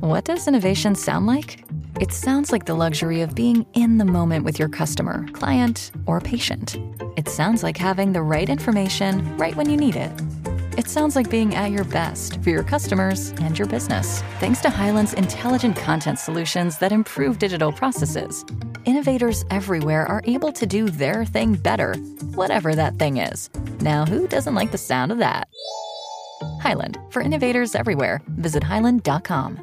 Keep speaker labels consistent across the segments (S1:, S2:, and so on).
S1: What does innovation sound like? It sounds like the luxury of being in the moment with your customer, client, or patient. It sounds like having the right information right when you need it. It sounds like being at your best for your customers and your business. Thanks to Hyland's intelligent content solutions that improve digital processes, innovators everywhere are able to do their thing better, whatever that thing is. Now, who doesn't like the sound of that? Hyland, for innovators everywhere. Visit hyland.com.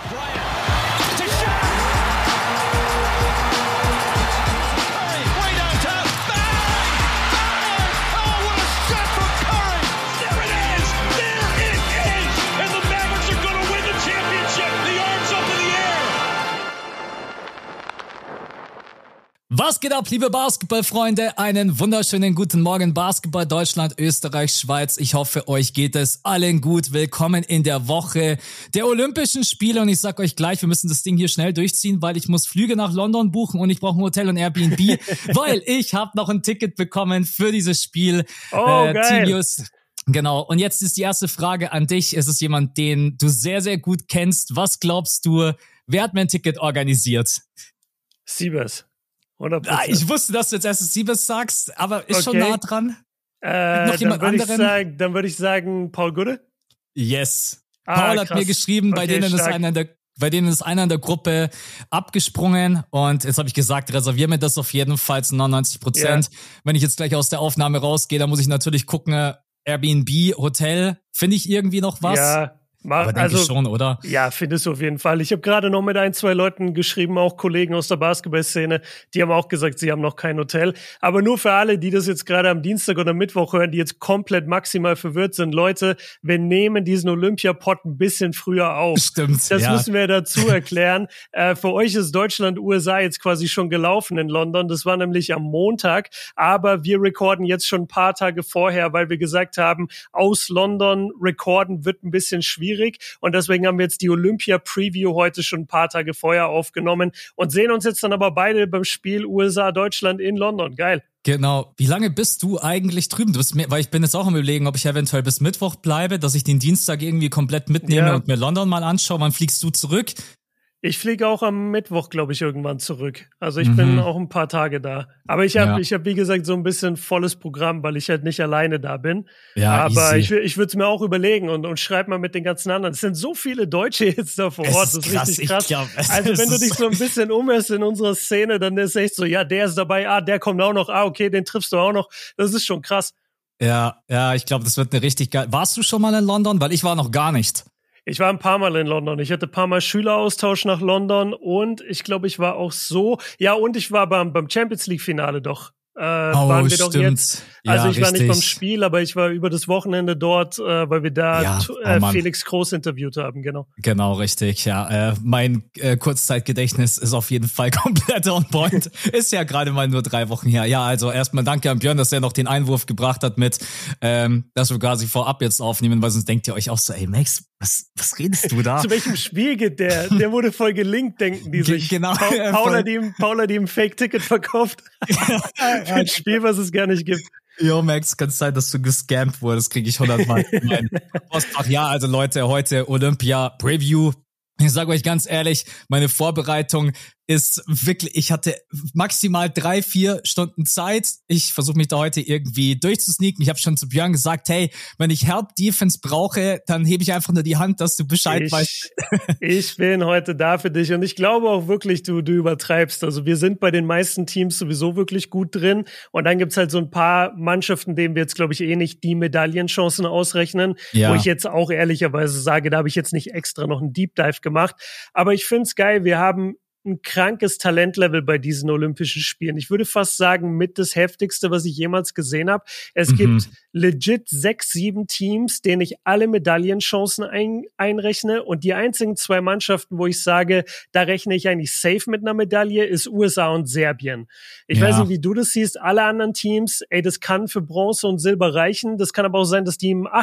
S2: Was geht ab, liebe Basketballfreunde? Einen wunderschönen guten Morgen, Basketball Deutschland, Österreich, Schweiz. Ich hoffe, euch geht es allen gut. Willkommen in der Woche der Olympischen Spiele. Und ich sag euch gleich, wir müssen das Ding hier schnell durchziehen, weil ich muss Flüge nach London buchen und ich brauche ein Hotel und Airbnb, weil ich habe noch ein Ticket bekommen für dieses Spiel.
S3: Oh, geil.
S2: Timius. Genau, und jetzt ist die erste Frage an dich. Es ist jemand, den du sehr, sehr gut kennst. Was glaubst du, wer hat mir ein Ticket organisiert?
S3: Siebes. 100%.
S2: Ich wusste, dass du jetzt erst Siebes sagst, aber ist schon nah dran.
S3: Noch jemand anderen? Dann würde ich sagen, Paul Gude.
S2: Yes. Paul hat mir geschrieben, bei denen ist einer in der Gruppe abgesprungen und jetzt habe ich gesagt, reserviere mir das auf jeden Fall zu 99%. Ja. Wenn ich jetzt gleich aus der Aufnahme rausgehe, dann muss ich natürlich gucken, Airbnb, Hotel, finde ich irgendwie noch was?
S3: Ja.
S2: Aber denke ich schon, oder?
S3: Ja, findest du auf jeden Fall. Ich habe gerade noch mit 1, 2 Leuten geschrieben, auch Kollegen aus der Basketballszene, die haben auch gesagt, sie haben noch kein Hotel. Aber nur für alle, die das jetzt gerade am Dienstag oder Mittwoch hören, die jetzt komplett maximal verwirrt sind. Leute, wir nehmen diesen Olympiapot ein bisschen früher auf.
S2: Stimmt,
S3: Das müssen wir dazu erklären. Für euch ist Deutschland, USA jetzt quasi schon gelaufen in London. Das war nämlich am Montag. Aber wir recorden jetzt schon ein paar Tage vorher, weil wir gesagt haben, aus London recorden wird ein bisschen schwierig. Und deswegen haben wir jetzt die Olympia-Preview heute schon ein paar Tage vorher aufgenommen und sehen uns jetzt dann aber beide beim Spiel USA-Deutschland in London. Geil.
S2: Genau. Wie lange bist du eigentlich drüben? Weil ich bin jetzt auch am Überlegen, ob ich eventuell bis Mittwoch bleibe, dass ich den Dienstag irgendwie komplett mitnehme und mir London mal anschaue. Wann fliegst du zurück?
S3: Ich fliege auch am Mittwoch, glaube ich, irgendwann zurück. Also ich bin auch ein paar Tage da. Aber ich hab, wie gesagt, so ein bisschen volles Programm, weil ich halt nicht alleine da bin.
S2: Ja,
S3: aber
S2: easy.
S3: ich würde es mir auch überlegen und schreib mal mit den ganzen anderen. Es sind so viele Deutsche jetzt da vor Ort.
S2: Das ist
S3: richtig krass.
S2: Also
S3: wenn du dich so ein bisschen umhörst in unserer Szene, dann ist echt so, ja, der ist dabei, der kommt auch noch, okay, den triffst du auch noch. Das ist schon krass.
S2: Ja, ich glaube, das wird eine richtig geil. Warst du schon mal in London? Weil ich war noch gar nicht.
S3: Ich war ein paar Mal in London. Ich hatte ein paar Mal Schüleraustausch nach London und ich glaube, ich war auch und ich war beim Champions League Finale doch. Waren wir doch jetzt. Also ich war nicht beim Spiel, aber ich war über das Wochenende dort, weil wir da Felix Groß interviewt haben, genau.
S2: Genau, richtig, ja. Mein Kurzzeitgedächtnis ist auf jeden Fall komplett on point. Ist ja gerade mal nur 3 Wochen her. Ja, also erstmal danke an Björn, dass er noch den Einwurf gebracht hat mit, dass wir quasi vorab jetzt aufnehmen, weil sonst denkt ihr euch auch so, ey Max, was redest du da?
S3: Zu welchem Spiel geht der? Der wurde voll gelinkt, denken die sich.
S2: Genau.
S3: Paula, die ihm ein Fake-Ticket verkauft. Ein Spiel, was es gar nicht gibt.
S2: Jo, Max, kann es sein, dass du gescampt wurdest, kriege ich 100-mal in meinen Postfach. Ja, also Leute, heute Olympia-Preview. Ich sage euch ganz ehrlich, meine Vorbereitung ist wirklich, ich hatte maximal 3-4 Stunden Zeit. Ich versuche mich da heute irgendwie durchzusneaken. Ich habe schon zu Björn gesagt, hey, wenn ich Help Defense brauche, dann hebe ich einfach nur die Hand, dass du Bescheid weißt.
S3: Ich bin heute da für dich und ich glaube auch wirklich, du übertreibst. Also wir sind bei den meisten Teams sowieso wirklich gut drin und dann gibt's halt so ein paar Mannschaften, denen wir jetzt, glaube ich, nicht die Medaillenchancen ausrechnen, wo ich jetzt auch ehrlicherweise sage, da habe ich jetzt nicht extra noch einen Deep Dive gemacht. Aber ich find's geil, wir haben ein krankes Talentlevel bei diesen Olympischen Spielen. Ich würde fast sagen, mit das heftigste, was ich jemals gesehen habe. Es gibt legit 6, 7 Teams, denen ich alle Medaillenchancen einrechne und die einzigen 2 Mannschaften, wo ich sage, da rechne ich eigentlich safe mit einer Medaille, ist USA und Serbien. Ich weiß nicht, wie du das siehst. Alle anderen Teams, das kann für Bronze und Silber reichen. Das kann aber auch sein, dass die im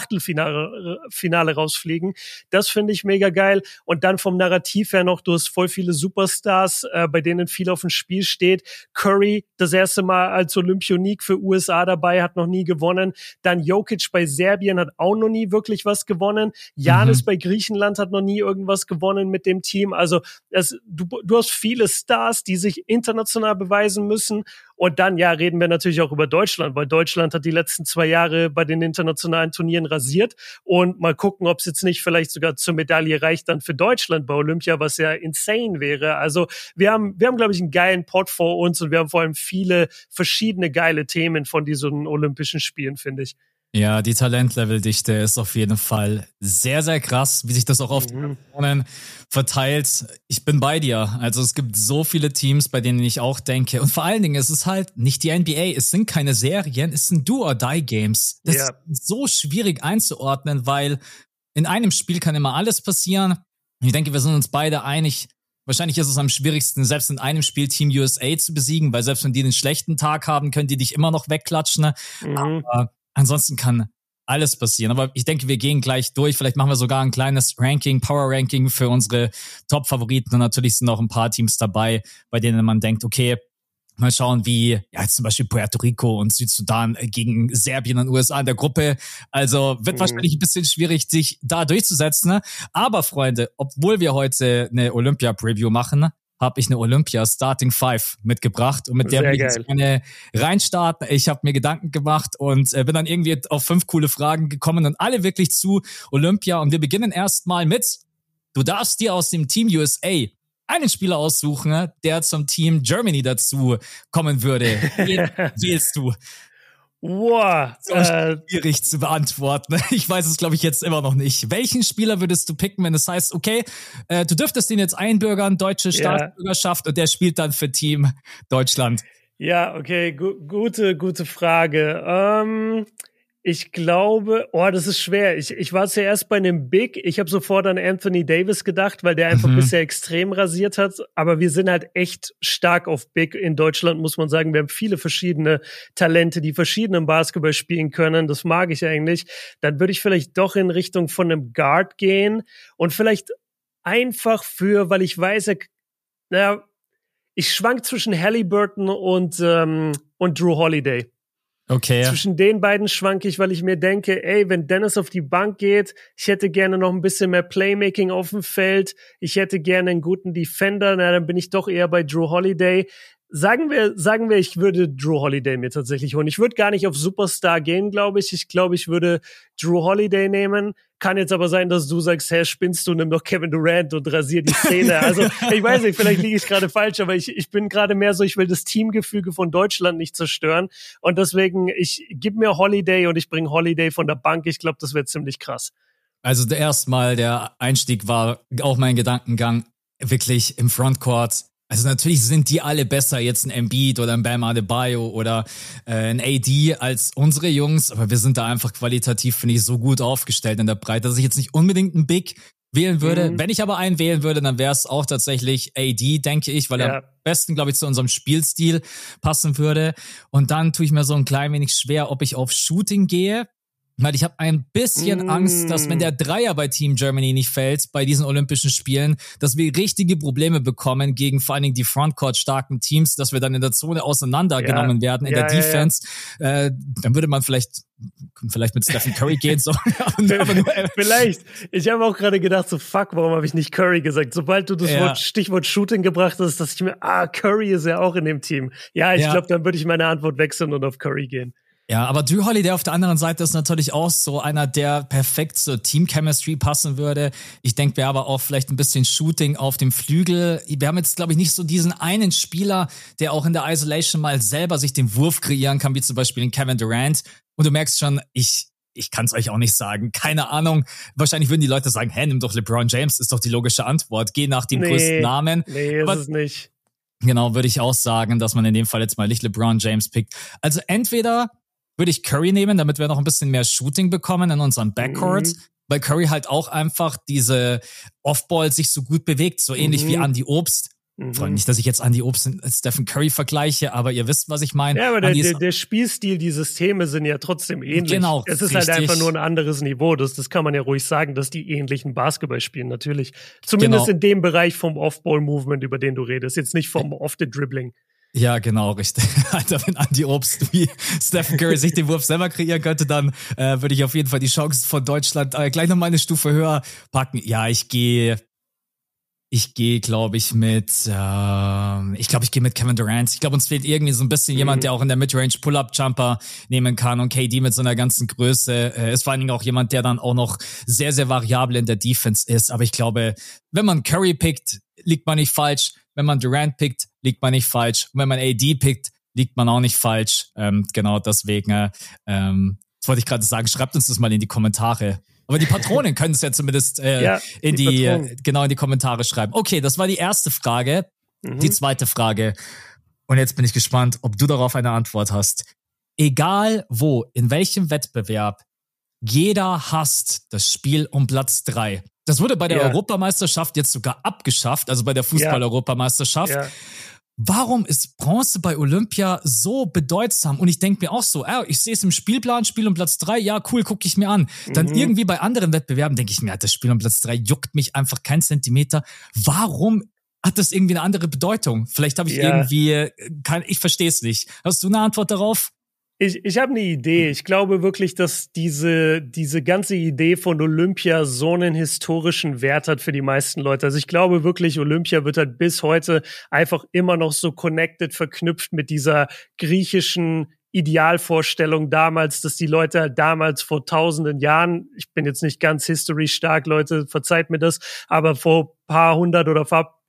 S3: Achtelfinale rausfliegen. Das finde ich mega geil. Und dann vom Narrativ her noch, du hast voll viele Superstars Superstars, bei denen viel auf dem Spiel steht. Curry, das erste Mal als Olympionik für USA dabei, hat noch nie gewonnen. Dann Jokic bei Serbien hat auch noch nie wirklich was gewonnen. Giannis bei Griechenland hat noch nie irgendwas gewonnen mit dem Team. Also du hast viele Stars, die sich international beweisen müssen. Und dann, ja, reden wir natürlich auch über Deutschland, weil Deutschland hat die letzten 2 Jahre bei den internationalen Turnieren rasiert. Und mal gucken, ob es jetzt nicht vielleicht sogar zur Medaille reicht dann für Deutschland bei Olympia, was ja insane wäre. Also wir haben, glaube ich, einen geilen Pot vor uns und wir haben vor allem viele verschiedene geile Themen von diesen Olympischen Spielen, finde ich.
S2: Ja, die Talentleveldichte ist auf jeden Fall sehr, sehr krass, wie sich das auch auf die Nationen verteilt. Ich bin bei dir. Also es gibt so viele Teams, bei denen ich auch denke. Und vor allen Dingen, es ist halt nicht die NBA. Es sind keine Serien, es sind Do-or-Die-Games. Das ist so schwierig einzuordnen, weil in einem Spiel kann immer alles passieren. Ich denke, wir sind uns beide einig. Wahrscheinlich ist es am schwierigsten, selbst in einem Spiel Team USA zu besiegen, weil selbst wenn die einen schlechten Tag haben, können die dich immer noch wegklatschen. Aber ansonsten kann alles passieren. Aber ich denke, wir gehen gleich durch. Vielleicht machen wir sogar ein kleines Ranking, Power-Ranking für unsere Top-Favoriten. Und natürlich sind auch ein paar Teams dabei, bei denen man denkt, okay, mal schauen, wie ja jetzt zum Beispiel Puerto Rico und Südsudan gegen Serbien und USA in der Gruppe. Also wird wahrscheinlich ein bisschen schwierig, sich da durchzusetzen. Ne? Aber Freunde, obwohl wir heute eine Olympia-Preview machen, habe ich eine Olympia Starting Five mitgebracht und mit der will ich jetzt gerne reinstarten. Ich habe mir Gedanken gemacht und bin dann irgendwie auf 5 coole Fragen gekommen und alle wirklich zu Olympia. Und wir beginnen erstmal mit, du darfst dir aus dem Team USA einen Spieler aussuchen, der zum Team Germany dazu kommen würde. Wen wählst du?
S3: Wow.
S2: So schwierig zu beantworten. Ich weiß es, glaube ich, jetzt immer noch nicht. Welchen Spieler würdest du picken, wenn es heißt, okay, du dürftest den jetzt einbürgern, deutsche Staatsbürgerschaft und der spielt dann für Team Deutschland?
S3: Ja, okay, gute Frage. Ich glaube, das ist schwer. Ich war zuerst bei einem Big. Ich habe sofort an Anthony Davis gedacht, weil der einfach bisher extrem rasiert hat. Aber wir sind halt echt stark auf Big in Deutschland, muss man sagen. Wir haben viele verschiedene Talente, die verschiedenen Basketball spielen können. Das mag ich eigentlich. Dann würde ich vielleicht doch in Richtung von einem Guard gehen und vielleicht einfach weil ich weiß, ich schwank zwischen Halliburton und Drew Holiday.
S2: Okay.
S3: Zwischen den beiden schwanke ich, weil ich mir denke, wenn Dennis auf die Bank geht, ich hätte gerne noch ein bisschen mehr Playmaking auf dem Feld, ich hätte gerne einen guten Defender, dann bin ich doch eher bei Drew Holiday. Sagen wir, ich würde Drew Holiday mir tatsächlich holen. Ich würde gar nicht auf Superstar gehen, glaube ich. Ich glaube, ich würde Drew Holiday nehmen. Kann jetzt aber sein, dass du sagst, spinnst du, nimm doch Kevin Durant und rasier die Szene. Also ich weiß nicht, vielleicht liege ich gerade falsch, aber ich bin gerade mehr so, ich will das Teamgefüge von Deutschland nicht zerstören. Und deswegen, ich gebe mir Holiday und ich bringe Holiday von der Bank. Ich glaube, das wird ziemlich krass.
S2: Also erstmal der Einstieg war auch mein Gedankengang wirklich im Frontcourt. Also natürlich sind die alle besser, jetzt ein Embiid oder ein Bam Adebayo oder ein AD als unsere Jungs, aber wir sind da einfach qualitativ, finde ich, so gut aufgestellt in der Breite, dass ich jetzt nicht unbedingt einen Big wählen würde. Wenn ich aber einen wählen würde, dann wäre es auch tatsächlich AD, denke ich, weil er am besten, glaube ich, zu unserem Spielstil passen würde. Und dann tue ich mir so ein klein wenig schwer, ob ich auf Shooting gehe. Weil ich habe ein bisschen Angst, dass wenn der Dreier bei Team Germany nicht fällt, bei diesen Olympischen Spielen, dass wir richtige Probleme bekommen gegen vor allen Dingen die Frontcourt-starken Teams, dass wir dann in der Zone auseinandergenommen werden, in der Defense. Dann würde man vielleicht mit Stephen Curry gehen. So.
S3: Vielleicht. Ich habe auch gerade gedacht, so fuck, warum habe ich nicht Curry gesagt? Sobald du das Stichwort Shooting gebracht hast, dass ich mir, Curry ist ja auch in dem Team. Ja, ich glaube, dann würde ich meine Antwort wechseln und auf Curry gehen.
S2: Ja, aber Drew Holiday auf der anderen Seite ist natürlich auch so einer, der perfekt zur Team-Chemistry passen würde. Ich denke, wir aber auch vielleicht ein bisschen Shooting auf dem Flügel. Wir haben jetzt, glaube ich, nicht so diesen einen Spieler, der auch in der Isolation mal selber sich den Wurf kreieren kann, wie zum Beispiel den Kevin Durant. Und du merkst schon, ich kann es euch auch nicht sagen. Keine Ahnung. Wahrscheinlich würden die Leute sagen, nimm doch LeBron James, ist doch die logische Antwort. Geh nach dem größten Namen.
S3: Nee, ist es nicht.
S2: Genau, würde ich auch sagen, dass man in dem Fall jetzt mal nicht LeBron James pickt. Also entweder würde ich Curry nehmen, damit wir noch ein bisschen mehr Shooting bekommen in unserem Backcourt, weil Curry halt auch einfach diese Offball sich so gut bewegt, so ähnlich wie Andy Obst. Vor allem nicht, dass ich jetzt Andy Obst und Stephen Curry vergleiche, aber ihr wisst, was ich meine.
S3: Ja, aber der Spielstil, die Systeme sind ja trotzdem ähnlich.
S2: Genau,
S3: es ist halt einfach nur ein anderes Niveau. Das kann man ja ruhig sagen, dass die ähnlichen Basketball spielen, natürlich. Zumindest in dem Bereich vom Off-Ball-Movement, über den du redest. Jetzt nicht vom Off-the-Dribbling.
S2: Ja, genau, richtig. Alter, wenn Andy Obst wie Stephen Curry sich den Wurf selber kreieren könnte, dann würde ich auf jeden Fall die Chancen von Deutschland gleich nochmal eine Stufe höher packen. Ja, ich gehe, glaube ich, mit Kevin Durant. Ich glaube, uns fehlt irgendwie so ein bisschen jemand, der auch in der Midrange Pull-Up-Jumper nehmen kann, und KD mit so einer ganzen Größe ist vor allen Dingen auch jemand, der dann auch noch sehr, sehr variabel in der Defense ist. Aber ich glaube, wenn man Curry pickt, liegt man nicht falsch. Wenn man Durant pickt, liegt man nicht falsch. Und wenn man AD pickt, liegt man auch nicht falsch. Genau deswegen, das wollte ich gerade sagen, schreibt uns das mal in die Kommentare. Aber die Patronen können es ja zumindest in die Kommentare schreiben. Okay, das war die erste Frage. Die zweite Frage. Und jetzt bin ich gespannt, ob du darauf eine Antwort hast. Egal wo, in welchem Wettbewerb, jeder hasst das Spiel um Platz 3. Das wurde bei der Europameisterschaft jetzt sogar abgeschafft, also bei der Fußball-Europameisterschaft. Ja. Warum ist Bronze bei Olympia so bedeutsam? Und ich denke mir auch so, ich sehe es im Spielplan, Spiel um Platz 3, ja cool, gucke ich mir an. Dann irgendwie bei anderen Wettbewerben denke ich mir, das Spiel um Platz 3 juckt mich einfach kein Zentimeter. Warum hat das irgendwie eine andere Bedeutung? Vielleicht habe ich ich verstehe es nicht. Hast du eine Antwort darauf?
S3: Ich habe eine Idee. Ich glaube wirklich, dass diese ganze Idee von Olympia so einen historischen Wert hat für die meisten Leute. Also ich glaube wirklich, Olympia wird halt bis heute einfach immer noch so connected, verknüpft mit dieser griechischen Idealvorstellung damals, dass die Leute halt damals vor tausenden Jahren, ich bin jetzt nicht ganz history stark, Leute, verzeiht mir das, aber vor paar hundert oder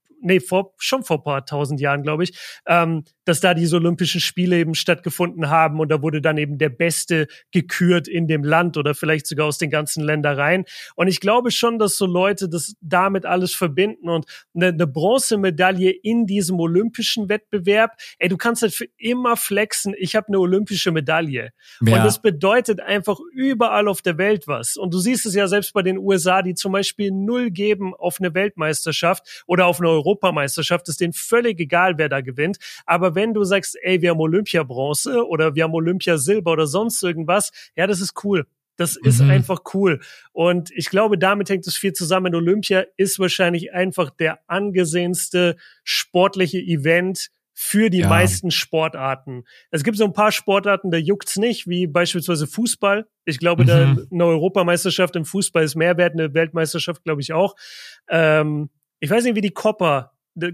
S3: schon vor ein paar tausend Jahren, glaube ich, dass da diese Olympischen Spiele eben stattgefunden haben, und da wurde dann eben der Beste gekürt in dem Land oder vielleicht sogar aus den ganzen Ländereien. Und ich glaube schon, dass so Leute das damit alles verbinden, und eine Bronzemedaille in diesem olympischen Wettbewerb, du kannst halt für immer flexen, ich habe eine olympische Medaille. Ja. Und das bedeutet einfach überall auf der Welt was. Und du siehst es ja selbst bei den USA, die zum Beispiel 0 geben auf eine Weltmeisterschaft oder auf eine Europameisterschaft, ist denen völlig egal, wer da gewinnt. Aber wenn du sagst, wir haben Olympia-Bronze oder wir haben Olympia-Silber oder sonst irgendwas, ja, das ist cool. Das ist einfach cool. Und ich glaube, damit hängt es viel zusammen. Olympia ist wahrscheinlich einfach der angesehenste sportliche Event für die meisten Sportarten. Es gibt so ein paar Sportarten, da juckt's nicht, wie beispielsweise Fußball. Ich glaube, da eine Europameisterschaft im Fußball ist mehr wert, eine Weltmeisterschaft glaube ich auch. Ich weiß nicht, wie die Copa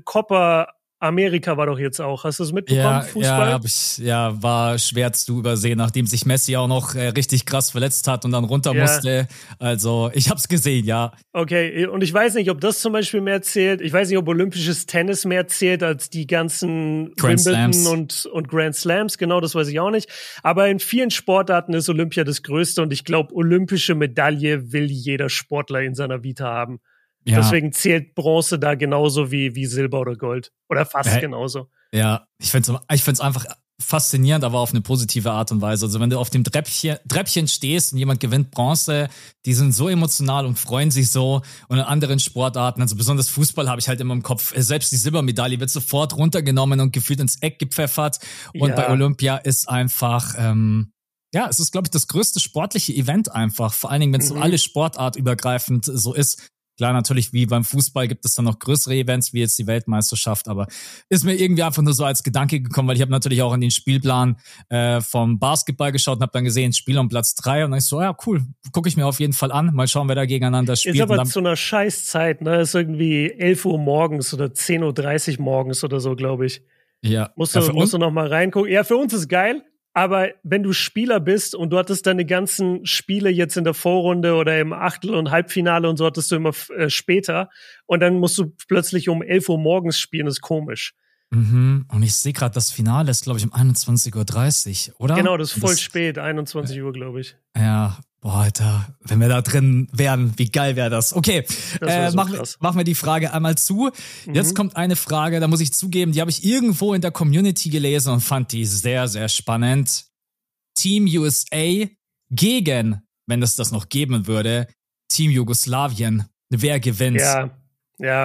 S3: Amerika war doch jetzt auch. Hast du es mitbekommen, Fußball?
S2: War schwer zu übersehen, nachdem sich Messi auch noch richtig krass verletzt hat und dann runter musste. Also, ich hab's gesehen, ja.
S3: Okay, und ich weiß nicht, ob das zum Beispiel mehr zählt. Ich weiß nicht, ob olympisches Tennis mehr zählt als die ganzen Wimbledon und Grand Slams. Genau, das weiß ich auch nicht. Aber in vielen Sportarten ist Olympia das Größte, und ich glaube, olympische Medaille will jeder Sportler in seiner Vita haben. Ja. Deswegen zählt Bronze da genauso wie Silber oder Gold. Oder fast genauso.
S2: Ja, ich find's einfach faszinierend, aber auf eine positive Art und Weise. Also wenn du auf dem Treppchen stehst und jemand gewinnt Bronze, die sind so emotional und freuen sich so. Und in anderen Sportarten, also besonders Fußball, habe ich halt immer im Kopf, selbst die Silbermedaille wird sofort runtergenommen und gefühlt ins Eck gepfeffert. Und bei Olympia ist einfach... es ist, glaube ich, das größte sportliche Event einfach. Vor allen Dingen, wenn es so alle Sportart übergreifend so ist. Klar, natürlich, wie beim Fußball gibt es dann noch größere Events, wie jetzt die Weltmeisterschaft, aber ist mir irgendwie einfach nur so als Gedanke gekommen, weil ich habe natürlich auch in den Spielplan vom Basketball geschaut und habe dann gesehen, Spiel um Platz 3, und dann ich so, ja cool, gucke ich mir auf jeden Fall an, mal schauen, wer da gegeneinander spielt.
S3: Ist aber zu einer Scheißzeit, ne? Ist irgendwie 11 Uhr morgens oder 10:30 Uhr morgens oder so, glaube ich.
S2: Ja.
S3: Musst du noch mal reingucken. Ja, für uns ist geil. Aber wenn du Spieler bist und du hattest deine ganzen Spiele jetzt in der Vorrunde oder im Achtel- und Halbfinale und so hattest du immer später, und dann musst du plötzlich um 11 Uhr morgens spielen, ist komisch.
S2: Und ich sehe gerade, das Finale ist, glaube ich, um 21:30 Uhr, oder?
S3: Genau, das ist voll spät, 21 Uhr, glaube ich.
S2: Ja, boah, Alter, wenn wir da drin wären, wie geil wäre das? Okay, machen wir die Frage einmal zu. Jetzt kommt eine Frage, da muss ich zugeben, die habe ich irgendwo in der Community gelesen und fand die sehr, sehr spannend. Team USA gegen, wenn es das noch geben würde, Team Jugoslawien. Wer gewinnt?
S3: Ja,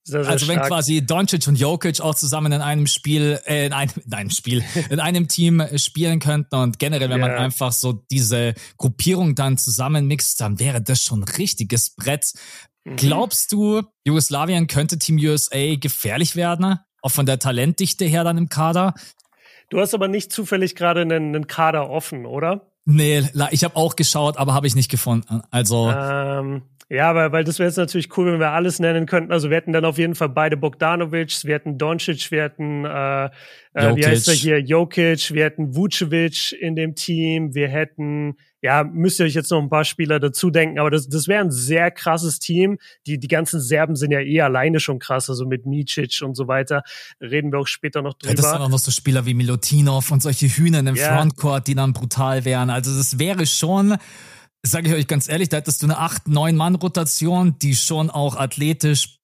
S3: Sehr, sehr
S2: also wenn
S3: stark.
S2: quasi Doncic und Jokic auch zusammen in einem Spiel, in einem Team spielen könnten und generell, wenn man einfach so diese Gruppierung dann zusammenmixt, dann wäre das schon ein richtiges Brett. Glaubst du, Jugoslawien könnte Team USA gefährlich werden? Auch von der Talentdichte her dann im Kader?
S3: Du hast aber nicht zufällig gerade einen Kader offen, oder?
S2: Nee, ich habe auch geschaut, aber habe ich nicht gefunden. Also
S3: ja, weil das wäre jetzt natürlich cool, wenn wir alles nennen könnten. Also wir hätten dann auf jeden Fall beide Bogdanovics, wir hätten Doncic, wir hätten wie heißt er hier, Jokic, wir hätten Vucevic in dem Team, wir hätten, ja, müsst ihr euch jetzt noch ein paar Spieler dazu denken, aber das wäre ein sehr krasses Team. Die ganzen Serben sind ja eh alleine schon krass, also mit Micic und so weiter, reden wir auch später noch drüber.
S2: Das sind auch noch so Spieler wie Milutinov und solche Hühner im Frontcourt, die dann brutal wären. Also das wäre schon, sage ich euch ganz ehrlich, da hättest du eine 8-9-Mann-Rotation, die schon auch athletisch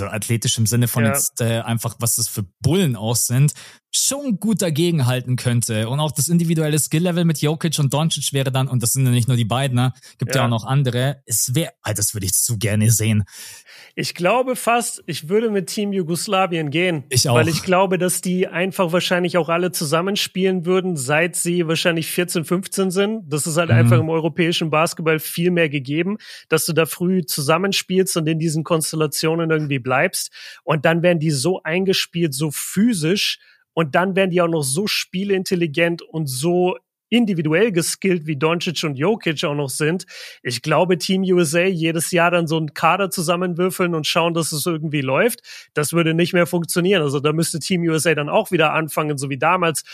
S2: im Sinne von jetzt einfach, was das für Bullen auch sind, schon gut dagegenhalten könnte. Und auch das individuelle Skill-Level mit Jokic und Doncic wäre dann, und das sind ja nicht nur die beiden, ne? Gibt ja auch noch andere. Das würde ich zu gerne sehen.
S3: Ich glaube fast, ich würde mit Team Jugoslawien gehen.
S2: Ich auch.
S3: Weil ich glaube, dass die einfach wahrscheinlich auch alle zusammenspielen würden, seit sie wahrscheinlich 14, 15 sind. Das ist halt einfach im europäischen Basketball viel mehr gegeben, dass du da früh zusammenspielst und in diesen Konstellationen irgendwie bleibst. Und dann werden die so eingespielt, so physisch. Und dann werden die auch noch so spielintelligent und so individuell geskillt, wie Doncic und Jokic auch noch sind. Ich glaube, Team USA jedes Jahr dann so einen Kader zusammenwürfeln und schauen, dass es irgendwie läuft. Das würde nicht mehr funktionieren. Also da müsste Team USA dann auch wieder anfangen, so wie damals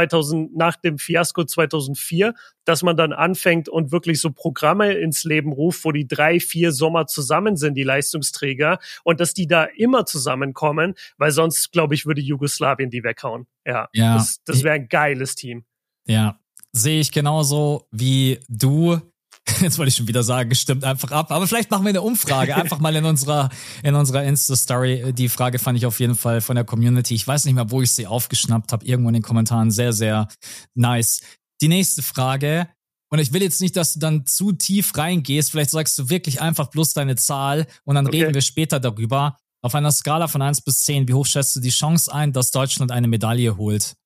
S3: nach dem Fiasko 2004, dass man dann anfängt und wirklich so Programme ins Leben ruft, wo die 3-4 Sommer zusammen sind, die Leistungsträger, und dass die da immer zusammenkommen, weil sonst, glaube ich, würde Jugoslawien die weghauen. Ja. Das wäre ein geiles Team.
S2: Ja. Sehe ich genauso wie du. Jetzt wollte ich schon wieder sagen, stimmt einfach ab. Aber vielleicht machen wir eine Umfrage. Einfach mal in unserer Insta-Story. Die Frage fand ich auf jeden Fall von der Community. Ich weiß nicht mehr, wo ich sie aufgeschnappt habe. Irgendwo in den Kommentaren. Sehr, sehr nice. Die nächste Frage. Und ich will jetzt nicht, dass du dann zu tief reingehst. Vielleicht sagst du wirklich einfach bloß deine Zahl. Und dann reden wir später darüber. Auf einer Skala von 1 bis 10, wie hoch schätzt du die Chance ein, dass Deutschland eine Medaille holt?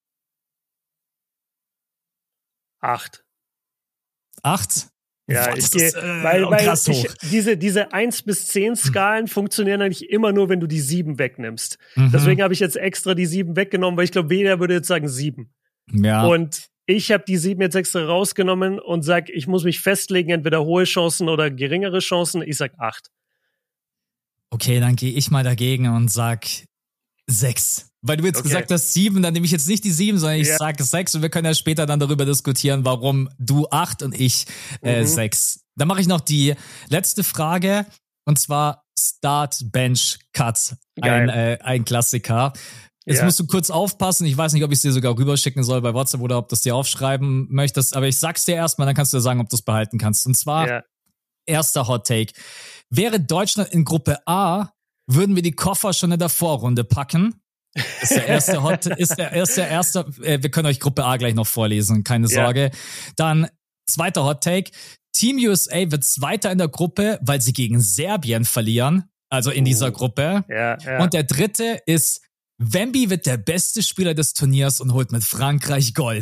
S3: 8.
S2: 8?
S3: Ja,
S2: ich
S3: gehe, weil
S2: krass hoch.
S3: Diese 1 bis 10 Skalen funktionieren eigentlich immer nur, wenn du die 7 wegnimmst. Deswegen habe ich jetzt extra die 7 weggenommen, weil ich glaube, jeder würde jetzt sagen 7.
S2: Ja.
S3: Und ich habe die 7 jetzt extra rausgenommen und sag, ich muss mich festlegen, entweder hohe Chancen oder geringere Chancen. Ich sag 8.
S2: Okay, dann gehe ich mal dagegen und sag 6. Weil du jetzt gesagt hast 7, dann nehme ich jetzt nicht die 7, sondern ich sage 6 und wir können ja später dann darüber diskutieren, warum du 8 und ich 6. Dann mache ich noch die letzte Frage und zwar Start, Bench, Cut. Ein Klassiker. Jetzt musst du kurz aufpassen. Ich weiß nicht, ob ich es dir sogar rüberschicken soll bei WhatsApp oder ob du es dir aufschreiben möchtest, aber ich sag's dir erstmal, dann kannst du dir sagen, ob du es behalten kannst. Und zwar, erster Hot Take. Wäre Deutschland in Gruppe A, würden wir die Koffer schon in der Vorrunde packen. Ist der erste wir können euch Gruppe A gleich noch vorlesen, keine Sorge. Dann zweiter Hot Take. Team USA wird Zweiter in der Gruppe, weil sie gegen Serbien verlieren, also in dieser Gruppe. Und der dritte ist, Wemby wird der beste Spieler des Turniers und holt mit Frankreich Gold.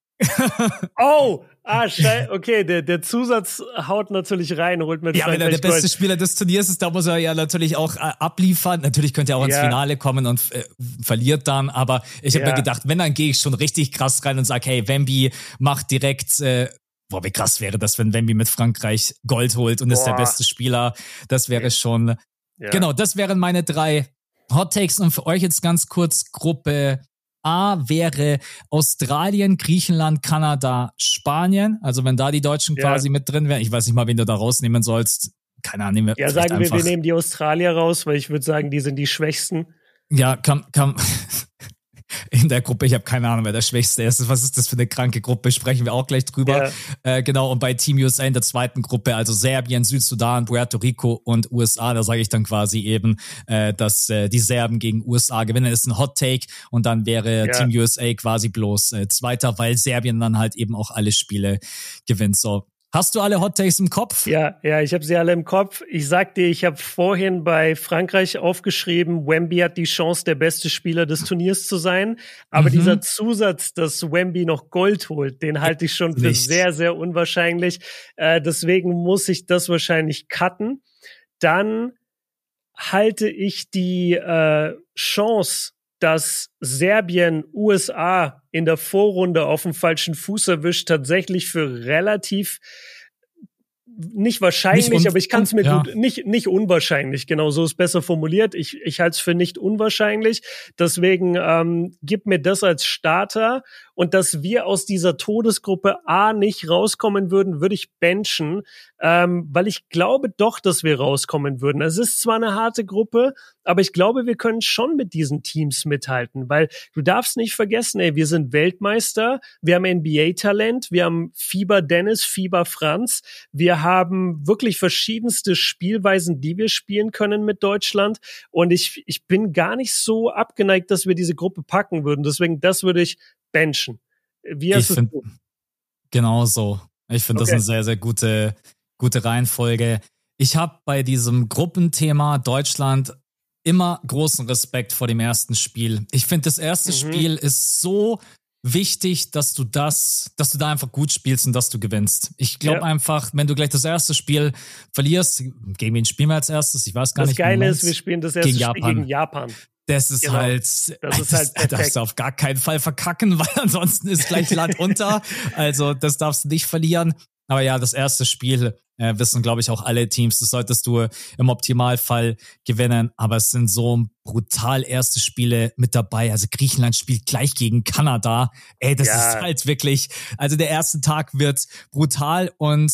S3: Okay, der Zusatz haut natürlich rein, holt mit Frankreich Gold.
S2: Ja, wenn er der beste Spieler des Turniers ist, da muss er ja natürlich auch abliefern. Natürlich könnte er auch ins Finale kommen und verliert dann, aber ich habe mir gedacht, wenn, dann gehe ich schon richtig krass rein und sage, hey, Wemby macht direkt, wie krass wäre das, wenn Wemby mit Frankreich Gold holt und ist der beste Spieler. Das wäre schon, genau, das wären meine 3 Hot Takes. Und für euch jetzt ganz kurz, Gruppe A wäre Australien, Griechenland, Kanada, Spanien. Also wenn da die Deutschen quasi mit drin wären. Ich weiß nicht mal, wen du da rausnehmen sollst. Keine Ahnung.
S3: Ja, sagen wir nehmen die Australier raus, weil ich würde sagen, die sind die Schwächsten.
S2: Ja, in der Gruppe, ich habe keine Ahnung, wer der Schwächste ist. Was ist das für eine kranke Gruppe? Sprechen wir auch gleich drüber. Genau, und bei Team USA in der zweiten Gruppe, also Serbien, Südsudan, Puerto Rico und USA, da sage ich dann quasi eben, dass die Serben gegen USA gewinnen. Das ist ein Hot Take und dann wäre Team USA quasi bloß Zweiter, weil Serbien dann halt eben auch alle Spiele gewinnt. So, Hast du alle Hot Takes im Kopf?
S3: Ja, ich habe sie alle im Kopf. Ich sag dir, ich habe vorhin bei Frankreich aufgeschrieben, Wemby hat die Chance, der beste Spieler des Turniers zu sein. Aber dieser Zusatz, dass Wemby noch Gold holt, den halte ich schon für sehr, sehr unwahrscheinlich. Deswegen muss ich das wahrscheinlich cutten. Dann halte ich die Chance, dass Serbien USA in der Vorrunde auf dem falschen Fuß erwischt, tatsächlich für relativ nicht wahrscheinlich, aber ich kann es mir gut, nicht unwahrscheinlich, genau, so ist besser formuliert. Ich halte es für nicht unwahrscheinlich. Deswegen gib mir das als Starter. Und dass wir aus dieser Todesgruppe A nicht rauskommen würden, würde ich benchen, weil ich glaube doch, dass wir rauskommen würden. Es ist zwar eine harte Gruppe, aber ich glaube, wir können schon mit diesen Teams mithalten, weil du darfst nicht vergessen, wir sind Weltmeister, wir haben NBA-Talent, wir haben Fieber Dennis, Fieber Franz, wir haben wirklich verschiedenste Spielweisen, die wir spielen können mit Deutschland, und ich bin gar nicht so abgeneigt, dass wir diese Gruppe packen würden. Deswegen, das würde ich benchen. Wie hast du es?
S2: Genau so. Ich finde das eine sehr, sehr gute Reihenfolge. Ich habe bei diesem Gruppenthema Deutschland immer großen Respekt vor dem ersten Spiel. Ich finde, das erste Spiel ist so wichtig, dass du da einfach gut spielst und dass du gewinnst. Ich glaube einfach, wenn du gleich das erste Spiel verlierst, gegen wen spielen wir als erstes? Ich weiß gar nicht.
S3: Das Geile ist, wir spielen das erste Spiel gegen Japan.
S2: Das ist halt perfekt. Darfst du auf gar keinen Fall verkacken, weil ansonsten ist gleich Land unter. Also das darfst du nicht verlieren. Aber ja, das erste Spiel wissen, glaube ich, auch alle Teams. Das solltest du im Optimalfall gewinnen. Aber es sind so brutal erste Spiele mit dabei. Also Griechenland spielt gleich gegen Kanada. Das ist halt wirklich, also der erste Tag wird brutal und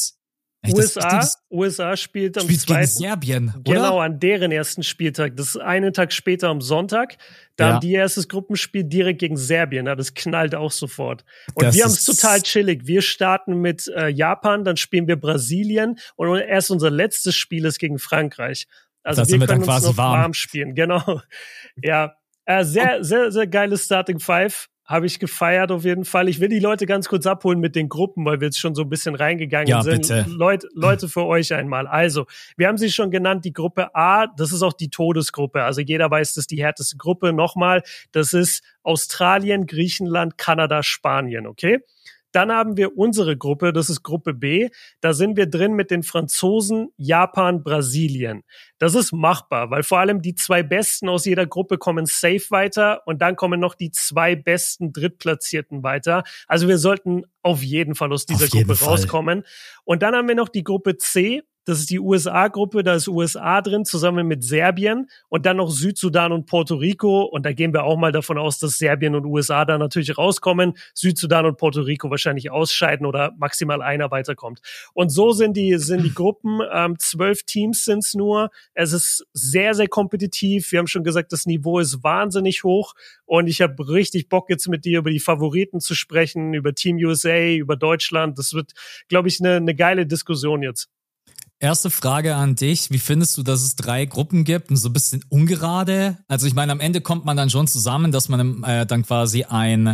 S3: USA spielt am zweiten.
S2: Gegen Serbien, oder?
S3: Genau, an deren ersten Spieltag. Das ist einen Tag später am Sonntag. Da haben die erstes Gruppenspiel direkt gegen Serbien. Das knallt auch sofort. Und wir haben es total chillig. Wir starten mit Japan, dann spielen wir Brasilien und erst unser letztes Spiel ist gegen Frankreich. Also wir können uns noch warm spielen. Genau. Ja, sehr, sehr, sehr geiles Starting Five. Habe ich gefeiert auf jeden Fall. Ich will die Leute ganz kurz abholen mit den Gruppen, weil wir jetzt schon so ein bisschen reingegangen sind.
S2: Bitte.
S3: Leute, für euch einmal. Also, wir haben sie schon genannt, die Gruppe A, das ist auch die Todesgruppe. Also jeder weiß, das ist die härteste Gruppe. Nochmal, das ist Australien, Griechenland, Kanada, Spanien, okay? Dann haben wir unsere Gruppe, das ist Gruppe B. Da sind wir drin mit den Franzosen, Japan, Brasilien. Das ist machbar, weil vor allem die zwei Besten aus jeder Gruppe kommen safe weiter und dann kommen noch die zwei besten Drittplatzierten weiter. Also wir sollten auf jeden Fall aus dieser Gruppe rauskommen. Und dann haben wir noch die Gruppe C. Das ist die USA-Gruppe, da ist USA drin, zusammen mit Serbien und dann noch Südsudan und Puerto Rico. Und da gehen wir auch mal davon aus, dass Serbien und USA da natürlich rauskommen, Südsudan und Puerto Rico wahrscheinlich ausscheiden oder maximal einer weiterkommt. Und so sind die Gruppen, 12 Teams sind's nur. Es ist sehr, sehr kompetitiv. Wir haben schon gesagt, das Niveau ist wahnsinnig hoch und ich habe richtig Bock jetzt mit dir über die Favoriten zu sprechen, über Team USA, über Deutschland. Das wird, glaube ich, eine geile Diskussion jetzt.
S2: Erste Frage an dich. Wie findest du, dass es 3 Gruppen gibt und so ein bisschen ungerade? Also ich meine, am Ende kommt man dann schon zusammen, dass man dann quasi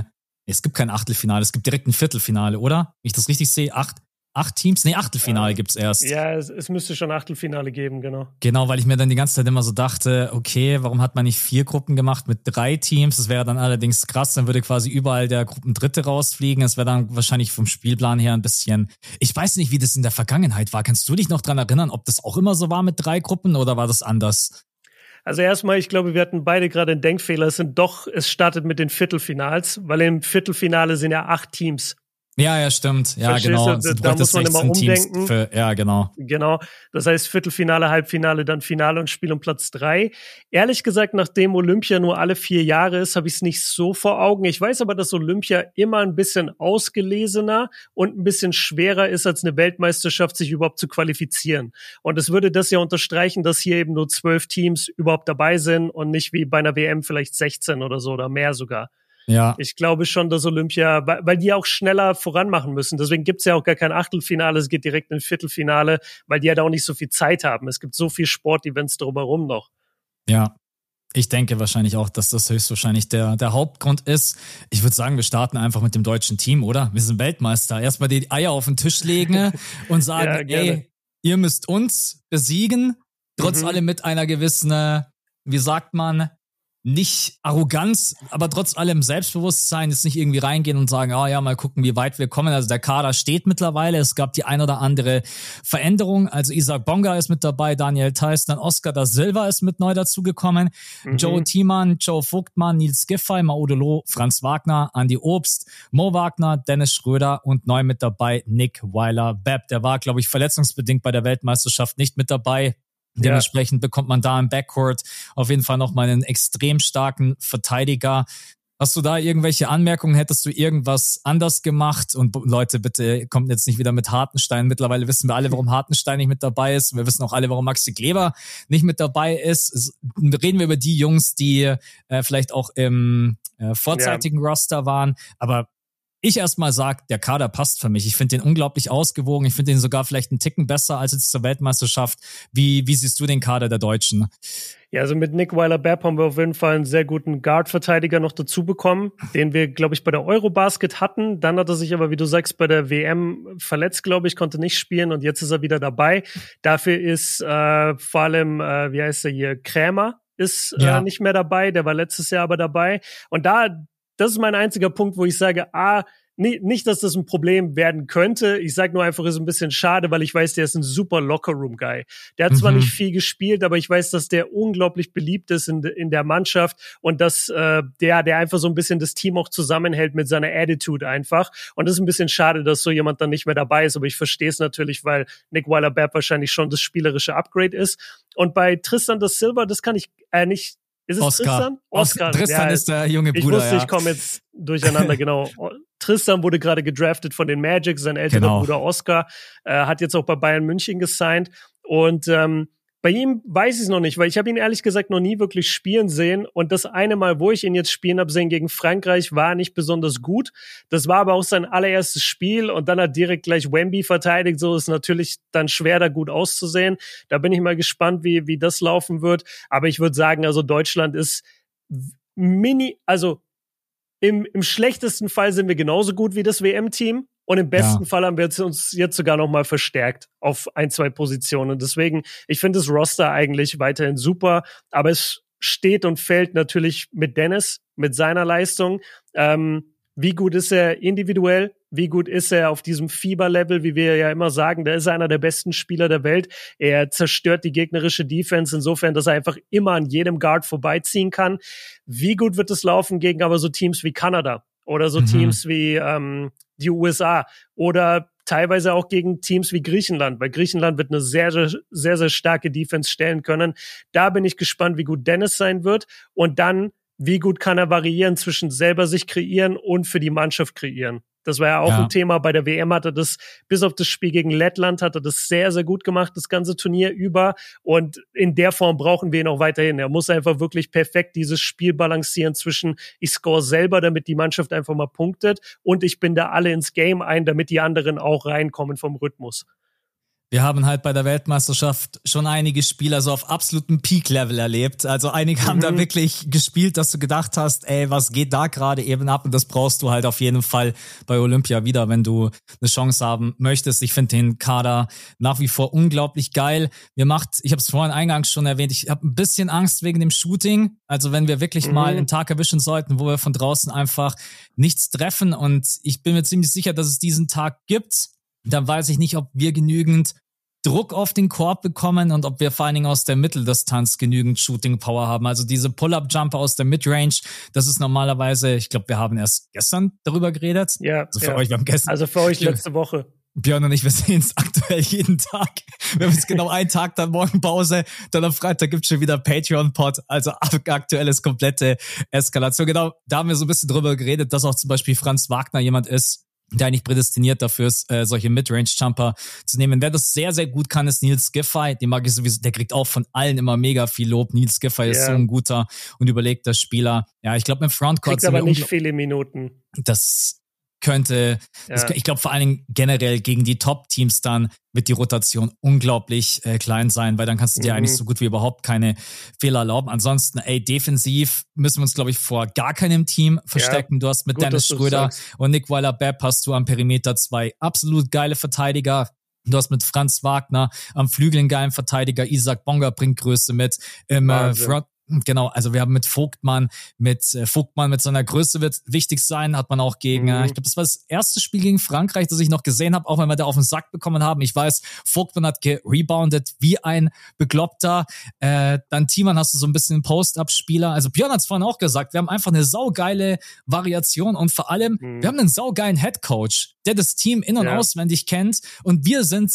S2: es gibt kein Achtelfinale, es gibt direkt ein Viertelfinale, oder? Wenn ich das richtig sehe, 8 Teams? Nee, Achtelfinale gibt's erst.
S3: Ja, es müsste schon Achtelfinale geben, genau.
S2: Genau, weil ich mir dann die ganze Zeit immer so dachte, okay, warum hat man nicht 4 Gruppen gemacht mit 3 Teams? Das wäre dann allerdings krass, dann würde quasi überall der Gruppendritte rausfliegen. Es wäre dann wahrscheinlich vom Spielplan her ein bisschen, ich weiß nicht, wie das in der Vergangenheit war. Kannst du dich noch dran erinnern, ob das auch immer so war mit 3 Gruppen oder war das anders?
S3: Also erstmal, ich glaube, wir hatten beide gerade einen Denkfehler. Es startet mit den Viertelfinals, weil im Viertelfinale sind ja 8 Teams.
S2: Ja, stimmt. Ja,
S3: verstehst
S2: genau.
S3: Du? Da muss man immer umdenken.
S2: Genau.
S3: Genau. Das heißt Viertelfinale, Halbfinale, dann Finale und Spiel um Platz 3. Ehrlich gesagt, nachdem Olympia nur alle 4 Jahre ist, habe ich es nicht so vor Augen. Ich weiß aber, dass Olympia immer ein bisschen ausgelesener und ein bisschen schwerer ist, als eine Weltmeisterschaft sich überhaupt zu qualifizieren. Und es würde das ja unterstreichen, dass hier eben nur 12 Teams überhaupt dabei sind und nicht wie bei einer WM vielleicht 16 oder so oder mehr sogar.
S2: Ja.
S3: Ich glaube schon, dass Olympia, weil die auch schneller voranmachen müssen. Deswegen gibt's ja auch gar kein Achtelfinale, es geht direkt in ein Viertelfinale, weil die ja da auch nicht so viel Zeit haben. Es gibt so viel Sportevents drumherum noch.
S2: Ja. Ich denke wahrscheinlich auch, dass das höchstwahrscheinlich der Hauptgrund ist. Ich würde sagen, wir starten einfach mit dem deutschen Team, oder? Wir sind Weltmeister. Erstmal die Eier auf den Tisch legen und sagen, ey, ihr müsst uns besiegen, trotz allem mit einer gewissen, wie sagt man, nicht Arroganz, aber trotz allem Selbstbewusstsein, jetzt nicht irgendwie reingehen und sagen, ja, mal gucken, wie weit wir kommen. Also der Kader steht mittlerweile. Es gab die ein oder andere Veränderung. Also Isaac Bonga ist mit dabei, Daniel Theiss, dann Oscar da Silva ist mit neu dazugekommen. Joe Thiemann, Joe Vogtmann, Nils Giffey, Maudolo, Franz Wagner, Andi Obst, Mo Wagner, Dennis Schröder und neu mit dabei Nick Weiler-Bepp. Der war, glaube ich, verletzungsbedingt bei der Weltmeisterschaft nicht mit dabei. Dementsprechend bekommt man da im Backcourt auf jeden Fall nochmal einen extrem starken Verteidiger. Hast du da irgendwelche Anmerkungen? Hättest du irgendwas anders gemacht? Und Leute, bitte kommt jetzt nicht wieder mit Hartenstein. Mittlerweile wissen wir alle, warum Hartenstein nicht mit dabei ist. Wir wissen auch alle, warum Maxi Kleber nicht mit dabei ist. Reden wir über die Jungs, die vielleicht auch im vorzeitigen Roster waren. Aber ich erstmal sage, der Kader passt für mich. Ich finde den unglaublich ausgewogen. Ich finde den sogar vielleicht einen Ticken besser als jetzt zur Weltmeisterschaft. Wie siehst du den Kader der Deutschen?
S3: Ja, also mit Nick Weiler-Bepp haben wir auf jeden Fall einen sehr guten Guard-Verteidiger noch dazu bekommen, den wir, glaube ich, bei der Eurobasket hatten. Dann hat er sich aber, wie du sagst, bei der WM verletzt, glaube ich, konnte nicht spielen und jetzt ist er wieder dabei. Dafür ist vor allem, wie heißt er hier, Krämer ist nicht mehr dabei. Der war letztes Jahr aber dabei. Und das ist mein einziger Punkt, wo ich sage, nicht, dass das ein Problem werden könnte. Ich sage nur einfach, ist ein bisschen schade, weil ich weiß, der ist ein super Locker-Room-Guy. Der hat zwar nicht viel gespielt, aber ich weiß, dass der unglaublich beliebt ist in der Mannschaft und dass der einfach so ein bisschen das Team auch zusammenhält mit seiner Attitude einfach. Und das ist ein bisschen schade, dass so jemand dann nicht mehr dabei ist. Aber ich verstehe es natürlich, weil Nick Weiler-Bepp wahrscheinlich schon das spielerische Upgrade ist. Und bei Tristan da Silva, das kann ich nicht. Ist es
S2: Oscar?
S3: Tristan?
S2: Tristan ist der junge Bruder.
S3: Ich wusste, ich komme jetzt durcheinander, genau. Tristan wurde gerade gedraftet von den Magic, sein älterer Bruder Oscar hat jetzt auch bei Bayern München gesigned. Und bei ihm weiß ich es noch nicht, weil ich habe ihn ehrlich gesagt noch nie wirklich spielen sehen. Und das eine Mal, wo ich ihn jetzt spielen habe sehen gegen Frankreich, war nicht besonders gut. Das war aber auch sein allererstes Spiel und dann hat direkt gleich Wemby verteidigt. So ist natürlich dann schwer, da gut auszusehen. Da bin ich mal gespannt, wie das laufen wird. Aber ich würde sagen, also Deutschland ist im schlechtesten Fall sind wir genauso gut wie das WM-Team. Und im besten Fall haben wir uns jetzt sogar noch mal verstärkt auf 1-2 Positionen. Und deswegen, ich finde das Roster eigentlich weiterhin super. Aber es steht und fällt natürlich mit Dennis, mit seiner Leistung. Wie gut ist er individuell? Wie gut ist er auf diesem Fieber-Level, wie wir ja immer sagen? Da ist er einer der besten Spieler der Welt. Er zerstört die gegnerische Defense insofern, dass er einfach immer an jedem Guard vorbeiziehen kann. Wie gut wird es laufen gegen aber so Teams wie Kanada oder so Teams wie die USA oder teilweise auch gegen Teams wie Griechenland, weil Griechenland wird eine sehr, sehr, sehr, sehr starke Defense stellen können. Da bin ich gespannt, wie gut Dennis sein wird und dann, wie gut kann er variieren zwischen selber sich kreieren und für die Mannschaft kreieren. Das war ja auch ein Thema. Bei der WM hat er das, bis auf das Spiel gegen Lettland, hat er das sehr, sehr gut gemacht, das ganze Turnier über. Und in der Form brauchen wir ihn auch weiterhin. Er muss einfach wirklich perfekt dieses Spiel balancieren zwischen ich score selber, damit die Mannschaft einfach mal punktet und ich binde alle ins Game ein, damit die anderen auch reinkommen vom Rhythmus.
S2: Wir haben halt bei der Weltmeisterschaft schon einige Spieler so auf absolutem Peak-Level erlebt. Also einige haben da wirklich gespielt, dass du gedacht hast, ey, was geht da gerade eben ab? Und das brauchst du halt auf jeden Fall bei Olympia wieder, wenn du eine Chance haben möchtest. Ich finde den Kader nach wie vor unglaublich geil. Ich habe es vorhin eingangs schon erwähnt, ich habe ein bisschen Angst wegen dem Shooting. Also wenn wir wirklich mal einen Tag erwischen sollten, wo wir von draußen einfach nichts treffen und ich bin mir ziemlich sicher, dass es diesen Tag gibt, dann weiß ich nicht, ob wir genügend Druck auf den Korb bekommen und ob wir vor allen Dingen aus der Mitteldistanz genügend Shooting Power haben. Also diese Pull-Up-Jumper aus der Midrange, das ist normalerweise, ich glaube, wir haben erst gestern darüber geredet.
S3: Ja.
S2: Also für euch, wir haben gestern.
S3: Also für euch letzte Woche.
S2: Björn und ich, wir sehen es aktuell jeden Tag. Wir haben jetzt genau einen Tag, dann morgen Pause, dann am Freitag gibt's schon wieder Patreon-Pod. Also aktuell ist komplette Eskalation. Genau, da haben wir so ein bisschen drüber geredet, dass auch zum Beispiel Franz Wagner jemand ist, der eigentlich prädestiniert dafür ist, solche Midrange-Jumper zu nehmen. Wer das sehr, sehr gut kann, ist Nils Giffey. Den mag ich sowieso, der kriegt auch von allen immer mega viel Lob. Nils Giffey ist so ein guter und überlegter Spieler. Ja, ich glaube, im Frontcourt
S3: kriegt aber nicht viele Minuten.
S2: Das könnte, ich glaube vor allen Dingen generell gegen die Top-Teams dann wird die Rotation unglaublich klein sein, weil dann kannst du dir eigentlich so gut wie überhaupt keine Fehler erlauben. Ansonsten, defensiv müssen wir uns, glaube ich, vor gar keinem Team verstecken. Du hast mit Dennis Schröder und Nick Weiler-Bepp hast du am Perimeter 2 absolut geile Verteidiger. Du hast mit Franz Wagner am Flügel einen geilen Verteidiger. Isaac Bonga bringt Größe mit. Im Front. Genau, also wir haben mit Vogtmann mit seiner Größe wird wichtig sein, hat man auch gegen, ich glaube, das war das erste Spiel gegen Frankreich, das ich noch gesehen habe, auch wenn wir da auf den Sack bekommen haben. Ich weiß, Vogtmann hat gereboundet wie ein Bekloppter. Dann Thiemann hast du so ein bisschen Post-Up-Spieler. Also Björn hat es vorhin auch gesagt, wir haben einfach eine saugeile Variation und vor allem, wir haben einen saugeilen Headcoach, der das Team in- und auswendig kennt und wir sind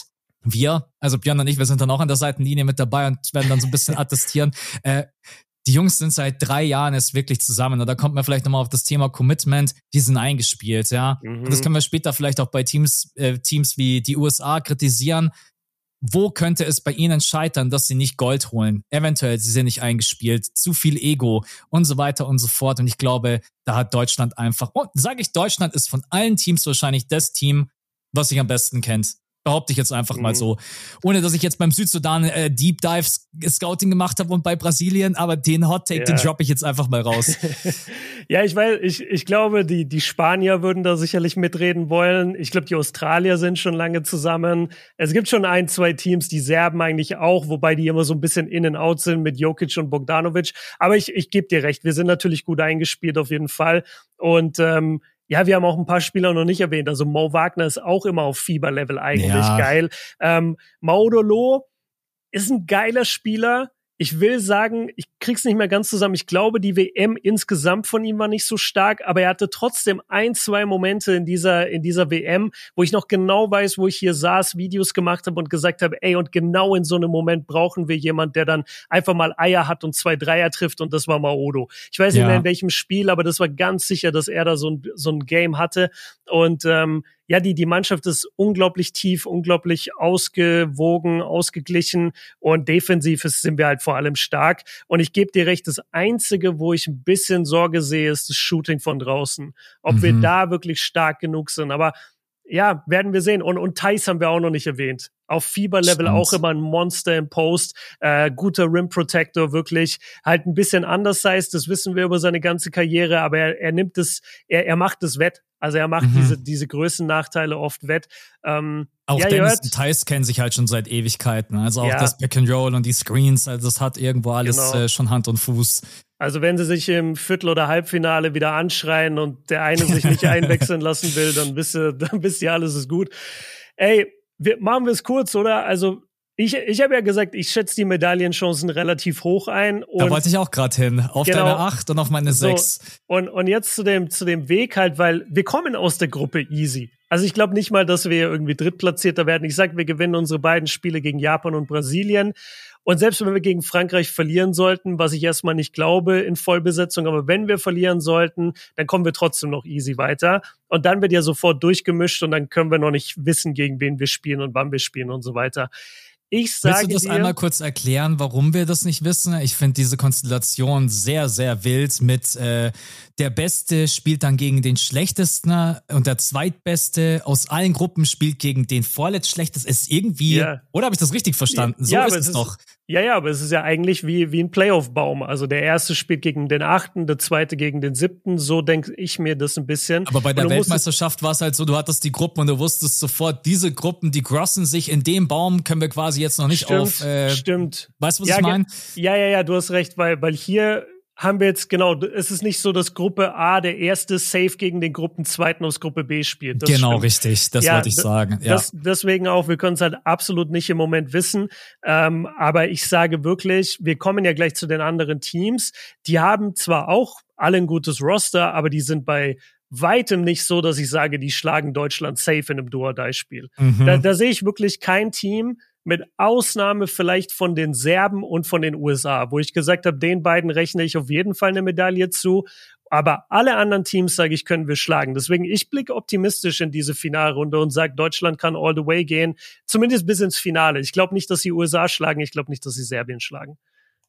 S2: also Björn und ich, wir sind dann auch an der Seitenlinie mit dabei und werden dann so ein bisschen attestieren. Die Jungs sind seit 3 Jahren jetzt wirklich zusammen und da kommt man vielleicht nochmal auf das Thema Commitment, die sind eingespielt, ja. Und das können wir später vielleicht auch bei Teams wie die USA kritisieren. Wo könnte es bei ihnen scheitern, dass sie nicht Gold holen? Eventuell, sie sind nicht eingespielt, zu viel Ego und so weiter und so fort. Und ich glaube, da hat Deutschland einfach, Deutschland ist von allen Teams wahrscheinlich das Team, was sich am besten kennt. Behaupte ich jetzt einfach mal so. Ohne, dass ich jetzt beim Südsudan Deep Dive Scouting gemacht habe und bei Brasilien, aber den Hot Take, den droppe ich jetzt einfach mal raus.
S3: Ja, ich glaube, die Spanier würden da sicherlich mitreden wollen. Ich glaube, die Australier sind schon lange zusammen. Es gibt schon 1, 2 Teams, die Serben eigentlich auch, wobei die immer so ein bisschen in and out sind mit Jokic und Bogdanovic. Aber ich gebe dir recht, wir sind natürlich gut eingespielt auf jeden Fall. Und ja, wir haben auch ein paar Spieler noch nicht erwähnt. Also Mo Wagner ist auch immer auf Fieberlevel eigentlich geil. Maudolo ist ein geiler Spieler. Ich will sagen, ich krieg's nicht mehr ganz zusammen. Ich glaube, die WM insgesamt von ihm war nicht so stark, aber er hatte trotzdem 1, 2 Momente in dieser WM, wo ich noch genau weiß, wo ich hier saß, Videos gemacht habe und gesagt habe, und genau in so einem Moment brauchen wir jemand, der dann einfach mal Eier hat und 2 Dreier trifft und das war Maodo. Ich weiß nicht mehr in welchem Spiel, aber das war ganz sicher, dass er da so ein Game hatte und die Mannschaft ist unglaublich tief, unglaublich ausgewogen, ausgeglichen und defensiv sind wir halt vor allem stark. Und ich gebe dir recht, das Einzige, wo ich ein bisschen Sorge sehe, ist das Shooting von draußen. Ob wir da wirklich stark genug sind. Aber ja, werden wir sehen. Und Theis haben wir auch noch nicht erwähnt. Auf Fieberlevel auch immer ein Monster im Post. Guter Rim Protector, wirklich. Halt ein bisschen undersized, das wissen wir über seine ganze Karriere, aber er nimmt es, er macht es wett. Also er macht diese Größennachteile oft wett.
S2: Auch Dennis und Theis kennen sich halt schon seit Ewigkeiten. Also auch das Pick and Roll und die Screens, also das hat irgendwo alles schon Hand und Fuß.
S3: Also wenn sie sich im Viertel- oder Halbfinale wieder anschreien und der eine sich nicht einwechseln lassen will, dann wisst ihr, alles ist gut. Machen wir es kurz, oder? Also ich habe ja gesagt, ich schätze die Medaillenchancen relativ hoch ein. Und
S2: da wollte ich auch gerade hin. Auf deine 8 und auf meine 6.
S3: Und jetzt zu dem Weg halt, weil wir kommen aus der Gruppe easy. Also ich glaube nicht mal, dass wir irgendwie Drittplatzierter werden. Ich sage, wir gewinnen unsere beiden Spiele gegen Japan und Brasilien. Und selbst wenn wir gegen Frankreich verlieren sollten, was ich erstmal nicht glaube in Vollbesetzung, aber wenn wir verlieren sollten, dann kommen wir trotzdem noch easy weiter. Und dann wird ja sofort durchgemischt und dann können wir noch nicht wissen, gegen wen wir spielen und wann wir spielen und so weiter. Willst du das
S2: einmal kurz erklären, warum wir das nicht wissen? Ich finde diese Konstellation sehr, sehr wild mit der Beste spielt dann gegen den Schlechtesten und der Zweitbeste aus allen Gruppen spielt gegen den Vorletztschlechtesten. Ist irgendwie, oder habe ich das richtig verstanden? So ist es doch.
S3: Ja, aber es ist ja eigentlich wie ein Playoff-Baum. Also der erste spielt gegen den 8., der zweite gegen den 7. So denke ich mir das ein bisschen.
S2: Aber bei der Weltmeisterschaft war es halt so, du hattest die Gruppen und du wusstest sofort, diese Gruppen, die crossen sich in dem Baum, können wir quasi jetzt noch nicht
S3: Stimmt.
S2: Weißt du, was ich meine?
S3: Ja, du hast recht, weil hier haben wir jetzt, es ist nicht so, dass Gruppe A der erste safe gegen den Gruppenzweiten aus Gruppe B spielt. Das stimmt.
S2: Richtig, das wollte ich sagen. Ja.
S3: Deswegen auch, wir können es halt absolut nicht im Moment wissen, aber ich sage wirklich, wir kommen ja gleich zu den anderen Teams, die haben zwar auch alle ein gutes Roster, aber die sind bei weitem nicht so, dass ich sage, die schlagen Deutschland safe in einem Do-or-Die-Spiel. Da sehe ich wirklich kein Team, mit Ausnahme vielleicht von den Serben und von den USA, wo ich gesagt habe, den beiden rechne ich auf jeden Fall eine Medaille zu. Aber alle anderen Teams, sage ich, können wir schlagen. Deswegen, ich blicke optimistisch in diese Finalrunde und sage, Deutschland kann all the way gehen, zumindest bis ins Finale. Ich glaube nicht, dass sie USA schlagen, ich glaube nicht, dass sie Serbien schlagen.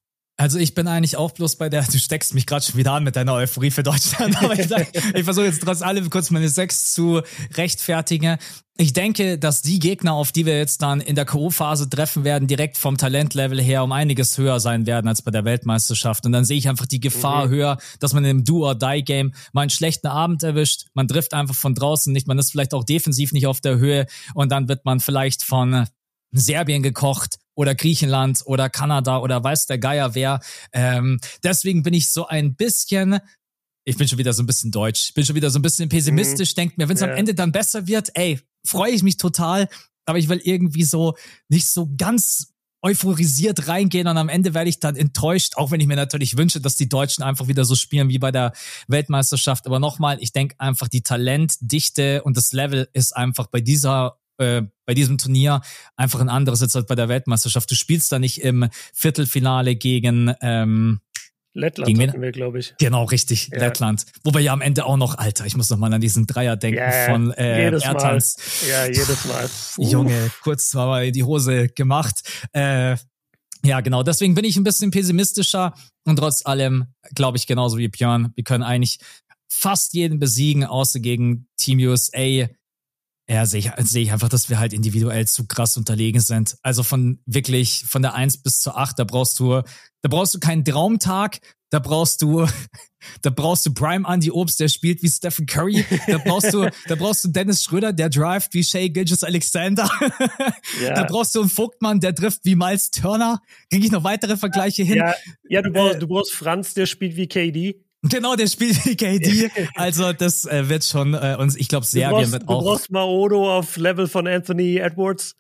S2: Also ich bin eigentlich auch bloß bei der, du steckst mich gerade schon wieder an mit deiner Euphorie für Deutschland, aber ich versuche jetzt trotz allem kurz meine 6 zu rechtfertigen. Ich denke, dass die Gegner, auf die wir jetzt dann in der K.O.-Phase treffen werden, direkt vom Talentlevel her um einiges höher sein werden als bei der Weltmeisterschaft. Und dann sehe ich einfach die Gefahr höher, dass man im Do-or-Die-Game mal einen schlechten Abend erwischt. Man trifft einfach von draußen nicht, man ist vielleicht auch defensiv nicht auf der Höhe und dann wird man vielleicht von Serbien gekocht oder Griechenland oder Kanada oder weiß der Geier wer. Deswegen bin ich so ein bisschen, ich bin schon wieder so ein bisschen deutsch, ich bin schon wieder so ein bisschen pessimistisch, denke mir, wenn es am Ende dann besser wird, freue ich mich total, aber ich will irgendwie so nicht so ganz euphorisiert reingehen und am Ende werde ich dann enttäuscht, auch wenn ich mir natürlich wünsche, dass die Deutschen einfach wieder so spielen wie bei der Weltmeisterschaft. Aber nochmal, ich denke einfach, die Talentdichte und das Level ist einfach bei diesem Turnier einfach ein anderes jetzt als bei der Weltmeisterschaft. Du spielst da nicht im Viertelfinale gegen
S3: Lettland hatten wir, glaube ich.
S2: Genau, richtig, ja. Lettland. Wobei ja am Ende auch noch, Alter, ich muss noch mal an diesen Dreier denken von Bertans.
S3: Ja, jedes Mal.
S2: Junge, kurz mal in die Hose gemacht. Ja, genau, deswegen bin ich ein bisschen pessimistischer und trotz allem glaube ich genauso wie Björn, wir können eigentlich fast jeden besiegen, außer gegen Team USA. Ja, sehe ich einfach, dass wir halt individuell zu krass unterlegen sind. Also von der 1 bis zur 8, da brauchst du keinen Traumtag, da brauchst du Prime Andy Obst, der spielt wie Stephen Curry, da brauchst du Dennis Schröder, der drivet wie Shai Gilgeous-Alexander, ja. Da brauchst du einen Vogtmann, der trifft wie Miles Turner. Kriege ich noch weitere Vergleiche hin?
S3: Ja, du brauchst Franz, der spielt wie KD.
S2: Genau, der spielt wie KD. Also das wird schon, und ich glaube, Serbien wird auch.
S3: Du brauchst Maodo auf Level von Anthony Edwards.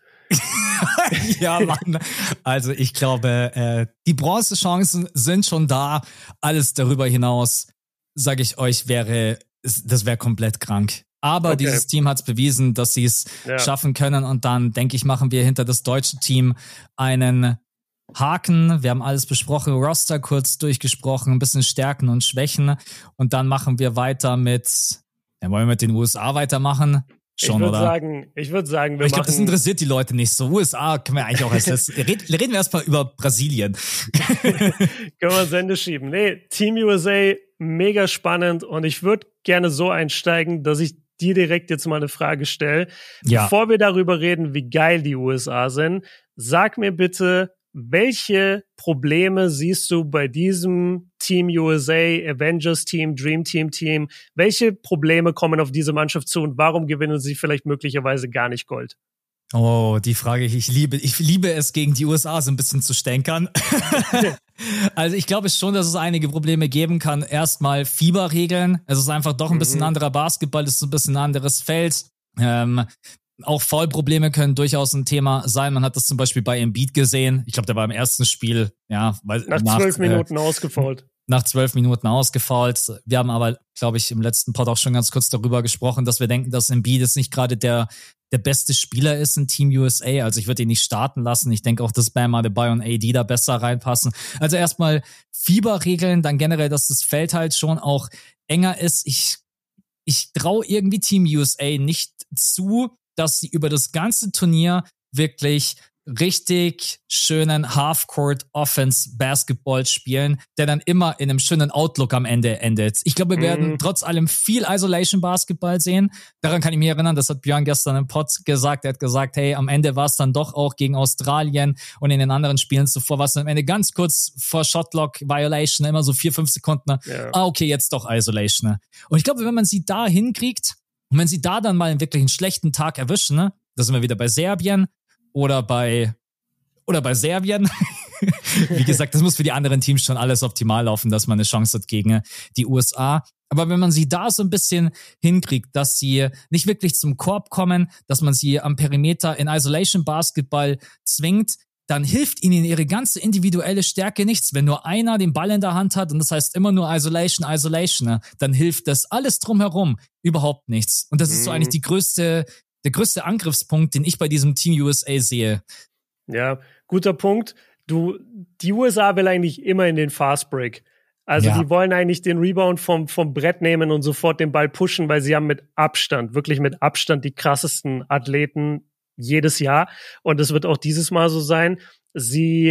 S2: Ja, Mann. Also ich glaube, die Bronzechancen sind schon da. Alles darüber hinaus, sage ich euch, das wäre komplett krank. Aber dieses Team hat es bewiesen, dass sie es schaffen können. Und dann, denke ich, machen wir hinter das deutsche Team einen Haken, wir haben alles besprochen, Roster kurz durchgesprochen, ein bisschen Stärken und Schwächen und dann machen wir weiter wollen wir mit den USA weitermachen? Schon,
S3: Ich würde sagen,
S2: ich glaube, das interessiert die Leute nicht so. USA können wir eigentlich auch reden wir erstmal über Brasilien.
S3: Können wir ans Ende schieben. Nee, Team USA, mega spannend und ich würde gerne so einsteigen, dass ich dir direkt jetzt mal eine Frage stelle. Ja. Bevor wir darüber reden, wie geil die USA sind, sag mir bitte, welche Probleme siehst du bei diesem Team USA, Avengers Team, Dream Team? Welche Probleme kommen auf diese Mannschaft zu und warum gewinnen sie vielleicht möglicherweise gar nicht Gold?
S2: Oh, die Frage, ich liebe es, gegen die USA so ein bisschen zu stänkern. Also ich glaube schon, dass es einige Probleme geben kann. Erstmal Fieberregeln. Es ist einfach doch ein bisschen anderer Basketball, es ist ein bisschen ein anderes Feld. Auch Foulprobleme können durchaus ein Thema sein. Man hat das zum Beispiel bei Embiid gesehen. Ich glaube, der war im ersten Spiel, ja.
S3: Nach 12 Minuten ausgefoult.
S2: Nach 12 Minuten ausgefoult. Wir haben aber, glaube ich, im letzten Pod auch schon ganz kurz darüber gesprochen, dass wir denken, dass Embiid jetzt nicht gerade der beste Spieler ist in Team USA. Also ich würde ihn nicht starten lassen. Ich denke auch, dass Bam Adebayo und AD da besser reinpassen. Also erstmal Fieberregeln, dann generell, dass das Feld halt schon auch enger ist. Ich traue irgendwie Team USA nicht zu, dass sie über das ganze Turnier wirklich richtig schönen Half-Court-Offense-Basketball spielen, der dann immer in einem schönen Outlook am Ende endet. Ich glaube, wir werden trotz allem viel Isolation-Basketball sehen. Daran kann ich mich erinnern, das hat Björn gestern im Pod gesagt. Er hat gesagt, hey, am Ende war es dann doch auch gegen Australien und in den anderen Spielen zuvor war es am Ende ganz kurz vor Shotlock-Violation, immer so 4-5 Sekunden. Ja. Okay, jetzt doch Isolation. Und ich glaube, wenn man sie da hinkriegt und wenn sie da dann mal wirklich einen schlechten Tag erwischen, ne, da sind wir wieder bei Serbien, oder bei Serbien. Wie gesagt, das muss für die anderen Teams schon alles optimal laufen, dass man eine Chance hat gegen die USA. Aber wenn man sie da so ein bisschen hinkriegt, dass sie nicht wirklich zum Korb kommen, dass man sie am Perimeter in Isolation Basketball zwingt, dann hilft ihnen ihre ganze individuelle Stärke nichts. Wenn nur einer den Ball in der Hand hat und das heißt immer nur Isolation, dann hilft das alles drumherum überhaupt nichts. Und das ist so eigentlich der größte Angriffspunkt, den ich bei diesem Team USA sehe.
S3: Ja, guter Punkt. Die USA will eigentlich immer in den Fast Break. Also die wollen eigentlich den Rebound vom Brett nehmen und sofort den Ball pushen, weil sie haben wirklich mit Abstand die krassesten Athleten jedes Jahr. Und das wird auch dieses Mal so sein. Sie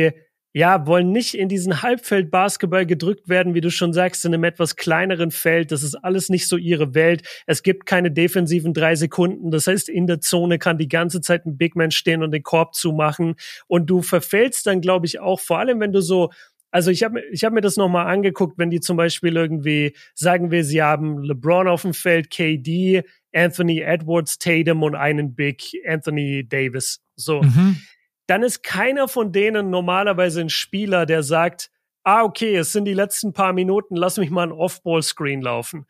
S3: Ja, wollen nicht in diesen Halbfeld-Basketball gedrückt werden, wie du schon sagst, in einem etwas kleineren Feld. Das ist alles nicht so ihre Welt. Es gibt keine defensiven 3 Sekunden. Das heißt, in der Zone kann die ganze Zeit ein Big Man stehen und den Korb zumachen. Und du verfällst dann, glaube ich, auch, vor allem wenn du so, also ich hab mir das nochmal angeguckt, wenn die zum Beispiel irgendwie, sagen wir, sie haben LeBron auf dem Feld, KD, Anthony Edwards, Tatum und einen Big, Anthony Davis. So. Dann ist keiner von denen normalerweise ein Spieler, der sagt, okay, es sind die letzten paar Minuten, lass mich mal ein Off-Ball-Screen laufen.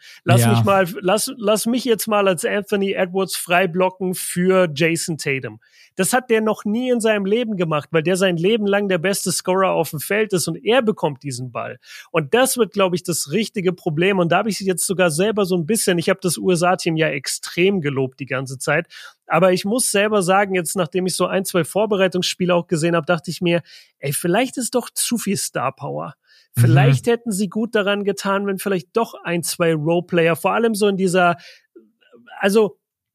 S3: Lass mich jetzt mal als Anthony Edwards frei blocken für Jason Tatum. Das hat der noch nie in seinem Leben gemacht, weil der sein Leben lang der beste Scorer auf dem Feld ist und er bekommt diesen Ball. Und das wird, glaube ich, das richtige Problem. Und da habe ich jetzt sogar selber so ein bisschen, ich habe das USA-Team ja extrem gelobt die ganze Zeit, aber ich muss selber sagen, jetzt nachdem ich so 1, 2 Vorbereitungsspiele auch gesehen habe, dachte ich mir, vielleicht ist doch zu viel Star Power. Vielleicht hätten sie gut daran getan, wenn vielleicht doch 1, 2 Roleplayer, vor allem so in dieser, also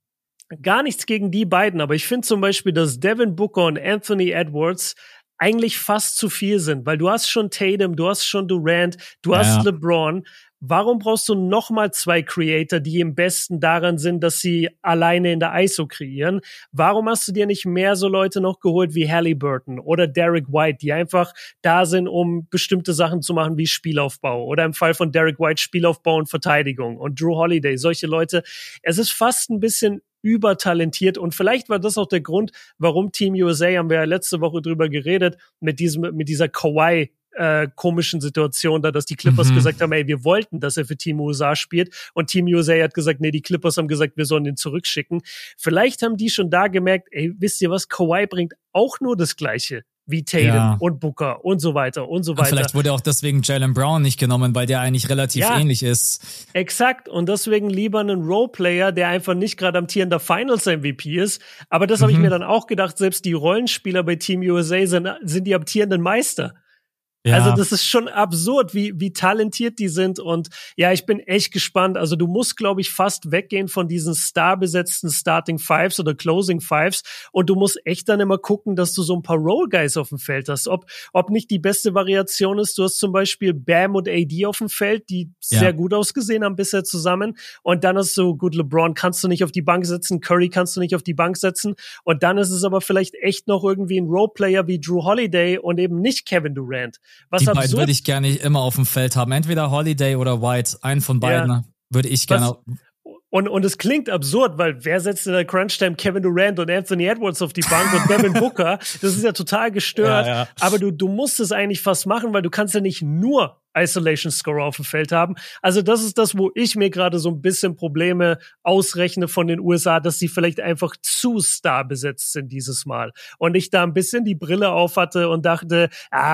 S3: gar nichts gegen die beiden, aber ich finde zum Beispiel, dass Devin Booker und Anthony Edwards eigentlich fast zu viel sind, weil du hast schon Tatum, du hast schon Durant, du hast LeBron. Warum brauchst du noch mal 2 Creator, die im besten daran sind, dass sie alleine in der ISO kreieren? Warum hast du dir nicht mehr so Leute noch geholt wie Halliburton oder Derek White, die einfach da sind, um bestimmte Sachen zu machen wie Spielaufbau oder im Fall von Derek White Spielaufbau und Verteidigung und Drew Holiday, solche Leute. Es ist fast ein bisschen übertalentiert und vielleicht war das auch der Grund, warum Team USA, haben wir ja letzte Woche drüber geredet, mit dieser Kawhi komischen Situation da, dass die Clippers gesagt haben, wir wollten, dass er für Team USA spielt und Team USA hat gesagt, nee, die Clippers haben gesagt, wir sollen ihn zurückschicken. Vielleicht haben die schon da gemerkt, wisst ihr was, Kawhi bringt auch nur das Gleiche wie Tatum und Booker und so weiter und so weiter.
S2: Und vielleicht wurde auch deswegen Jaylen Brown nicht genommen, weil der eigentlich relativ ähnlich ist.
S3: Exakt. Und deswegen lieber einen Roleplayer, der einfach nicht gerade amtierender Finals-MVP ist. Aber das habe ich mir dann auch gedacht, selbst die Rollenspieler bei Team USA sind die amtierenden Meister. Ja. Also das ist schon absurd, wie talentiert die sind und ja, ich bin echt gespannt. Also du musst, glaube ich, fast weggehen von diesen starbesetzten Starting Fives oder Closing Fives und du musst echt dann immer gucken, dass du so ein paar Role Guys auf dem Feld hast. Ob nicht die beste Variation ist, du hast zum Beispiel Bam und AD auf dem Feld, die sehr gut ausgesehen haben bisher zusammen und dann hast du, gut, LeBron kannst du nicht auf die Bank setzen, Curry kannst du nicht auf die Bank setzen und dann ist es aber vielleicht echt noch irgendwie ein Roleplayer wie Drew Holiday und eben nicht Kevin Durant.
S2: Die beiden würde ich gerne immer auf dem Feld haben. Entweder Holiday oder White. Einen von beiden würde ich gerne.
S3: Und es klingt absurd, weil wer setzt in der Crunch-Time Kevin Durant und Anthony Edwards auf die Bank und Devin Booker? Das ist ja total gestört. Ja. Aber du musst es eigentlich fast machen, weil du kannst ja nicht nur Isolation Scorer auf dem Feld haben. Also das ist das, wo ich mir gerade so ein bisschen Probleme ausrechne von den USA, dass sie vielleicht einfach zu star besetzt sind dieses Mal. Und ich da ein bisschen die Brille auf hatte und dachte,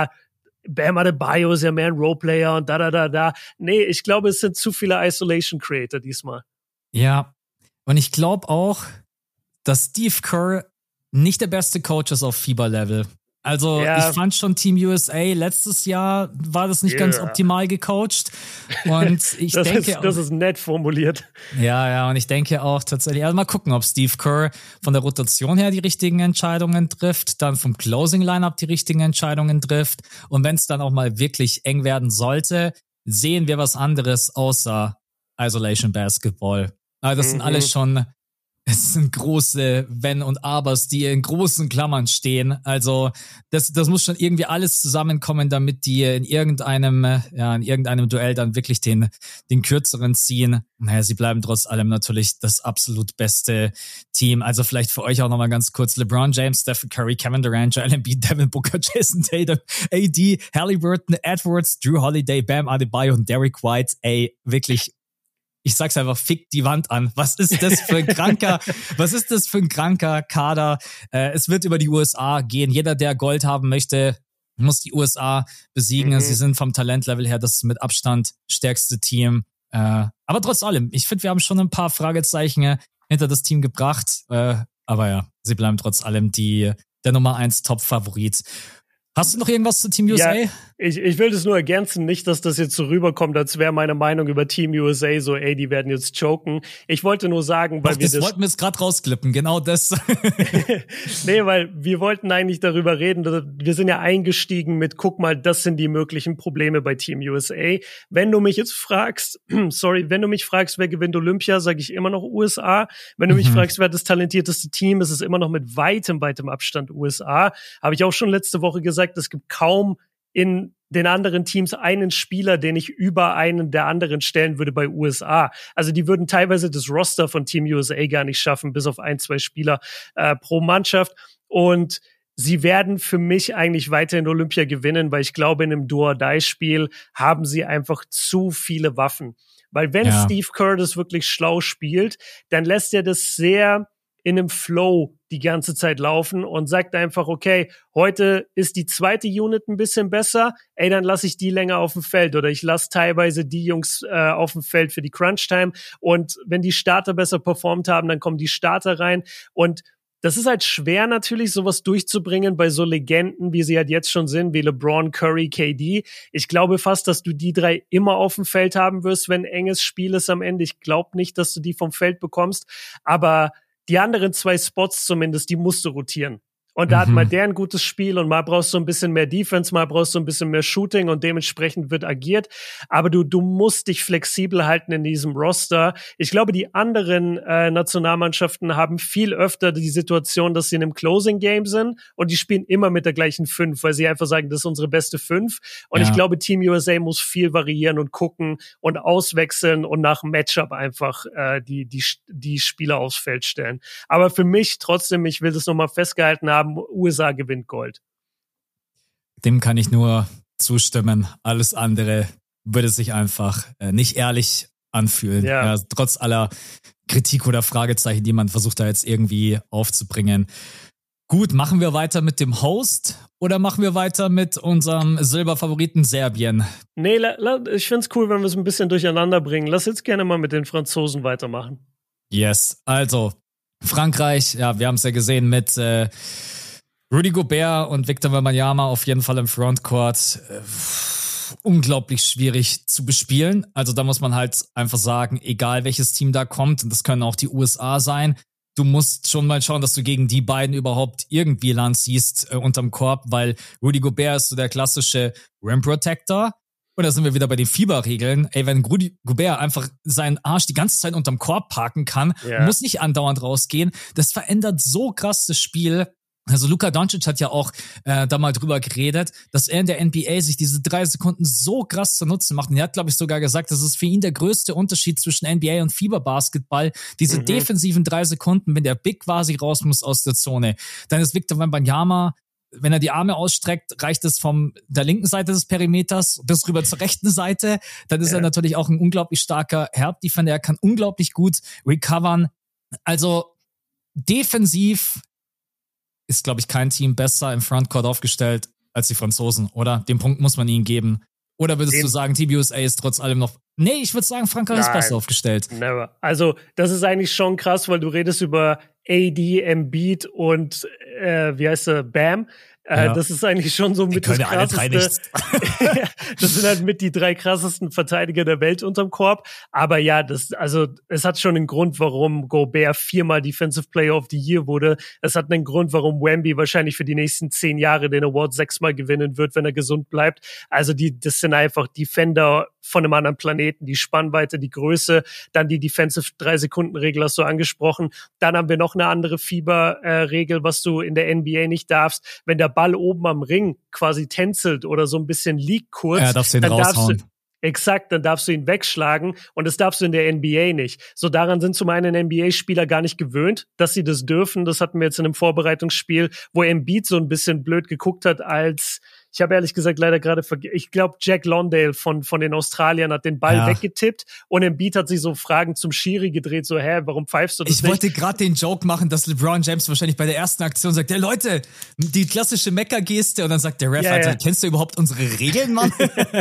S3: Bam Adebayo ist ja mehr ein Roleplayer und da. Nee, ich glaube, es sind zu viele Isolation Creator diesmal.
S2: Ja, und ich glaube auch, dass Steve Kerr nicht der beste Coach ist auf FIBA-Level. Also ich fand schon Team USA letztes Jahr war das nicht ganz optimal gecoacht und ich denke
S3: das ist nett formuliert.
S2: Ja, und ich denke auch tatsächlich, also mal gucken, ob Steve Kerr von der Rotation her die richtigen Entscheidungen trifft, dann vom Closing-Lineup die richtigen Entscheidungen trifft und wenn es dann auch mal wirklich eng werden sollte, sehen wir was anderes außer Isolation Basketball. Also das sind alles schon, es sind große Wenn und Abers, die in großen Klammern stehen. Also das muss schon irgendwie alles zusammenkommen, damit die in irgendeinem Duell dann wirklich den kürzeren ziehen. Naja, sie bleiben trotz allem natürlich das absolut beste Team. Also vielleicht für euch auch nochmal ganz kurz. LeBron James, Stephen Curry, Kevin Durant, Joel Embiid, Devin Booker, Jason Tatum, AD, Halliburton, Edwards, Drew Holiday, Bam Adebayo und Derek White. Wirklich, ich sag's einfach, fick die Wand an. Was ist das für ein kranker Kader? Es wird über die USA gehen. Jeder, der Gold haben möchte, muss die USA besiegen. Sie sind vom Talentlevel her das mit Abstand stärkste Team. Aber trotz allem, ich finde, wir haben schon ein paar Fragezeichen hinter das Team gebracht. Aber ja, sie bleiben trotz allem der Nummer 1 Top-Favorit. Hast du noch irgendwas zu Team USA?
S3: Ja, ich will das nur ergänzen, nicht, dass das jetzt so rüberkommt, als wäre meine Meinung über Team USA so, ey, die werden jetzt choken. Ich wollte nur sagen, weil
S2: das wollten wir jetzt gerade rausklippen, genau das.
S3: Nee, weil wir wollten eigentlich darüber reden, wir sind ja eingestiegen mit, guck mal, das sind die möglichen Probleme bei Team USA. Wenn du mich jetzt fragst, wenn du mich fragst, wer gewinnt Olympia, sage ich immer noch USA. Wenn du mich fragst, wer das talentierteste Team ist, ist es immer noch mit weitem Abstand USA. Habe ich auch schon letzte Woche gesagt, es gibt kaum in den anderen Teams einen Spieler, den ich über einen der anderen stellen würde bei USA. Also die würden teilweise das Roster von Team USA gar nicht schaffen, bis auf 1-2 Spieler pro Mannschaft. Und sie werden für mich eigentlich weiterhin Olympia gewinnen, weil ich glaube, in einem Do-or-Die-Spiel haben sie einfach zu viele Waffen. Weil wenn Steve Kerr das wirklich schlau spielt, dann lässt er das sehr in einem Flow die ganze Zeit laufen und sagt einfach, okay, heute ist die zweite Unit ein bisschen besser, ey, dann lasse ich die länger auf dem Feld oder ich lasse teilweise die Jungs auf dem Feld für die Crunch-Time und wenn die Starter besser performt haben, dann kommen die Starter rein und das ist halt schwer natürlich, sowas durchzubringen bei so Legenden, wie sie halt jetzt schon sind, wie LeBron, Curry, KD. Ich glaube fast, dass du die drei immer auf dem Feld haben wirst, wenn ein enges Spiel ist am Ende. Ich glaube nicht, dass du die vom Feld bekommst, aber die anderen 2 Spots zumindest, die musst du rotieren. Und da hat mal der ein gutes Spiel und mal brauchst du ein bisschen mehr Defense, mal brauchst du ein bisschen mehr Shooting und dementsprechend wird agiert. Aber du musst dich flexibel halten in diesem Roster. Ich glaube, die anderen Nationalmannschaften haben viel öfter die Situation, dass sie in einem Closing Game sind und die spielen immer mit der gleichen 5, weil sie einfach sagen, das ist unsere beste 5. Und ich glaube, Team USA muss viel variieren und gucken und auswechseln und nach Matchup einfach die Spieler aufs Feld stellen. Aber für mich trotzdem, ich will das nochmal festgehalten haben, USA gewinnt Gold.
S2: Dem kann ich nur zustimmen. Alles andere würde sich einfach nicht ehrlich anfühlen. Ja, trotz aller Kritik oder Fragezeichen, die man versucht da jetzt irgendwie aufzubringen. Gut, machen wir weiter mit dem Host oder machen wir weiter mit unserem Silberfavoriten Serbien?
S3: Nee, ich find's cool, wenn wir es ein bisschen durcheinander bringen. Lass jetzt gerne mal mit den Franzosen weitermachen.
S2: Yes, also Frankreich, ja, wir haben es ja gesehen mit Rudy Gobert und Victor Wembanyama auf jeden Fall im Frontcourt. Unglaublich schwierig zu bespielen. Also da muss man halt einfach sagen, egal welches Team da kommt, und das können auch die USA sein, du musst schon mal schauen, dass du gegen die beiden überhaupt irgendwie Land siehst unterm Korb, weil Rudy Gobert ist so der klassische Rim Protector. Und da sind wir wieder bei den Fieberregeln. Ey, wenn Rudy Gobert einfach seinen Arsch die ganze Zeit unterm Korb parken kann, muss nicht andauernd rausgehen, das verändert so krass das Spiel. Also Luka Doncic hat ja auch da mal drüber geredet, dass er in der NBA sich diese 3 Sekunden so krass zunutze macht. Und er hat, glaube ich, sogar gesagt, das ist für ihn der größte Unterschied zwischen NBA und Fieberbasketball. Diese defensiven 3 Sekunden, wenn der Big quasi raus muss aus der Zone. Dann ist Victor Wembanyama, wenn er die Arme ausstreckt, reicht es von der linken Seite des Perimeters bis rüber zur rechten Seite. Dann ist er natürlich auch ein unglaublich starker Help-Defender. Er kann unglaublich gut recovern. Also defensiv ist, glaube ich, kein Team besser im Frontcourt aufgestellt als die Franzosen, oder? Den Punkt muss man ihnen geben. Oder würdest du sagen, Team USA ist trotz allem noch... Nee, ich würde sagen, Frankreich ist besser aufgestellt.
S3: Never. Also, das ist eigentlich schon krass, weil du redest über AD, Embiid und wie heißt er, Bam. Das ist eigentlich schon so mit das krasseste. Das sind halt mit die 3 krassesten Verteidiger der Welt unterm Korb. Aber ja, es hat schon einen Grund, warum Gobert 4-mal Defensive Player of the Year wurde. Es hat einen Grund, warum Wemby wahrscheinlich für die nächsten 10 Jahre den Award 6-mal gewinnen wird, wenn er gesund bleibt. Also das sind einfach Defender von einem anderen Planeten. Die Spannweite, die Größe, dann die Defensive 3-Sekunden-Regel hast du angesprochen. Dann haben wir noch eine andere Fieberregel, was du in der NBA nicht darfst. Wenn der Ball oben am Ring quasi tänzelt oder so ein bisschen liegt kurz,
S2: darfst du ihn raushauen.
S3: Dann darfst du ihn wegschlagen und das darfst du in der NBA nicht. So daran sind zum einen NBA-Spieler gar nicht gewöhnt, dass sie das dürfen. Das hatten wir jetzt in einem Vorbereitungsspiel, wo Embiid so ein bisschen blöd geguckt hat, ich habe ehrlich gesagt leider gerade ich glaube, Jack Londale von den Australiern hat den Ball weggetippt und Embiid hat sich so Fragen zum Schiri gedreht, so, warum pfeifst du das nicht?
S2: Ich wollte gerade den Joke machen, dass LeBron James wahrscheinlich bei der ersten Aktion sagt, Leute, die klassische Mecker-Geste und dann sagt der Ref, Alter, kennst du überhaupt unsere Regeln, Mann?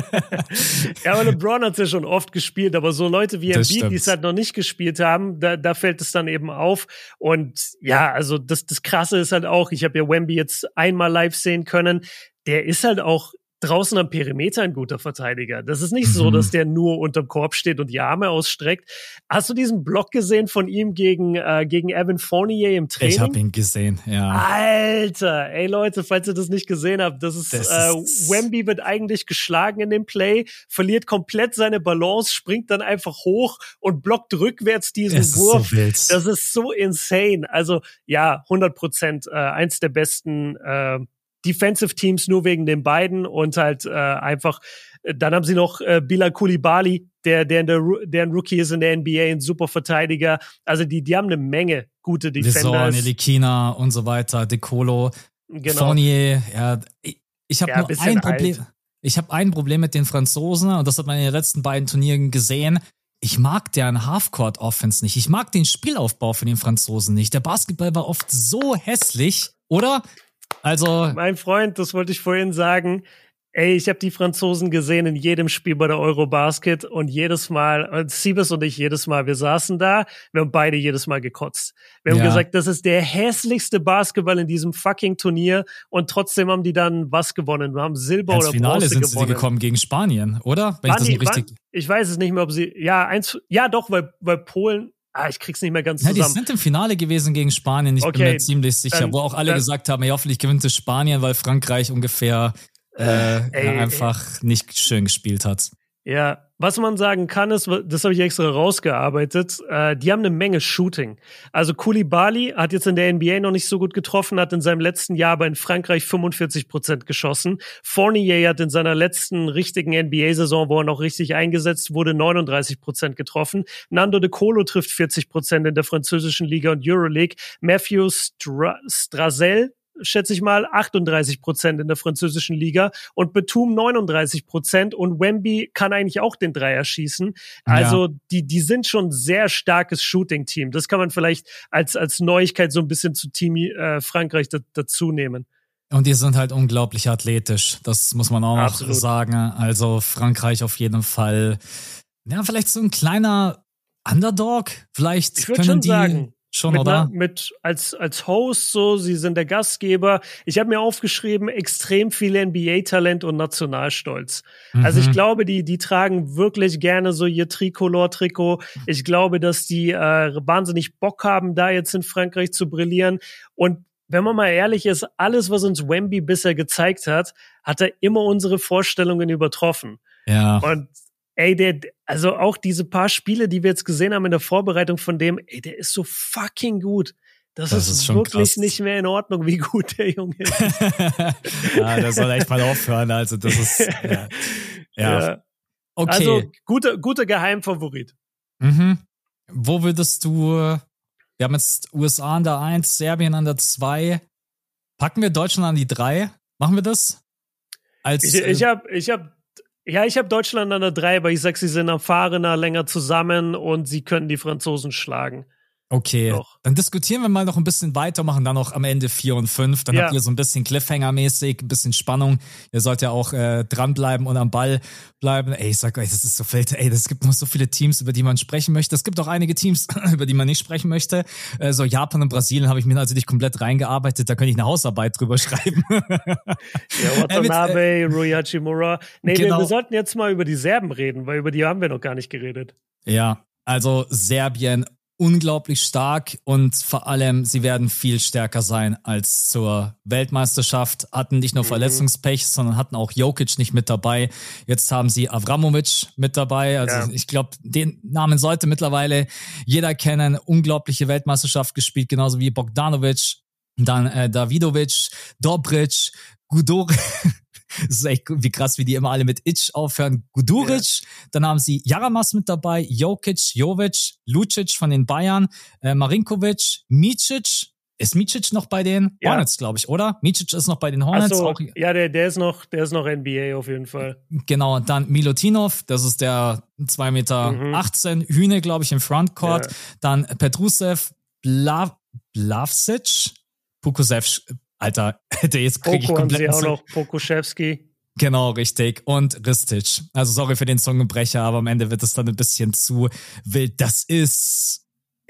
S3: Ja, aber LeBron hat es ja schon oft gespielt, aber so Leute wie Embiid, die es halt noch nicht gespielt haben, da fällt es dann eben auf und ja, also das Krasse ist halt auch, ich habe ja Wemby jetzt einmal live sehen können, der ist halt auch draußen am Perimeter ein guter Verteidiger. Das ist nicht so, dass der nur unterm Korb steht und die Arme ausstreckt. Hast du diesen Block gesehen von ihm gegen Evan Fournier im Training?
S2: Ich habe ihn gesehen, ja.
S3: Alter, ey Leute, falls ihr das nicht gesehen habt, das ist Wemby wird eigentlich geschlagen in dem Play, verliert komplett seine Balance, springt dann einfach hoch und blockt rückwärts diesen Wurf.
S2: So wild.
S3: Das ist so insane. Also ja, 100% eins der besten Defensive Teams nur wegen den beiden und halt einfach, dann haben sie noch Bilal Coulibaly, der ein Rookie ist in der NBA, ein super Verteidiger. Also die haben eine Menge gute Defenders.
S2: Nelikina und so weiter, De Colo,
S3: Genau.
S2: Fournier, ja. Ich habe nur ein Problem.
S3: Alt.
S2: Ich habe ein Problem mit den Franzosen und das hat man in den letzten beiden Turnieren gesehen. Ich mag deren Halfcourt-Offense nicht. Ich mag den Spielaufbau von den Franzosen nicht. Der Basketball war oft so hässlich, oder? Also,
S3: mein Freund, das wollte ich vorhin sagen. Ey, ich habe die Franzosen gesehen in jedem Spiel bei der Eurobasket und jedes Mal, und Siebes und ich jedes Mal, wir saßen da, wir haben beide jedes Mal gekotzt. Wir haben gesagt, das ist der hässlichste Basketball in diesem fucking Turnier und trotzdem haben die dann was gewonnen. Wir haben Silber oder Bronze gewonnen.
S2: Ins Finale sind sie gekommen gegen Spanien, oder? Wenn ich das noch richtig...
S3: Ich weiß es nicht mehr, ob sie, doch, weil Polen, ich krieg's nicht mehr ganz zusammen.
S2: Ja, die sind im Finale gewesen gegen Spanien, ich bin mir ziemlich sicher, wo auch alle gesagt haben, hoffentlich gewinnt es Spanien, weil Frankreich ungefähr einfach nicht schön gespielt hat.
S3: Ja, was man sagen kann, ist, das habe ich extra rausgearbeitet, die haben eine Menge Shooting. Also Coulibaly hat jetzt in der NBA noch nicht so gut getroffen, hat in seinem letzten Jahr aber in Frankreich 45% geschossen. Fournier hat in seiner letzten richtigen NBA-Saison, wo er noch richtig eingesetzt wurde, 39% getroffen. Nando De Colo trifft 40% in der französischen Liga und Euroleague. Matthew Strazel, schätze ich mal, 38% in der französischen Liga und Batum 39% und Wemby kann eigentlich auch den Dreier schießen. Also die sind schon ein sehr starkes Shooting-Team. Das kann man vielleicht als Neuigkeit so ein bisschen zu Team Frankreich dazu nehmen.
S2: Und die sind halt unglaublich athletisch. Das muss man auch noch sagen. Also Frankreich auf jeden Fall, ja, vielleicht so ein kleiner Underdog. Vielleicht können die... sagen. Schon, oder?
S3: Als Host so, sie sind der Gastgeber. Ich habe mir aufgeschrieben, extrem viel NBA-Talent und Nationalstolz. Also ich glaube, die tragen wirklich gerne so ihr Tricolor-Trikot. Ich glaube, dass die wahnsinnig Bock haben, da jetzt in Frankreich zu brillieren. Und wenn man mal ehrlich ist, alles, was uns Wemby bisher gezeigt hat, hat er immer unsere Vorstellungen übertroffen.
S2: Ja.
S3: Und also auch diese paar Spiele, die wir jetzt gesehen haben in der Vorbereitung von dem, der ist so fucking gut. Das ist schon wirklich krass. Nicht mehr in Ordnung, wie gut der Junge ist.
S2: Ja, das soll echt mal aufhören. Also das ist, ja. Okay.
S3: Also guter Geheimfavorit.
S2: Wo würdest du, wir haben jetzt USA an der 1, Serbien an der 2. Packen wir Deutschland an die 3? Machen wir das?
S3: Ich habe Deutschland an der 3, weil ich sag, sie sind erfahrener, länger zusammen und sie können die Franzosen schlagen.
S2: Okay,
S3: Doch.
S2: Dann diskutieren wir mal noch ein bisschen weiter, machen dann noch am Ende 4 und 5. Dann habt ihr so ein bisschen Cliffhanger-mäßig, ein bisschen Spannung. Ihr sollt ja auch dranbleiben und am Ball bleiben. Ey, ich sag euch, das ist so wild. Ey, es gibt noch so viele Teams, über die man sprechen möchte. Es gibt auch einige Teams, über die man nicht sprechen möchte. So Japan und Brasilien habe ich mir also nicht komplett reingearbeitet. Da könnte ich eine Hausarbeit drüber schreiben.
S3: Watanabe, Rui Hachimura. Nee, genau. wir sollten jetzt mal über die Serben reden, weil über die haben wir noch gar nicht geredet.
S2: Ja, also Serbien unglaublich stark und vor allem, sie werden viel stärker sein als zur Weltmeisterschaft. Hatten nicht nur Verletzungspech, sondern hatten auch Jokic nicht mit dabei. Jetzt haben sie Avramovic mit dabei. Also ich glaube, den Namen sollte mittlerweile jeder kennen. Unglaubliche Weltmeisterschaft gespielt, genauso wie Bogdanovic, dann Davidovic, Dobric, Guduric. Das ist echt wie krass, wie die immer alle mit Itch aufhören. Guduric, dann haben sie Jaramas mit dabei, Jokic, Jovic, Lucic von den Bayern, Marinkovic, Micic. Ist Micic noch bei den Hornets, glaube ich, oder? Micic ist noch bei den Hornets.
S3: Ach so, ja, der ist noch NBA auf jeden Fall.
S2: Genau, und dann Milutinov, das ist der 2,18 Meter Hühne, glaube ich, im Frontcourt. Ja. Dann Petrusev, Blavsic, Pukusev, Alter, jetzt kriege ich komplett...
S3: Haben sie auch noch, Pokuševski.
S2: Genau, richtig. Und Ristic. Also sorry für den Zungenbrecher, aber am Ende wird es dann ein bisschen zu wild. Das ist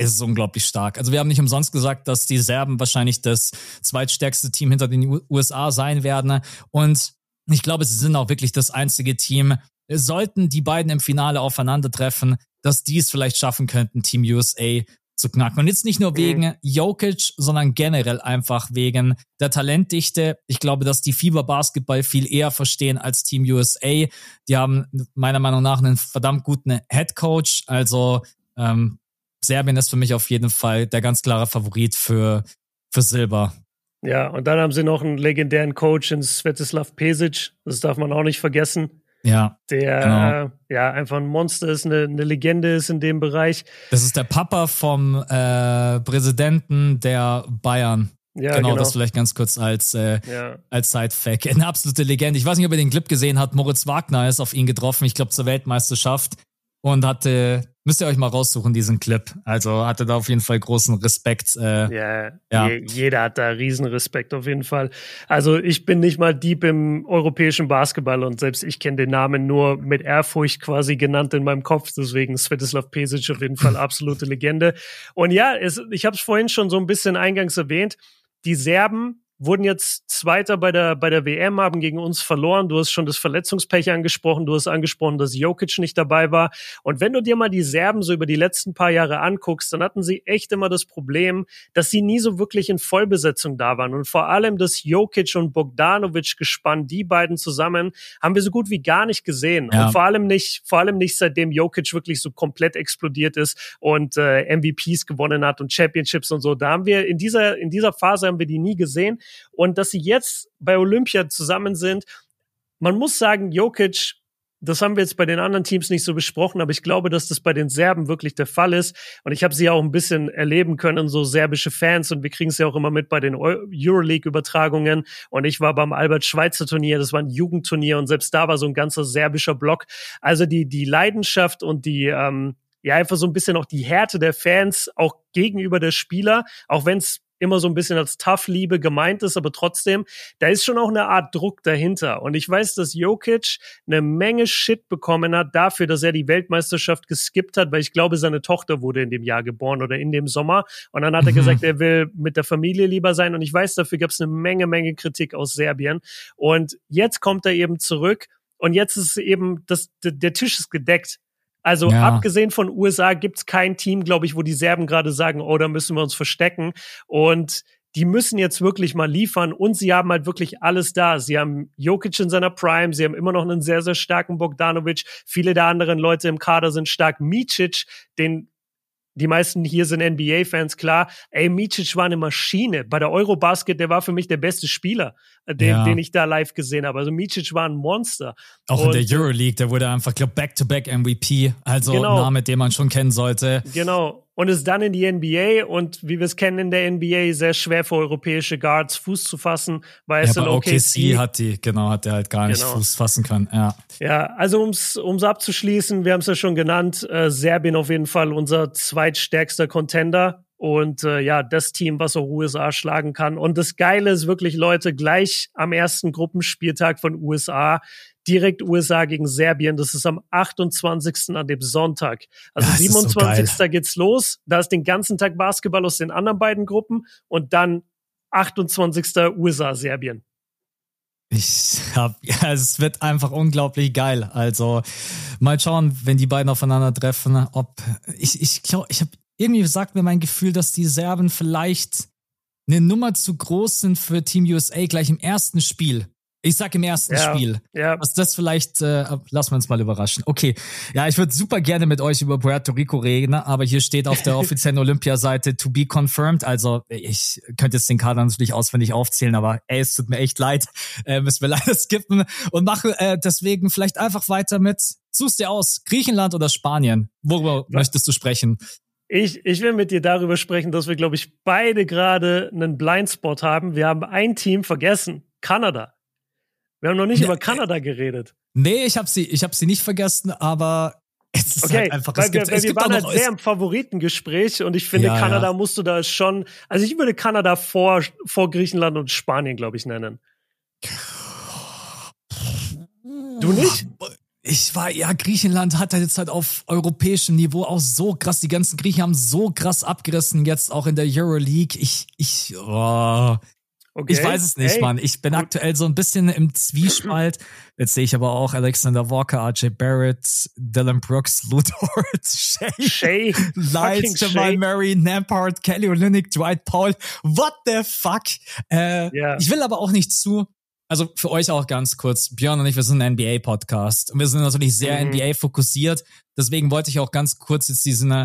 S2: ist es unglaublich stark. Also wir haben nicht umsonst gesagt, dass die Serben wahrscheinlich das zweitstärkste Team hinter den USA sein werden. Und ich glaube, sie sind auch wirklich das einzige Team. Sollten die beiden im Finale aufeinandertreffen, dass die es vielleicht schaffen könnten, Team USA zu knacken. Und jetzt nicht nur wegen Jokic, sondern generell einfach wegen der Talentdichte. Ich glaube, dass die FIBA-Basketball viel eher verstehen als Team USA. Die haben meiner Meinung nach einen verdammt guten Headcoach. Also Serbien ist für mich auf jeden Fall der ganz klare Favorit für Silber.
S3: Ja, und dann haben sie noch einen legendären Coach in Svetislav Pesic. Das darf man auch nicht vergessen.
S2: Ja,
S3: der einfach ein Monster ist, eine Legende ist in dem Bereich.
S2: Das ist der Papa vom Präsidenten der Bayern. Ja, genau, das vielleicht ganz kurz als Side-Fact. Eine absolute Legende. Ich weiß nicht, ob ihr den Clip gesehen habt. Moritz Wagner ist auf ihn getroffen, ich glaube zur Weltmeisterschaft. Und müsst ihr euch mal raussuchen, diesen Clip. Also hatte da auf jeden Fall großen Respekt.
S3: Jeder hat da riesen Respekt auf jeden Fall. Also ich bin nicht mal deep im europäischen Basketball und selbst ich kenne den Namen nur mit Ehrfurcht quasi genannt in meinem Kopf. Deswegen Svetislav Pesic auf jeden Fall absolute Legende. Und ja, ich habe es vorhin schon so ein bisschen eingangs erwähnt. Die Serben wurden jetzt Zweiter bei der WM, haben gegen uns verloren. Du hast schon das Verletzungspech angesprochen. Du hast angesprochen, dass Jokic nicht dabei war. Und wenn du dir mal die Serben so über die letzten paar Jahre anguckst, dann hatten sie echt immer das Problem, dass sie nie so wirklich in Vollbesetzung da waren. Und vor allem das Jokic und Bogdanovic-Gespann, die beiden zusammen, haben wir so gut wie gar nicht gesehen. Ja. Und vor allem nicht seitdem Jokic wirklich so komplett explodiert ist und MVPs gewonnen hat und Championships und so. Da haben wir in dieser Phase haben wir die nie gesehen. Und dass sie jetzt bei Olympia zusammen sind, man muss sagen, Jokic, das haben wir jetzt bei den anderen Teams nicht so besprochen, aber ich glaube, dass das bei den Serben wirklich der Fall ist. Und ich habe sie ja auch ein bisschen erleben können, so serbische Fans. Und wir kriegen es ja auch immer mit bei den Euroleague-Übertragungen. Und ich war beim Albert-Schweitzer-Turnier, das war ein Jugendturnier. Und selbst da war so ein ganzer serbischer Block. Also die Leidenschaft und einfach so ein bisschen auch die Härte der Fans, auch gegenüber der Spieler, auch wenn es immer so ein bisschen als Tough-Liebe gemeint ist, aber trotzdem, da ist schon auch eine Art Druck dahinter. Und ich weiß, dass Jokic eine Menge Shit bekommen hat dafür, dass er die Weltmeisterschaft geskippt hat, weil ich glaube, seine Tochter wurde in dem Jahr geboren oder in dem Sommer. Und dann hat er gesagt, er will mit der Familie lieber sein. Und ich weiß, dafür gab es eine Menge Kritik aus Serbien. Und jetzt kommt er eben zurück. Und jetzt ist eben, der Tisch ist gedeckt. Also abgesehen von USA gibt's kein Team, glaube ich, wo die Serben gerade sagen, oh, da müssen wir uns verstecken. Und die müssen jetzt wirklich mal liefern. Und sie haben halt wirklich alles da. Sie haben Jokic in seiner Prime. Sie haben immer noch einen sehr, sehr starken Bogdanovic. Viele der anderen Leute im Kader sind stark. Micic, die meisten hier sind NBA-Fans, klar. Micic war eine Maschine. Bei der Eurobasket, der war für mich der beste Spieler, den ich da live gesehen habe. Also Micic war ein Monster.
S2: Auch in der Euroleague, der wurde einfach, ich glaube, Back-to-Back-MVP. Also ein Name, den man schon kennen sollte.
S3: Genau. Und ist dann in die NBA und wie wir es kennen in der NBA, sehr schwer für europäische Guards Fuß zu fassen, weil es
S2: bei OKC hat er halt gar nicht Fuß fassen können.
S3: Ja, also um's abzuschließen, wir haben es ja schon genannt, Serbien auf jeden Fall unser zweitstärkster Contender. Und das Team, was auch USA schlagen kann. Und das Geile ist wirklich, Leute, gleich am ersten Gruppenspieltag von USA, direkt USA gegen Serbien. Das ist am 28. an dem Sonntag. Also 27. So geht's los. Da ist den ganzen Tag Basketball aus den anderen beiden Gruppen. Und dann 28. USA-Serbien.
S2: Es wird einfach unglaublich geil. Also mal schauen, wenn die beiden aufeinandertreffen, ob ich glaube, irgendwie sagt mir mein Gefühl, dass die Serben vielleicht eine Nummer zu groß sind für Team USA gleich im ersten Spiel. Ich sag im ersten Spiel. Ja. Was das vielleicht, lassen wir uns mal überraschen. Okay, ja, ich würde super gerne mit euch über Puerto Rico reden, aber hier steht auf der offiziellen Olympiaseite to be confirmed. Also ich könnte jetzt den Kader natürlich auswendig aufzählen, aber es tut mir echt leid. Müssen wir leider skippen und machen deswegen vielleicht einfach weiter mit, such's dir aus, Griechenland oder Spanien. Worüber möchtest du sprechen?
S3: Ich will mit dir darüber sprechen, dass wir, glaube ich, beide gerade einen Blindspot haben. Wir haben ein Team vergessen, Kanada. Wir haben noch nicht über Kanada geredet.
S2: Nee, ich hab sie nicht vergessen, aber es ist halt einfach,
S3: wir waren halt sehr im Favoritengespräch und ich finde, Kanada musst du da schon, also ich würde Kanada vor Griechenland und Spanien, glaube ich, nennen. Du nicht?
S2: Griechenland hat halt jetzt halt auf europäischem Niveau auch so krass, die ganzen Griechen haben so krass abgerissen, jetzt auch in der Euroleague. Ich weiß es nicht, Mann. Ich bin aktuell so ein bisschen im Zwiespalt. Jetzt sehe ich aber auch Alexander Walker, RJ Barrett, Dylan Brooks, Lou Dort, Shea, Lights, Jamal Murray, Nembhard, Kelly Olynyk, Dwight Powell. What the fuck? Ich will aber auch nicht also für euch auch ganz kurz, Björn und ich, wir sind ein NBA-Podcast und wir sind natürlich sehr NBA-fokussiert. Deswegen wollte ich auch ganz kurz jetzt diesen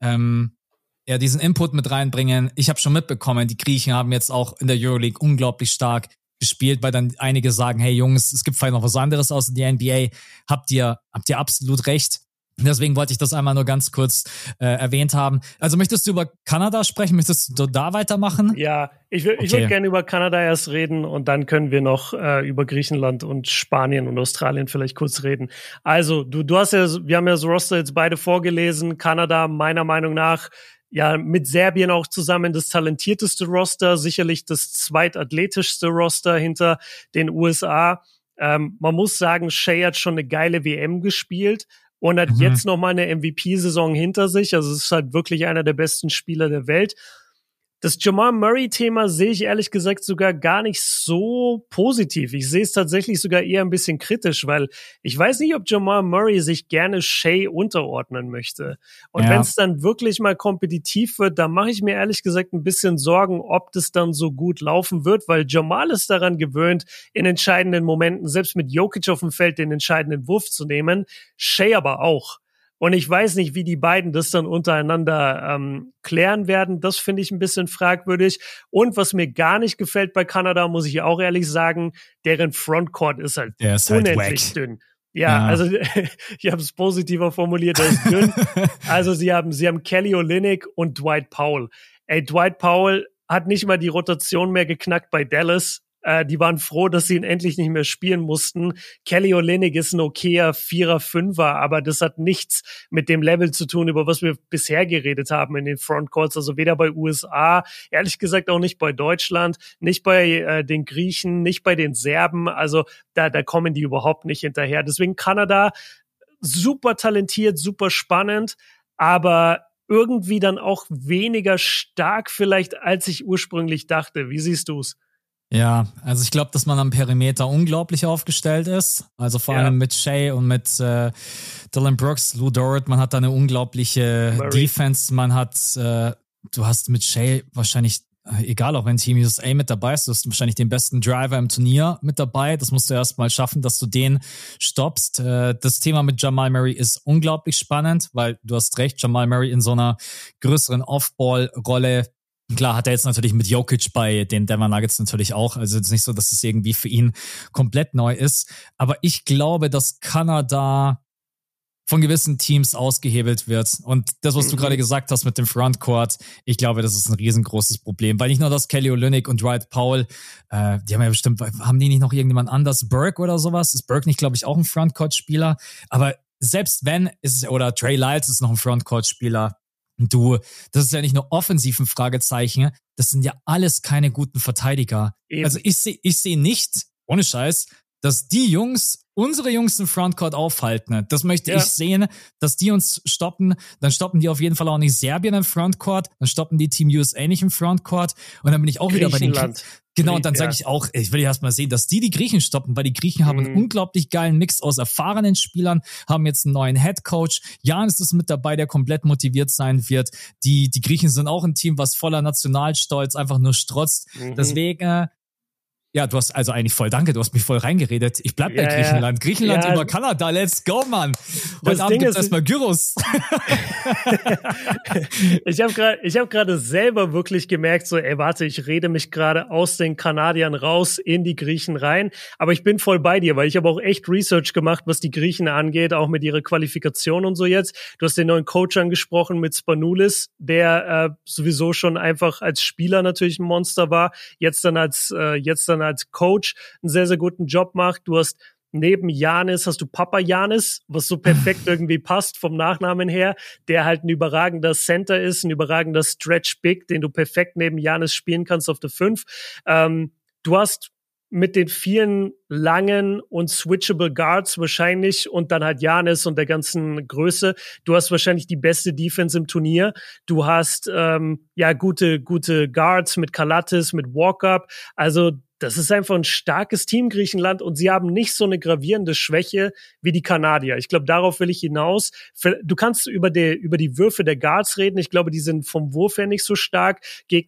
S2: Input mit reinbringen. Ich habe schon mitbekommen, die Griechen haben jetzt auch in der Euroleague unglaublich stark gespielt, weil dann einige sagen, hey Jungs, es gibt vielleicht noch was anderes außer die NBA. Habt ihr absolut recht. Deswegen wollte ich das einmal nur ganz kurz erwähnt haben. Also möchtest du über Kanada sprechen? Möchtest du da weitermachen?
S3: Ja, ich würde gerne über Kanada erst reden und dann können wir noch über Griechenland und Spanien und Australien vielleicht kurz reden. Also, wir haben ja das Roster jetzt beide vorgelesen. Kanada, meiner Meinung nach, ja, mit Serbien auch zusammen das talentierteste Roster, sicherlich das zweitathletischste Roster hinter den USA. Man muss sagen, Shea hat schon eine geile WM gespielt und hat jetzt noch mal eine MVP-Saison hinter sich. Also es ist halt wirklich einer der besten Spieler der Welt. Das Jamal Murray-Thema sehe ich ehrlich gesagt sogar gar nicht so positiv. Ich sehe es tatsächlich sogar eher ein bisschen kritisch, weil ich weiß nicht, ob Jamal Murray sich gerne Shea unterordnen möchte. Und wenn es dann wirklich mal kompetitiv wird, dann mache ich mir ehrlich gesagt ein bisschen Sorgen, ob das dann so gut laufen wird, weil Jamal ist daran gewöhnt, in entscheidenden Momenten, selbst mit Jokic auf dem Feld, den entscheidenden Wurf zu nehmen. Shea aber auch. Und ich weiß nicht, wie die beiden das dann untereinander klären werden. Das finde ich ein bisschen fragwürdig. Und was mir gar nicht gefällt bei Kanada, muss ich auch ehrlich sagen, deren Frontcourt ist halt unendlich dünn. Ja, also ich habe es positiver formuliert, der ist dünn. Also sie haben Kelly Olynyk und Dwight Powell. Dwight Powell hat nicht mal die Rotation mehr geknackt bei Dallas. Die waren froh, dass sie ihn endlich nicht mehr spielen mussten. Kelly Olynyk ist ein okayer 4er, 5er, aber das hat nichts mit dem Level zu tun, über was wir bisher geredet haben in den Frontcourts. Also weder bei USA, ehrlich gesagt auch nicht bei Deutschland, nicht bei den Griechen, nicht bei den Serben. Also da kommen die überhaupt nicht hinterher. Deswegen Kanada, super talentiert, super spannend, aber irgendwie dann auch weniger stark vielleicht, als ich ursprünglich dachte. Wie siehst du's?
S2: Ja, also ich glaube, dass man am Perimeter unglaublich aufgestellt ist. Also vor allem mit Shea und mit Dylan Brooks, Lou Dort. Man hat da eine unglaubliche Defense. Man hat, du hast mit Shea wahrscheinlich, egal auch wenn Team USA mit dabei ist, du hast wahrscheinlich den besten Driver im Turnier mit dabei. Das musst du erst mal schaffen, dass du den stoppst. Das Thema mit Jamal Murray ist unglaublich spannend, weil du hast recht, Jamal Murray in so einer größeren Off-Ball-Rolle. Klar hat er jetzt natürlich mit Jokic bei den Denver Nuggets natürlich auch. Also es ist nicht so, dass es irgendwie für ihn komplett neu ist. Aber ich glaube, dass Kanada von gewissen Teams ausgehebelt wird. Und das, was du gerade gesagt hast mit dem Frontcourt, ich glaube, das ist ein riesengroßes Problem. Weil nicht nur das Kelly Olynyk und Dwight Powell, die haben ja bestimmt, haben die nicht noch irgendjemand anders? Burke oder sowas? Ist Burke nicht, glaube ich, auch ein Frontcourt-Spieler? Aber selbst wenn, oder Trey Lyles ist noch ein Frontcourt-Spieler, das ist ja nicht nur offensiv ein Fragezeichen, das sind ja alles keine guten Verteidiger. Eben. Also ich sehe nicht, ohne Scheiß, dass die Jungs, unsere Jungs im Frontcourt aufhalten. Das möchte ich sehen, dass die uns stoppen. Dann stoppen die auf jeden Fall auch nicht Serbien im Frontcourt, dann stoppen die Team USA nicht im Frontcourt und dann bin ich auch wieder bei den Genau, und dann sage ich auch, ich will erst mal sehen, dass die Griechen stoppen, weil die Griechen haben einen unglaublich geilen Mix aus erfahrenen Spielern, haben jetzt einen neuen Headcoach. Janis ist mit dabei, der komplett motiviert sein wird. Die Griechen sind auch ein Team, was voller Nationalstolz einfach nur strotzt. Deswegen, ja, du hast also eigentlich voll, danke, du hast mich voll reingeredet. Ich bleib bei Griechenland. Griechenland über Kanada, let's go, Mann. Heute Abend gibt's erstmal Gyros.
S3: Ich hab gerade selber wirklich gemerkt, so, ich rede mich gerade aus den Kanadiern raus in die Griechen rein. Aber ich bin voll bei dir, weil ich habe auch echt Research gemacht, was die Griechen angeht, auch mit ihrer Qualifikation und so jetzt. Du hast den neuen Coach angesprochen mit Spanoulis, der sowieso schon einfach als Spieler natürlich ein Monster war, jetzt dann als Coach einen sehr, sehr guten Job macht. Du hast neben Janis, hast du Papa Janis, was so perfekt irgendwie passt vom Nachnamen her, der halt ein überragender Center ist, ein überragender Stretch Big, den du perfekt neben Janis spielen kannst auf der 5. Du hast mit den vielen langen und switchable Guards wahrscheinlich und dann halt Giannis und der ganzen Größe. Du hast wahrscheinlich die beste Defense im Turnier. Du hast gute Guards mit Kalates, mit Walkup. Also das ist einfach ein starkes Team, Griechenland, und sie haben nicht so eine gravierende Schwäche wie die Kanadier. Ich glaube, darauf will ich hinaus. Du kannst über die Würfe der Guards reden. Ich glaube, die sind vom Wurf her nicht so stark.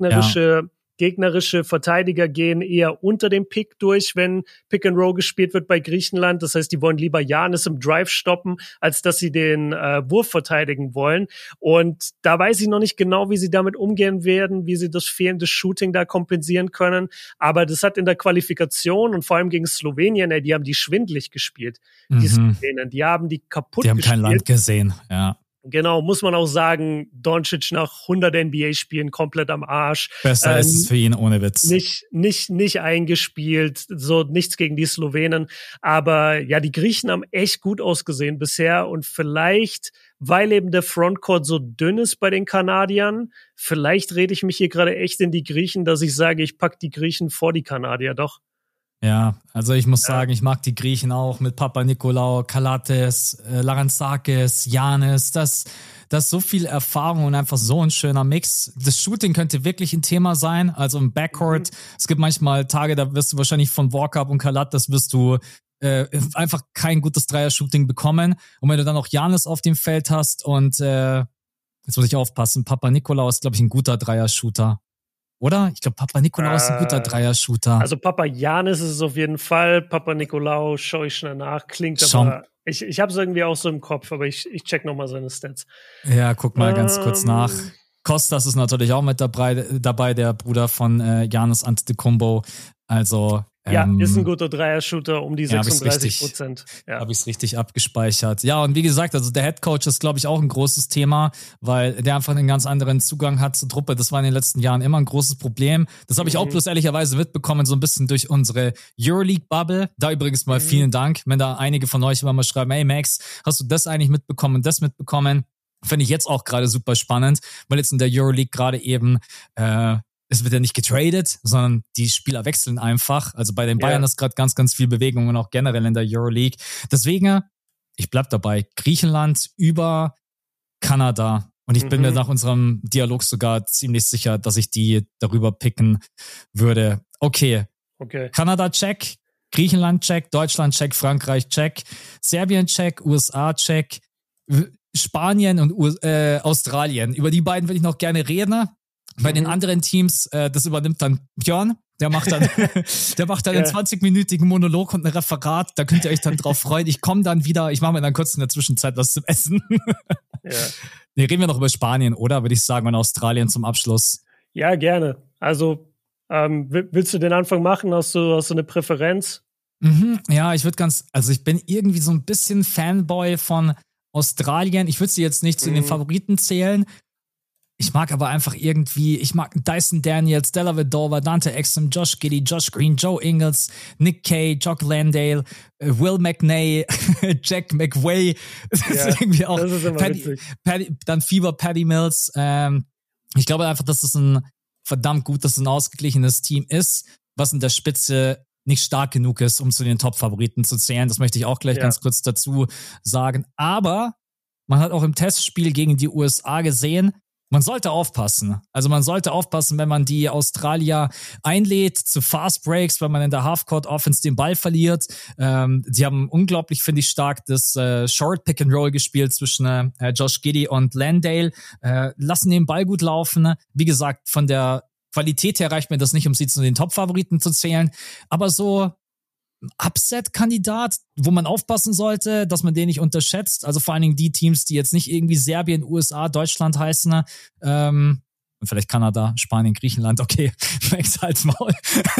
S3: Gegnerische Verteidiger gehen eher unter dem Pick durch, wenn Pick and Roll gespielt wird bei Griechenland. Das heißt, die wollen lieber Giannis im Drive stoppen, als dass sie den Wurf verteidigen wollen. Und da weiß ich noch nicht genau, wie sie damit umgehen werden, wie sie das fehlende Shooting da kompensieren können. Aber das hat in der Qualifikation und vor allem gegen Slowenien, die haben die schwindelig gespielt. Die Slowenen, die haben die kaputt gespielt.
S2: Die haben kein Land gesehen, ja.
S3: Genau, muss man auch sagen, Doncic nach 100 NBA-Spielen komplett am Arsch.
S2: Besser ist es für ihn, ohne Witz.
S3: Nicht eingespielt, so nichts gegen die Slowenen. Aber ja, die Griechen haben echt gut ausgesehen bisher und vielleicht, weil eben der Frontcourt so dünn ist bei den Kanadiern, vielleicht rede ich mich hier gerade echt in die Griechen, dass ich sage, ich pack die Griechen vor die Kanadier, doch.
S2: Ja, also ich muss sagen, ich mag die Griechen auch mit Papanikolaou, Kalates, Larantzakis, Giannis. Das ist so viel Erfahrung und einfach so ein schöner Mix. Das Shooting könnte wirklich ein Thema sein, also im Backcourt. Es gibt manchmal Tage, da wirst du wahrscheinlich von Walkup und Kalates wirst du einfach kein gutes Dreier-Shooting bekommen. Und wenn du dann auch Giannis auf dem Feld hast und jetzt muss ich aufpassen, Papanikolaou ist, glaube ich, ein guter Dreier-Shooter. Oder? Ich glaube, Papanikolaou ist ein guter Dreier-Shooter.
S3: Also Papagiannis ist es auf jeden Fall. Papanikolaou schaue ich schnell nach. Klingt aber... Ich habe es irgendwie auch so im Kopf, aber ich check nochmal seine Stats.
S2: Ja, guck mal ganz kurz nach. Kostas ist natürlich auch mit dabei, der Bruder von Giannis Antetokounmpo. Also
S3: ja, ist ein guter Dreier-Shooter, um die 36%.
S2: Ja, habe ich es richtig abgespeichert. Ja, und wie gesagt, also der Headcoach ist, glaube ich, auch ein großes Thema, weil der einfach einen ganz anderen Zugang hat zur Truppe. Das war in den letzten Jahren immer ein großes Problem. Das habe ich auch bloß ehrlicherweise mitbekommen, so ein bisschen durch unsere Euroleague-Bubble. Da übrigens mal vielen Dank, wenn da einige von euch immer mal schreiben, hey Max, hast du das eigentlich mitbekommen und das mitbekommen? Finde ich jetzt auch gerade super spannend, weil jetzt in der Euroleague gerade eben es wird ja nicht getradet, sondern die Spieler wechseln einfach. Also bei den Bayern ist gerade ganz, ganz viel Bewegung und auch generell in der Euroleague. Deswegen, ich bleib dabei, Griechenland über Kanada. Und ich bin mir nach unserem Dialog sogar ziemlich sicher, dass ich die darüber picken würde. Okay. Kanada check, Griechenland check, Deutschland check, Frankreich check, Serbien check, USA check, Spanien und Australien. Über die beiden will ich noch gerne reden. Bei den anderen Teams, das übernimmt dann Björn. Der macht dann einen 20-minütigen Monolog und ein Referat. Da könnt ihr euch dann drauf freuen. Ich komme dann wieder. Ich mache mir dann kurz in der Zwischenzeit was zum Essen. Nee, reden wir noch über Spanien, oder? Würde ich sagen, und Australien zum Abschluss.
S3: Ja, gerne. Also, willst du den Anfang machen? Hast du eine Präferenz?
S2: Ja, ich bin irgendwie so ein bisschen Fanboy von Australien. Ich würde sie jetzt nicht zu den Favoriten zählen. Ich mag aber einfach ich mag Dyson Daniels, Della Vedova, Dante Exum, Josh Giddey, Josh Green, Joe Ingles, Nick Kay, Jock Landale, Will McNay, Jack McWay. Das ist irgendwie auch
S3: das ist immer witzig.
S2: Dann Fever Patty Mills. Ich glaube einfach, dass das ein verdammt gutes und ausgeglichenes Team ist, was in der Spitze nicht stark genug ist, um zu den Top-Favoriten zu zählen. Das möchte ich auch gleich ganz kurz dazu sagen. Aber man hat auch im Testspiel gegen die USA gesehen, man sollte aufpassen. Also man sollte aufpassen, wenn man die Australier einlädt zu Fast Breaks, wenn man in der Halfcourt Offense den Ball verliert. Die haben unglaublich, finde ich, stark das Short Pick and Roll gespielt zwischen Josh Giddey und Landale. Lassen den Ball gut laufen. Wie gesagt, von der Qualität her reicht mir das nicht, um sie zu den Top-Favoriten zu zählen. Aber so Upset-Kandidat, wo man aufpassen sollte, dass man den nicht unterschätzt. Also vor allen Dingen die Teams, die jetzt nicht irgendwie Serbien, USA, Deutschland heißen. Und vielleicht Kanada, Spanien, Griechenland. Okay, Max halt's Maul.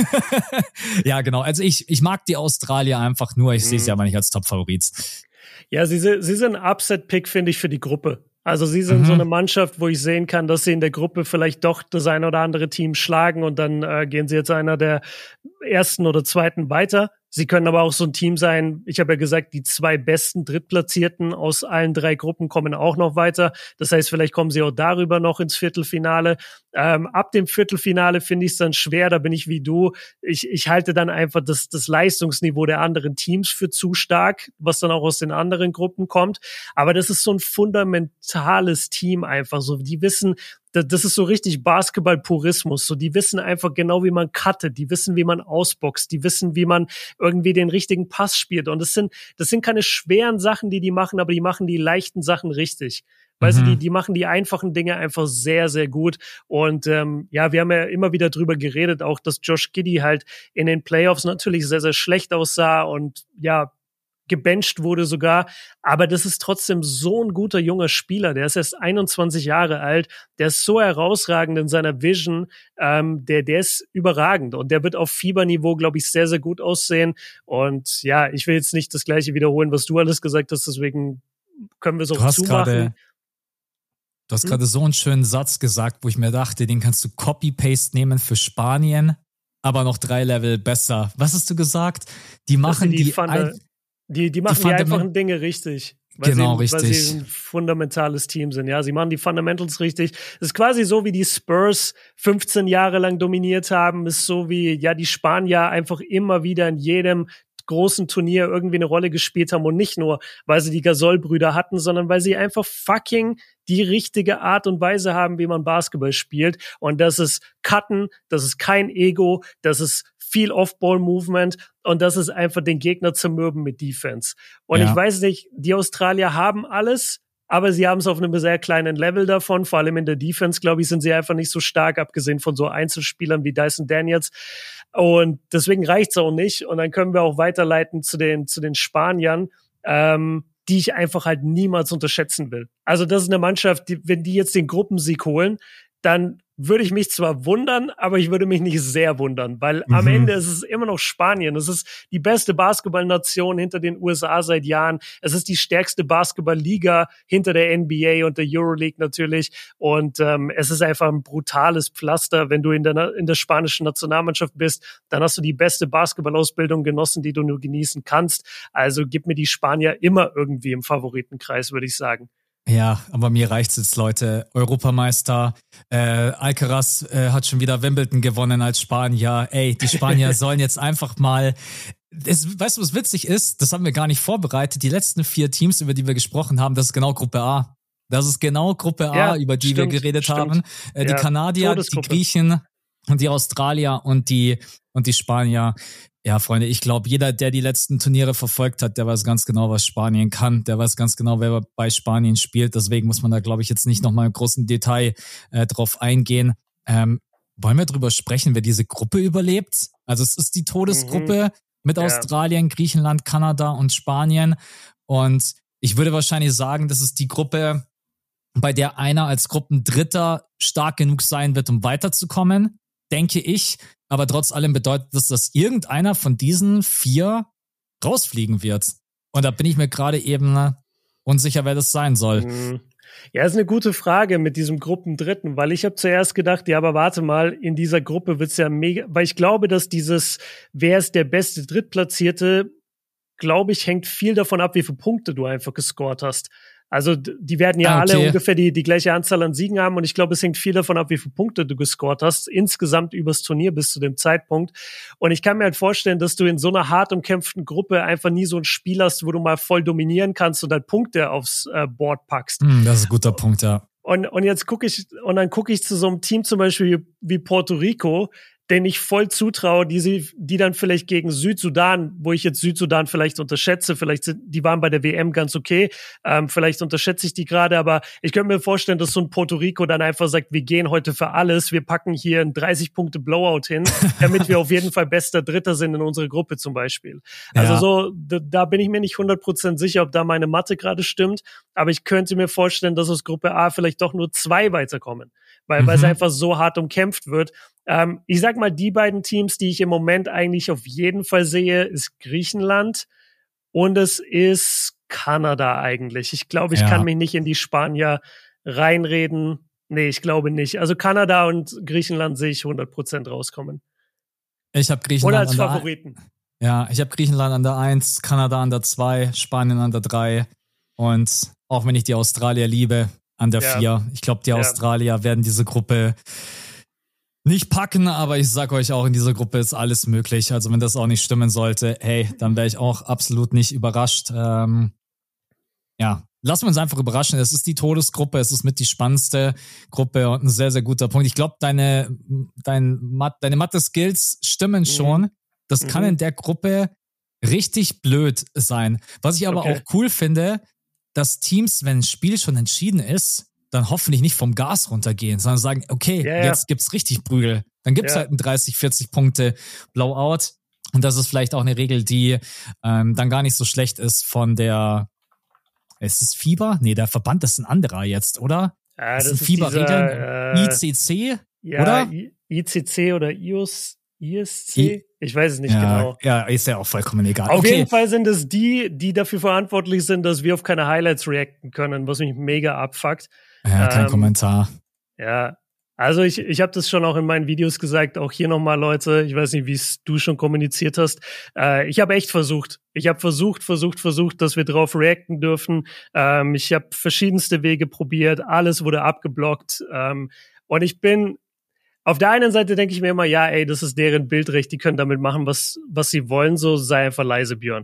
S2: Ja, genau. Also ich mag die Australier einfach nur. Ich sehe sie aber nicht als Top-Favorit.
S3: Ja, sie sind ein Upset-Pick, finde ich, für die Gruppe. Also sie sind so eine Mannschaft, wo ich sehen kann, dass sie in der Gruppe vielleicht doch das ein oder andere Team schlagen und dann gehen sie jetzt einer der ersten oder zweiten weiter. Sie können aber auch so ein Team sein, ich habe ja gesagt, die 2 besten Drittplatzierten aus allen 3 Gruppen kommen auch noch weiter. Das heißt, vielleicht kommen sie auch darüber noch ins Viertelfinale. Ab dem Viertelfinale finde ich es dann schwer, da bin ich wie du. Ich halte dann einfach das Leistungsniveau der anderen Teams für zu stark, was dann auch aus den anderen Gruppen kommt. Aber das ist so ein fundamentales Team einfach so. Die wissen, das ist so richtig Basketball-Purismus. So, die wissen einfach genau, wie man cuttet, die wissen, wie man ausboxt, die wissen, wie man irgendwie den richtigen Pass spielt. Und das sind keine schweren Sachen, die machen, aber die machen die leichten Sachen richtig. Weißt du, die machen die einfachen Dinge einfach sehr, sehr gut. Und wir haben ja immer wieder drüber geredet, auch dass Josh Giddey halt in den Playoffs natürlich sehr, sehr schlecht aussah und ja, gebencht wurde sogar, aber das ist trotzdem so ein guter junger Spieler, der ist erst 21 Jahre alt, der ist so herausragend in seiner Vision, der ist überragend und der wird auf Fieberniveau, glaube ich, sehr, sehr gut aussehen und ja, ich will jetzt nicht das Gleiche wiederholen, was du alles gesagt hast, deswegen können wir es auch zumachen.
S2: Du hast gerade so einen schönen Satz gesagt, wo ich mir dachte, den kannst du Copy-Paste nehmen für Spanien, aber noch 3 Level besser. Was hast du gesagt? Die machen die
S3: machen die einfachen Dinge richtig.
S2: Richtig.
S3: Weil sie ein fundamentales Team sind. Ja, sie machen die Fundamentals richtig. Es ist quasi so, wie die Spurs 15 Jahre lang dominiert haben. Ist so wie, ja, die Spanier einfach immer wieder in jedem großen Turnier irgendwie eine Rolle gespielt haben und nicht nur, weil sie die Gasol-Brüder hatten, sondern weil sie einfach fucking die richtige Art und Weise haben, wie man Basketball spielt. Und das ist Cutten, das ist kein Ego, das ist viel Off-Ball-Movement und das ist einfach den Gegner zermürben mit Defense. Und ich weiß nicht, die Australier haben alles, aber sie haben es auf einem sehr kleinen Level davon. Vor allem in der Defense, glaube ich, sind sie einfach nicht so stark, abgesehen von so Einzelspielern wie Dyson Daniels. Und deswegen reicht's auch nicht. Und dann können wir auch weiterleiten zu den Spaniern, die ich einfach halt niemals unterschätzen will. Also das ist eine Mannschaft, wenn die jetzt den Gruppensieg holen, dann würde ich mich zwar wundern, aber ich würde mich nicht sehr wundern, weil am Ende ist es immer noch Spanien. Es ist die beste Basketballnation hinter den USA seit Jahren. Es ist die stärkste Basketballliga hinter der NBA und der Euroleague natürlich. Und es ist einfach ein brutales Pflaster. Wenn du in der spanischen Nationalmannschaft bist, dann hast du die beste Basketballausbildung genossen, die du nur genießen kannst. Also gib mir die Spanier immer irgendwie im Favoritenkreis, würde ich sagen.
S2: Ja, aber mir reicht's jetzt, Leute. Europameister, Alcaraz hat schon wieder Wimbledon gewonnen als Spanier. Ey, die Spanier sollen jetzt einfach mal... Weißt du, was witzig ist? Das haben wir gar nicht vorbereitet. Die letzten 4 Teams, über die wir gesprochen haben, das ist genau Gruppe A. Das ist genau Gruppe A, über die wir geredet haben. Die Kanadier, die Griechen und die Australier und die Spanier. Ja, Freunde, ich glaube, jeder, der die letzten Turniere verfolgt hat, der weiß ganz genau, was Spanien kann. Der weiß ganz genau, wer bei Spanien spielt. Deswegen muss man da, glaube ich, jetzt nicht nochmal im großen Detail drauf eingehen. Wollen wir drüber sprechen, wer diese Gruppe überlebt? Also es ist die Todesgruppe mit Australien, Griechenland, Kanada und Spanien. Und ich würde wahrscheinlich sagen, das ist die Gruppe, bei der einer als Gruppendritter stark genug sein wird, um weiterzukommen, denke ich. Aber trotz allem bedeutet das, dass irgendeiner von diesen 4 rausfliegen wird. Und da bin ich mir gerade eben unsicher, wer das sein soll.
S3: Ja, ist eine gute Frage mit diesem Gruppendritten, weil ich habe zuerst gedacht, ja, aber warte mal, in dieser Gruppe wird's ja mega, weil ich glaube, dass wer ist der beste Drittplatzierte, glaube ich, hängt viel davon ab, wie viele Punkte du einfach gescored hast. Also die werden ja alle ungefähr die gleiche Anzahl an Siegen haben und ich glaube, es hängt viel davon ab, wie viele Punkte du gescored hast, insgesamt übers Turnier bis zu dem Zeitpunkt. Und ich kann mir halt vorstellen, dass du in so einer hart umkämpften Gruppe einfach nie so ein Spiel hast, wo du mal voll dominieren kannst und halt Punkte aufs Board packst.
S2: Das ist ein guter Punkt, ja.
S3: Und jetzt gucke ich zu so einem Team zum Beispiel wie Puerto Rico, denen ich voll zutraue, die dann vielleicht gegen Südsudan, wo ich jetzt Südsudan vielleicht unterschätze, die waren bei der WM ganz okay, vielleicht unterschätze ich die gerade, aber ich könnte mir vorstellen, dass so ein Puerto Rico dann einfach sagt, wir gehen heute für alles, wir packen hier einen 30-Punkte-Blowout hin, damit wir auf jeden Fall bester Dritter sind in unserer Gruppe zum Beispiel. Also so, da bin ich mir nicht 100% sicher, ob da meine Mathe gerade stimmt, aber ich könnte mir vorstellen, dass aus Gruppe A vielleicht doch nur 2 weiterkommen, weil es einfach so hart umkämpft wird. Ich sag mal, die beiden Teams, die ich im Moment eigentlich auf jeden Fall sehe, ist Griechenland und es ist Kanada eigentlich. Ich glaube, ich kann mich nicht in die Spanier reinreden. Nee, ich glaube nicht. Also Kanada und Griechenland sehe ich 100% rauskommen.
S2: Ich habe Griechenland.
S3: Oder als Favoriten.
S2: Ja, ich habe Griechenland an der 1, Kanada an der 2, Spanien an der 3 und auch wenn ich die Australier liebe, an der 4. Ich glaube, die Australier werden diese Gruppe nicht packen, aber ich sag euch auch, in dieser Gruppe ist alles möglich. Also wenn das auch nicht stimmen sollte, hey, dann wäre ich auch absolut nicht überrascht. Lassen wir uns einfach überraschen. Es ist die Todesgruppe, es ist mit die spannendste Gruppe und ein sehr, sehr guter Punkt. Ich glaube, deine Mathe-Skills stimmen schon. Das kann in der Gruppe richtig blöd sein. Was ich aber auch cool finde, dass Teams, wenn ein Spiel schon entschieden ist, dann hoffentlich nicht vom Gas runtergehen, sondern sagen, okay, jetzt gibt's richtig Prügel. Dann gibt's halt ein 30, 40 Punkte Blowout. Und das ist vielleicht auch eine Regel, die dann gar nicht so schlecht ist von der, ist es FIBA? Nee, der Verband ist ein anderer jetzt, oder?
S3: Das
S2: sind FIBA-Regeln, ICC, oder?
S3: ICC oder ISC? Ich weiß es nicht genau.
S2: Ja, ist ja auch vollkommen egal.
S3: Auf jeden Fall sind es die dafür verantwortlich sind, dass wir auf keine Highlights reacten können, was mich mega abfuckt.
S2: Ja, kein Kommentar.
S3: Ja, also ich habe das schon auch in meinen Videos gesagt, auch hier nochmal, Leute, ich weiß nicht, wie es du schon kommuniziert hast. Ich habe echt versucht. Ich habe versucht, dass wir drauf reacten dürfen. Ich habe verschiedenste Wege probiert, alles wurde abgeblockt. Und ich bin auf der einen Seite denke ich mir immer, ja, ey, das ist deren Bildrecht, die können damit machen, was sie wollen, so sei einfach leise, Björn.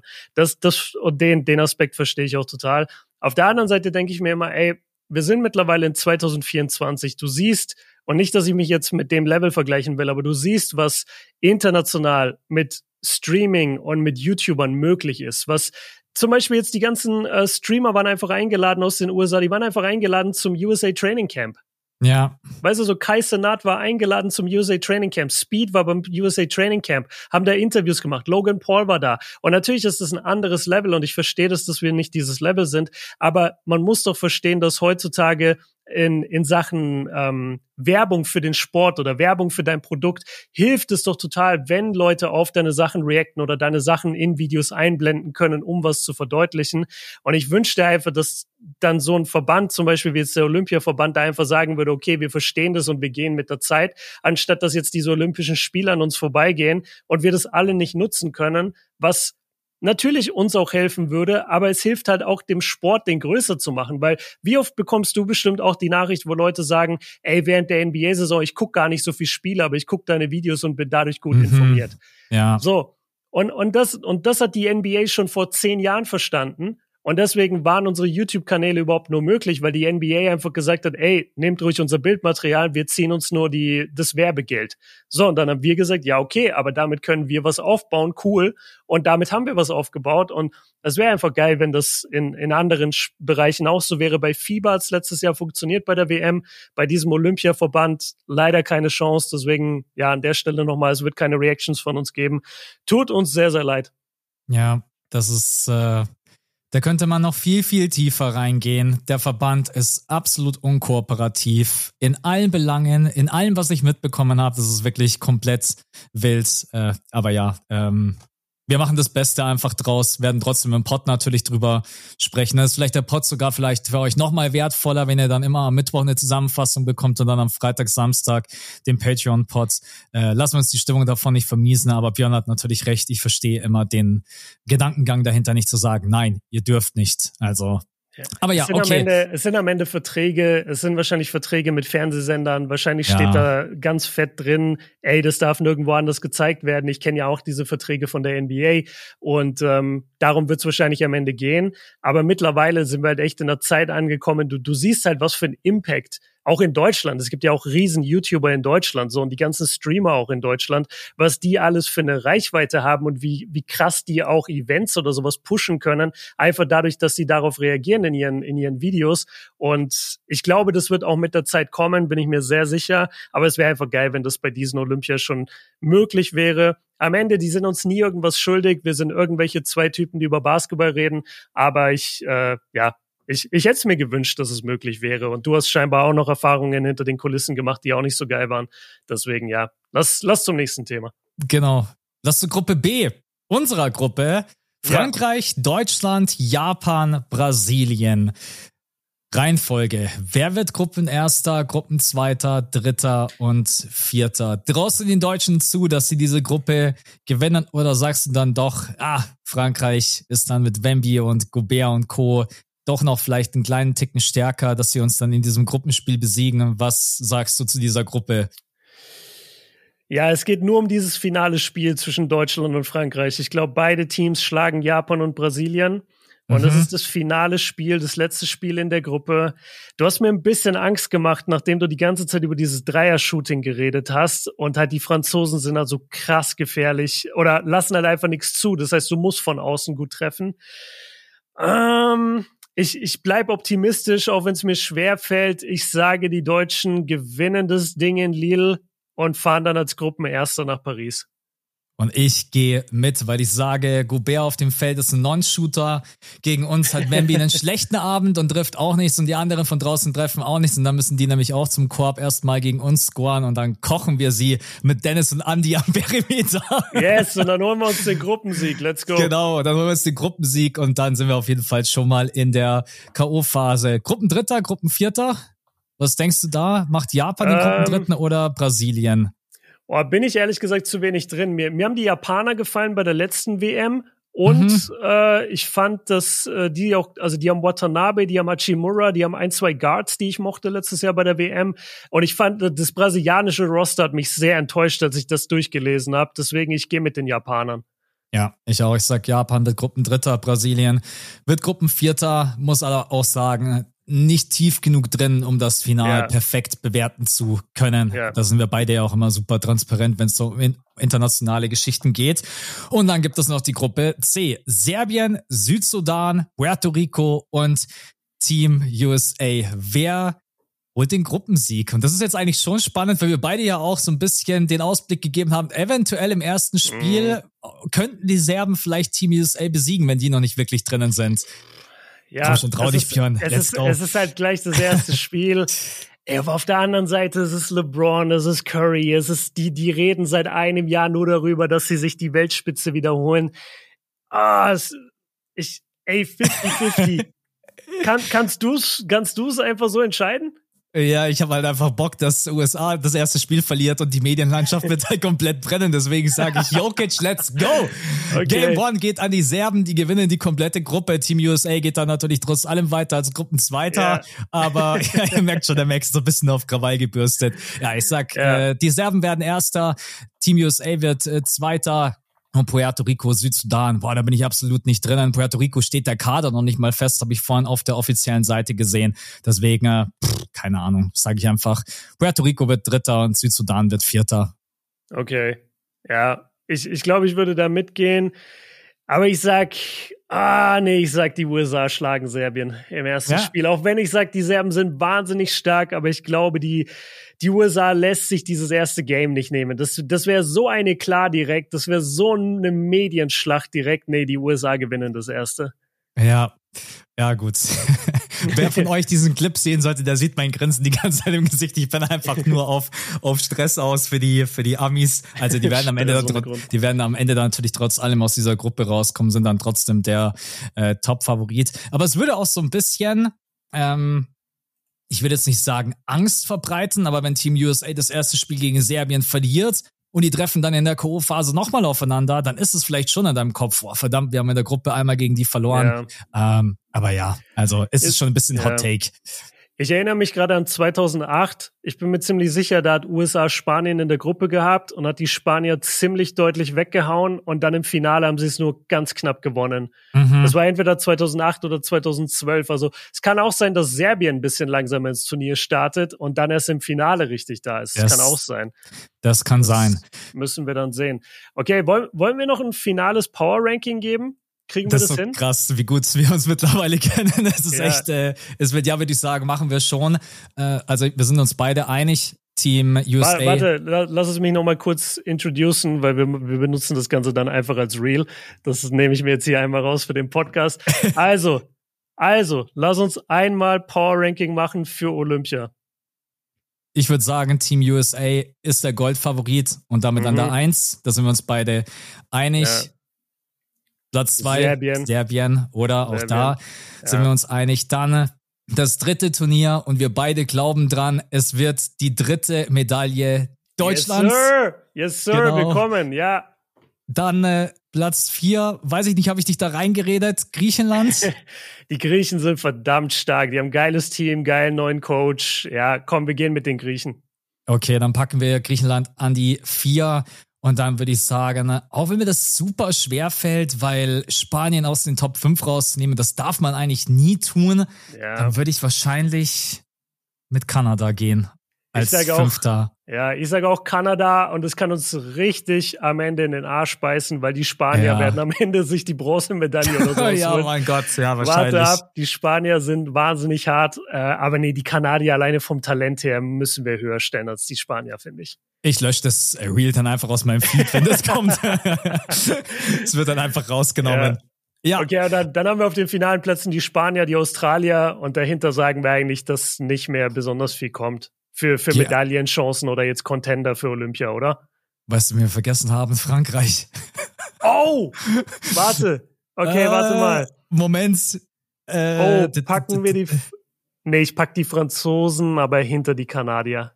S3: Und den Aspekt verstehe ich auch total. Auf der anderen Seite denke ich mir immer, ey, wir sind mittlerweile in 2024. Du siehst, und nicht, dass ich mich jetzt mit dem Level vergleichen will, aber du siehst, was international mit Streaming und mit YouTubern möglich ist, was zum Beispiel jetzt die ganzen Streamer waren einfach eingeladen aus den USA, die waren einfach eingeladen zum USA Training Camp.
S2: Ja.
S3: Weißt du, so Kai Cenat war eingeladen zum USA Training Camp, Speed war beim USA Training Camp, haben da Interviews gemacht, Logan Paul war da. Und natürlich ist das ein anderes Level und ich verstehe das, dass wir nicht dieses Level sind, aber man muss doch verstehen, dass heutzutage in Sachen Werbung für den Sport oder Werbung für dein Produkt hilft es doch total, wenn Leute auf deine Sachen reacten oder deine Sachen in Videos einblenden können, um was zu verdeutlichen. Und ich wünschte einfach, dass dann so ein Verband, zum Beispiel wie jetzt der Olympiaverband, da einfach sagen würde, okay, wir verstehen das und wir gehen mit der Zeit, anstatt dass jetzt diese Olympischen Spiele an uns vorbeigehen und wir das alle nicht nutzen können, was natürlich uns auch helfen würde, aber es hilft halt auch dem Sport, den größer zu machen, weil wie oft bekommst du bestimmt auch die Nachricht, wo Leute sagen, ey, während der NBA-Saison, ich gucke gar nicht so viel Spiele, aber ich gucke deine Videos und bin dadurch gut informiert.
S2: Ja.
S3: So. Und das hat die NBA schon vor 10 Jahren verstanden. Und deswegen waren unsere YouTube-Kanäle überhaupt nur möglich, weil die NBA einfach gesagt hat, ey, nehmt ruhig unser Bildmaterial, wir ziehen uns nur das Werbegeld. So, und dann haben wir gesagt, ja, okay, aber damit können wir was aufbauen, cool. Und damit haben wir was aufgebaut. Und es wäre einfach geil, wenn das in anderen Bereichen auch so wäre. Bei FIBA hat's letztes Jahr funktioniert bei der WM, bei diesem Olympiaverband leider keine Chance. Deswegen, ja, an der Stelle nochmal, es wird keine Reactions von uns geben. Tut uns sehr, sehr leid.
S2: Ja, das ist... Da könnte man noch viel, viel tiefer reingehen. Der Verband ist absolut unkooperativ in allen Belangen, in allem, was ich mitbekommen habe. Das ist wirklich komplett wild. Aber ja, wir machen das Beste einfach draus, werden trotzdem im Pod natürlich drüber sprechen. Das ist vielleicht der Pod sogar vielleicht für euch nochmal wertvoller, wenn ihr dann immer am Mittwoch eine Zusammenfassung bekommt und dann am Freitag, Samstag den Patreon-Pod. Lassen wir uns die Stimmung davon nicht vermiesen, aber Björn hat natürlich recht. Ich verstehe immer den Gedankengang dahinter, nicht zu sagen, nein, ihr dürft nicht. Also, aber ja, okay.
S3: Es sind am Ende Verträge, es sind wahrscheinlich Verträge mit Fernsehsendern, wahrscheinlich steht da ganz fett drin, ey, das darf nirgendwo anders gezeigt werden. Ich kenne ja auch diese Verträge von der NBA und darum wird es wahrscheinlich am Ende gehen. Aber mittlerweile sind wir halt echt in einer Zeit angekommen, du siehst halt, was für ein Impact auch in Deutschland. Es gibt ja auch riesen YouTuber in Deutschland, so, und die ganzen Streamer auch in Deutschland, was die alles für eine Reichweite haben und wie krass die auch Events oder sowas pushen können, einfach dadurch, dass sie darauf reagieren in ihren Videos. Und ich glaube, das wird auch mit der Zeit kommen, bin ich mir sehr sicher. Aber es wäre einfach geil, wenn das bei diesen Olympia schon möglich wäre. Am Ende, die sind uns nie irgendwas schuldig. Wir sind irgendwelche 2 Typen, die über Basketball reden. Aber ich hätte es mir gewünscht, dass es möglich wäre. Und du hast scheinbar auch noch Erfahrungen hinter den Kulissen gemacht, die auch nicht so geil waren. Deswegen, ja, lass zum nächsten Thema.
S2: Genau. Lass zur Gruppe B unserer Gruppe. Frankreich, Deutschland, Japan, Brasilien. Reihenfolge. Wer wird Gruppenerster, Gruppenzweiter, Dritter und Vierter? Traust du den Deutschen zu, dass sie diese Gruppe gewinnen, oder sagst du dann doch, Frankreich ist dann mit Wemby und Gobert und Co. doch noch vielleicht einen kleinen Ticken stärker, dass sie uns dann in diesem Gruppenspiel besiegen? Was sagst du zu dieser Gruppe?
S3: Ja, es geht nur um dieses finale Spiel zwischen Deutschland und Frankreich. Ich glaube, beide Teams schlagen Japan und Brasilien. Und das ist das finale Spiel, das letzte Spiel in der Gruppe. Du hast mir ein bisschen Angst gemacht, nachdem du die ganze Zeit über dieses Dreier-Shooting geredet hast. Und halt die Franzosen sind halt so krass gefährlich oder lassen halt einfach nichts zu. Das heißt, du musst von außen gut treffen. Ich bleib optimistisch, auch wenn es mir schwer fällt. Ich sage, die Deutschen gewinnen das Ding in Lille und fahren dann als Gruppenerster nach Paris.
S2: Und ich gehe mit, weil ich sage, Gobert auf dem Feld ist ein Non-Shooter. Gegen uns hat Wemby einen schlechten Abend und trifft auch nichts, und die anderen von draußen treffen auch nichts, und dann müssen die nämlich auch zum Korb erstmal gegen uns scoren, und dann kochen wir sie mit Dennis und Andy am Perimeter.
S3: Yes, und dann holen wir uns den Gruppensieg. Let's go.
S2: Genau, dann holen wir uns den Gruppensieg, und dann sind wir auf jeden Fall schon mal in der K.O.-Phase. Gruppendritter, Gruppenvierter? Was denkst du da? Macht Japan den Gruppendritten oder Brasilien?
S3: Bin ich ehrlich gesagt zu wenig drin. Mir haben die Japaner gefallen bei der letzten WM. Und ich fand, dass die auch, also die haben Watanabe, die haben Hachimura, die haben 1-2 Guards, die ich mochte letztes Jahr bei der WM. Und ich fand, das brasilianische Roster hat mich sehr enttäuscht, als ich das durchgelesen habe. Deswegen, ich gehe mit den Japanern.
S2: Ja, ich auch. Ich sag, Japan wird Gruppendritter, Brasilien wird Gruppenvierter, muss aber auch sagen, nicht tief genug drin, um das Finale perfekt bewerten zu können. Ja. Da sind wir beide ja auch immer super transparent, wenn es so um internationale Geschichten geht. Und dann gibt es noch die Gruppe C. Serbien, Südsudan, Puerto Rico und Team USA. Wer holt den Gruppensieg? Und das ist jetzt eigentlich schon spannend, weil wir beide ja auch so ein bisschen den Ausblick gegeben haben, eventuell im ersten Spiel könnten die Serben vielleicht Team USA besiegen, wenn die noch nicht wirklich drinnen sind.
S3: Ja,
S2: komm schon, trau dich, Björn.
S3: Es ist halt gleich das erste Spiel. Aber auf der anderen Seite ist es LeBron, es ist Curry, es ist die reden seit einem Jahr nur darüber, dass sie sich die Weltspitze wiederholen. 50-50. Kannst du's einfach so entscheiden?
S2: Ja, ich habe halt einfach Bock, dass USA das erste Spiel verliert und die Medienlandschaft wird halt komplett brennen. Deswegen sage ich, Jokic, let's go! Okay. Game 1 geht an die Serben, die gewinnen die komplette Gruppe. Team USA geht dann natürlich trotz allem weiter als Gruppenzweiter. Yeah. Aber ja, ihr merkt schon, der Max ist so ein bisschen auf Krawall gebürstet. Ja, ich sag, die Serben werden Erster, Team USA wird Zweiter. Und Puerto Rico, Südsudan, da bin ich absolut nicht drin. In Puerto Rico steht der Kader noch nicht mal fest, habe ich vorhin auf der offiziellen Seite gesehen. Deswegen, keine Ahnung, sage ich einfach. Puerto Rico wird Dritter und Südsudan wird Vierter.
S3: Okay, ja, ich glaube, ich würde da mitgehen. Aber ich sag, ich sag, die USA schlagen Serbien im ersten Spiel. Auch wenn ich sag, die Serben sind wahnsinnig stark, aber ich glaube, die USA lässt sich dieses erste Game nicht nehmen. Das wäre so ein Eklat direkt, das wäre so eine Medienschlacht direkt. Nee, die USA gewinnen das erste.
S2: Ja, gut. Wer von euch diesen Clip sehen sollte, der sieht mein Grinsen die ganze Zeit im Gesicht. Ich bin einfach nur auf Stress aus für die Amis. Also die werden am Ende dann natürlich trotz allem aus dieser Gruppe rauskommen, sind dann trotzdem der Top-Favorit. Aber es würde auch so ein bisschen, ich will jetzt nicht sagen Angst verbreiten, aber wenn Team USA das erste Spiel gegen Serbien verliert und die treffen dann in der K.O.-Phase nochmal aufeinander, dann ist es vielleicht schon in deinem Kopf, verdammt, wir haben in der Gruppe einmal gegen die verloren. Ja. Aber ja, also ist schon ein bisschen Hot Take.
S3: Ich erinnere mich gerade an 2008. Ich bin mir ziemlich sicher, da hat USA Spanien in der Gruppe gehabt und hat die Spanier ziemlich deutlich weggehauen, und dann im Finale haben sie es nur ganz knapp gewonnen. Das war entweder 2008 oder 2012. Also es kann auch sein, dass Serbien ein bisschen langsamer ins Turnier startet und dann erst im Finale richtig da ist. Das kann auch sein.
S2: Das kann sein.
S3: Müssen wir dann sehen. Okay, wollen wir noch ein finales Power-Ranking geben? Kriegen wir das hin?
S2: Das ist so krass, wie gut wir uns mittlerweile kennen. Es ist echt, würde ich sagen, machen wir schon. Also wir sind uns beide einig, Team USA.
S3: Warte, lass es mich noch mal kurz introducen, weil wir benutzen das Ganze dann einfach als Reel. Das nehme ich mir jetzt hier einmal raus für den Podcast. Also, lass uns einmal Power Ranking machen für Olympia.
S2: Ich würde sagen, Team USA ist der Goldfavorit und damit an der 1. Da sind wir uns beide einig. Ja. Platz 2, Serbien, oder? Auch da sind wir uns einig. Dann das 3. Turnier und wir beide glauben dran, es wird die 3. Medaille Deutschlands.
S3: Yes, sir, genau. Bekommen, ja.
S2: Dann Platz 4, weiß ich nicht, habe ich dich da reingeredet? Griechenland?
S3: Die Griechen sind verdammt stark, die haben ein geiles Team, geilen neuen Coach. Ja, komm, wir gehen mit den Griechen.
S2: Okay, dann packen wir Griechenland an die 4 und dann würde ich sagen, auch wenn mir das super schwer fällt, weil Spanien aus den Top 5 rauszunehmen, das darf man eigentlich nie tun, dann würde ich wahrscheinlich mit Kanada gehen als 5.
S3: Ich sage auch Kanada und es kann uns richtig am Ende in den Arsch beißen, weil die Spanier werden am Ende sich die Bronzemedaille oder so
S2: Ja, mein Gott, ja, wahrscheinlich.
S3: Warte ab, die Spanier sind wahnsinnig hart, aber nee, die Kanadier alleine vom Talent her müssen wir höher stellen als die Spanier, finde ich.
S2: Ich lösche das Reel dann einfach aus meinem Feed, wenn das kommt. Es wird dann einfach rausgenommen.
S3: Ja. Okay, dann haben wir auf den finalen Plätzen die Spanier, die Australier und dahinter sagen wir eigentlich, dass nicht mehr besonders viel kommt. Für Medaillenchancen oder jetzt Contender für Olympia, oder?
S2: Was wir vergessen haben, Frankreich.
S3: Oh! Warte. Okay, warte mal.
S2: Moment.
S3: Packen wir die... Nee, ich pack die Franzosen, aber hinter die Kanadier.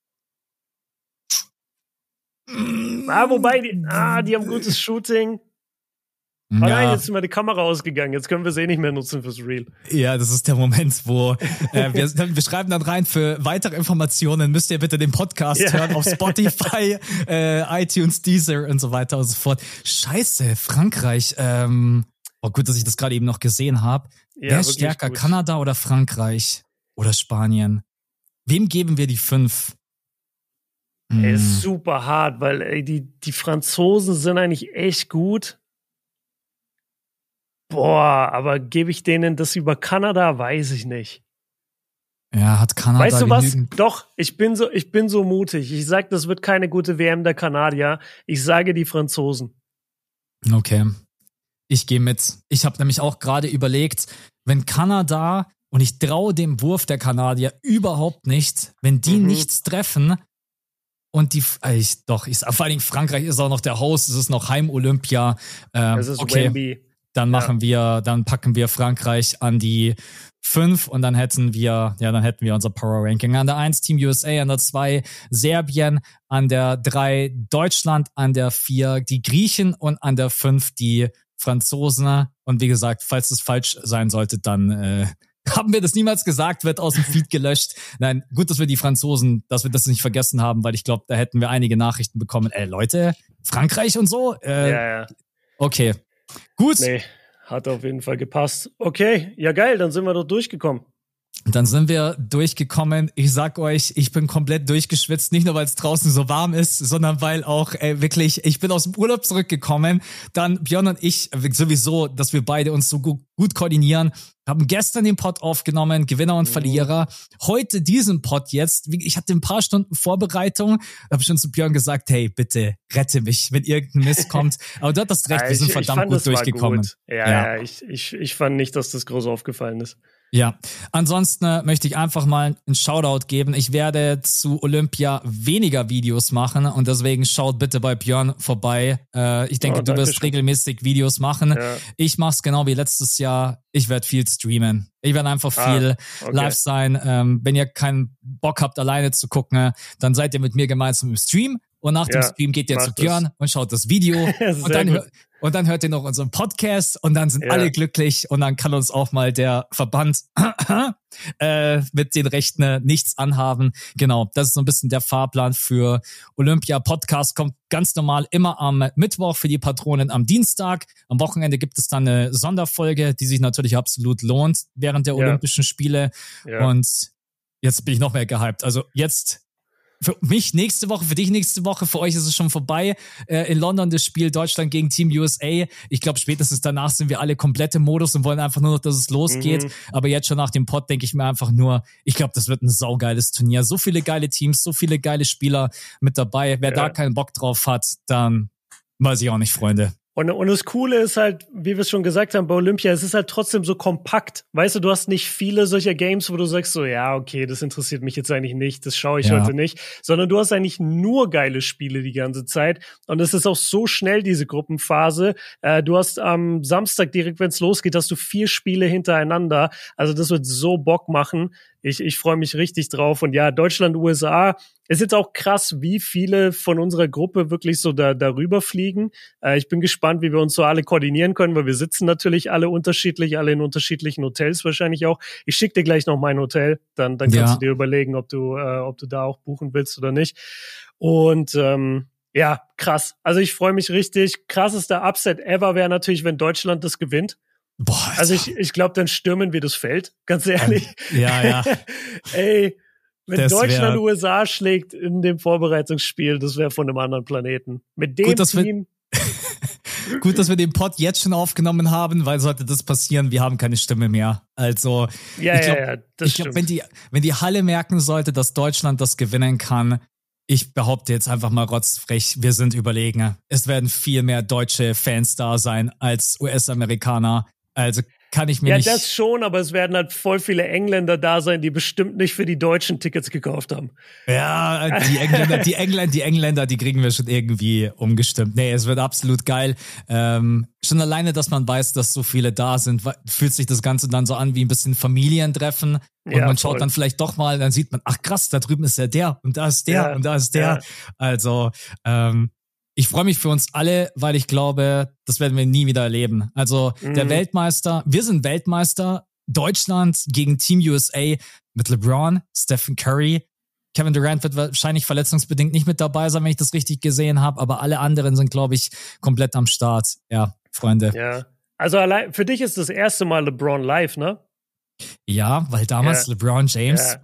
S3: Wobei, die haben gutes Shooting. Oh nein, jetzt ist mir die Kamera ausgegangen. Jetzt können wir sie nicht mehr nutzen fürs Reel.
S2: Ja, das ist der Moment, wo wir schreiben dann rein, für weitere Informationen müsst ihr bitte den Podcast hören auf Spotify, iTunes, Deezer und so weiter und so fort. Scheiße, Frankreich. Gut, dass ich das gerade eben noch gesehen habe. Wer ist stärker, gut. Kanada oder Frankreich? Oder Spanien? Wem geben wir die 5?
S3: Ist super hart, weil die Franzosen sind eigentlich echt gut. Boah, aber gebe ich denen das über Kanada? Weiß ich nicht.
S2: Ja, hat Kanada.
S3: Weißt du was? Doch, ich bin so mutig. Ich sag, das wird keine gute WM der Kanadier. Ich sage die Franzosen.
S2: Okay. Ich gehe mit. Ich habe nämlich auch gerade überlegt, wenn Kanada, und ich traue dem Wurf der Kanadier überhaupt nicht, wenn die nichts treffen und vor allen Dingen Frankreich ist auch noch der Host, es ist noch Heim-Olympia.
S3: Es ist Wemby.
S2: Dann packen wir Frankreich an die 5 und dann hätten wir unser Power Ranking. An der 1 Team USA, an der 2 Serbien, an der 3 Deutschland, an der 4 die Griechen und an der 5 die Franzosen. Und wie gesagt, falls es falsch sein sollte, dann haben wir das niemals gesagt, wird aus dem Feed gelöscht. Nein, gut, dass wir die Franzosen, dass wir das nicht vergessen haben, weil ich glaube, da hätten wir einige Nachrichten bekommen. Leute, Frankreich und so? Okay. Gut.
S3: Nee, hat auf jeden Fall gepasst. Okay, ja geil, dann sind wir doch durchgekommen.
S2: Dann sind wir durchgekommen. Ich sag euch, ich bin komplett durchgeschwitzt. Nicht nur, weil es draußen so warm ist, sondern weil auch wirklich, ich bin aus dem Urlaub zurückgekommen. Dann Björn und ich, sowieso, dass wir beide uns so gut koordinieren, haben gestern den Pod aufgenommen, Gewinner und Verlierer. Heute diesen Pod jetzt. Ich hatte ein paar Stunden Vorbereitung, habe schon zu Björn gesagt, hey, bitte rette mich, wenn irgendein Mist kommt. Aber du hattest recht, wir sind verdammt gut durchgekommen.
S3: Gut. Ja, ich fand nicht, dass das groß aufgefallen ist.
S2: Ja, ansonsten möchte ich einfach mal einen Shoutout geben. Ich werde zu Olympia weniger Videos machen und deswegen schaut bitte bei Björn vorbei. Ich denke, du wirst regelmäßig Videos machen. Ja. Ich mache es genau wie letztes Jahr. Ich werde viel streamen. Ich werde einfach viel live sein. Wenn ihr keinen Bock habt, alleine zu gucken, dann seid ihr mit mir gemeinsam im Stream. Und nach dem Stream geht ihr zu Björn und schaut das Video. Und dann hört ihr noch unseren Podcast und dann sind alle glücklich und dann kann uns auch mal der Verband mit den Rechten nichts anhaben. Genau, das ist so ein bisschen der Fahrplan für Olympia. Podcast kommt ganz normal immer am Mittwoch, für die Patronen am Dienstag. Am Wochenende gibt es dann eine Sonderfolge, die sich natürlich absolut lohnt während der Olympischen Spiele. Ja. Und jetzt bin ich noch mehr gehypt. Also jetzt für mich nächste Woche, für dich nächste Woche, für euch ist es schon vorbei. In London das Spiel Deutschland gegen Team USA. Ich glaube, spätestens danach sind wir alle komplett im Modus und wollen einfach nur noch, dass es losgeht. Aber jetzt schon nach dem Pod denke ich mir einfach nur, ich glaube, das wird ein saugeiles Turnier. So viele geile Teams, so viele geile Spieler mit dabei. Wer da keinen Bock drauf hat, dann weiß ich auch nicht, Freunde.
S3: Und das Coole ist halt, wie wir es schon gesagt haben, bei Olympia, es ist halt trotzdem so kompakt. Weißt du, du hast nicht viele solcher Games, wo du sagst so, ja, okay, das interessiert mich jetzt eigentlich nicht, das schaue ich heute nicht. Sondern du hast eigentlich nur geile Spiele die ganze Zeit. Und es ist auch so schnell, diese Gruppenphase. Du hast am Samstag direkt, wenn es losgeht, hast du 4 Spiele hintereinander. Also das wird so Bock machen. Ich freue mich richtig drauf. Und ja, Deutschland, USA, ist jetzt auch krass, wie viele von unserer Gruppe wirklich so darüber fliegen. Ich bin gespannt, wie wir uns so alle koordinieren können, weil wir sitzen natürlich alle unterschiedlich, alle in unterschiedlichen Hotels wahrscheinlich auch. Ich schicke dir gleich noch mein Hotel, dann kannst du dir überlegen, ob du da auch buchen willst oder nicht. Und ja, krass. Also ich freue mich richtig. Krassester Upset ever wäre natürlich, wenn Deutschland das gewinnt.
S2: Boah,
S3: also ich glaube, dann stürmen wir das Feld, ganz ehrlich.
S2: Ja.
S3: Ey, wenn Deutschland USA schlägt in dem Vorbereitungsspiel, das wäre von einem anderen Planeten. Mit dem Team.
S2: Gut, dass wir den Pod jetzt schon aufgenommen haben, weil sollte das passieren, wir haben keine Stimme mehr. Also ich glaube, wenn die Halle merken sollte, dass Deutschland das gewinnen kann, ich behaupte jetzt einfach mal rotzfrech, wir sind überlegen. Es werden viel mehr deutsche Fans da sein als US-Amerikaner. Also kann ich mir nicht...
S3: Ja, das schon, aber es werden halt voll viele Engländer da sein, die bestimmt nicht für die Deutschen Tickets gekauft haben.
S2: Ja, die Engländer, die kriegen wir schon irgendwie umgestimmt. Nee, es wird absolut geil. Schon alleine, dass man weiß, dass so viele da sind, fühlt sich das Ganze dann so an wie ein bisschen Familientreffen. Und man schaut dann vielleicht doch mal, dann sieht man, ach krass, da drüben ist ja der und da ist der und da ist der. Ja. Also, ich freue mich für uns alle, weil ich glaube, das werden wir nie wieder erleben. Also der Weltmeister, wir sind Weltmeister, Deutschland gegen Team USA mit LeBron, Stephen Curry. Kevin Durant wird wahrscheinlich verletzungsbedingt nicht mit dabei sein, wenn ich das richtig gesehen habe, aber alle anderen sind, glaube ich, komplett am Start. Ja, Freunde.
S3: Ja, also allein für dich ist das erste Mal LeBron live, ne?
S2: Ja, weil damals LeBron James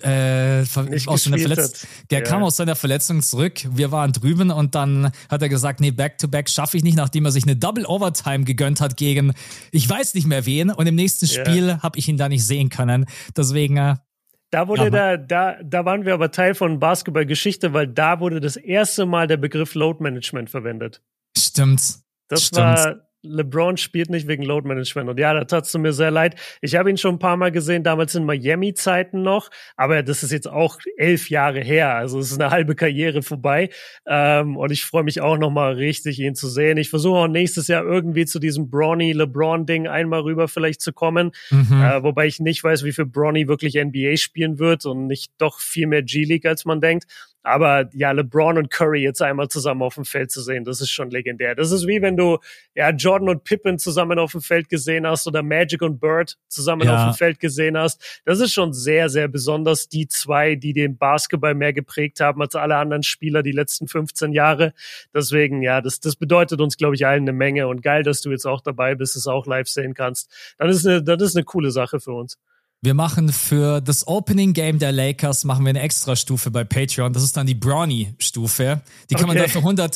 S2: aus seiner Verletzung, kam aus seiner Verletzung zurück. Wir waren drüben und dann hat er gesagt, nee, Back-to-Back schaffe ich nicht, nachdem er sich eine Double Overtime gegönnt hat gegen, ich weiß nicht mehr wen. Und im nächsten Spiel habe ich ihn da nicht sehen können. Deswegen
S3: da waren wir aber Teil von Basketballgeschichte, weil da wurde das erste Mal der Begriff Load Management verwendet.
S2: Stimmt.
S3: War LeBron spielt nicht wegen Load Management. Und ja, da tat's mir sehr leid. Ich habe ihn schon ein paar Mal gesehen, damals in Miami-Zeiten noch. Aber das ist jetzt auch 11 Jahre her. Also es ist eine halbe Karriere vorbei. Und ich freue mich auch nochmal richtig, ihn zu sehen. Ich versuche auch nächstes Jahr irgendwie zu diesem Bronny-LeBron-Ding einmal rüber vielleicht zu kommen. Wobei ich nicht weiß, wie viel Bronny wirklich NBA spielen wird und nicht doch viel mehr G-League, als man denkt. Aber ja, LeBron und Curry jetzt einmal zusammen auf dem Feld zu sehen, das ist schon legendär. Das ist wie wenn du Jordan und Pippen zusammen auf dem Feld gesehen hast oder Magic und Bird zusammen auf dem Feld gesehen hast. Das ist schon sehr, sehr besonders. Die zwei, die den Basketball mehr geprägt haben als alle anderen Spieler die letzten 15 Jahre. Deswegen, das bedeutet uns, glaube ich, allen eine Menge. Und geil, dass du jetzt auch dabei bist, es auch live sehen kannst. Das ist eine coole Sache für uns.
S2: Wir machen für das Opening Game der Lakers machen wir eine Extra-Stufe bei Patreon. Das ist dann die Bronny-Stufe. Die kann man dann für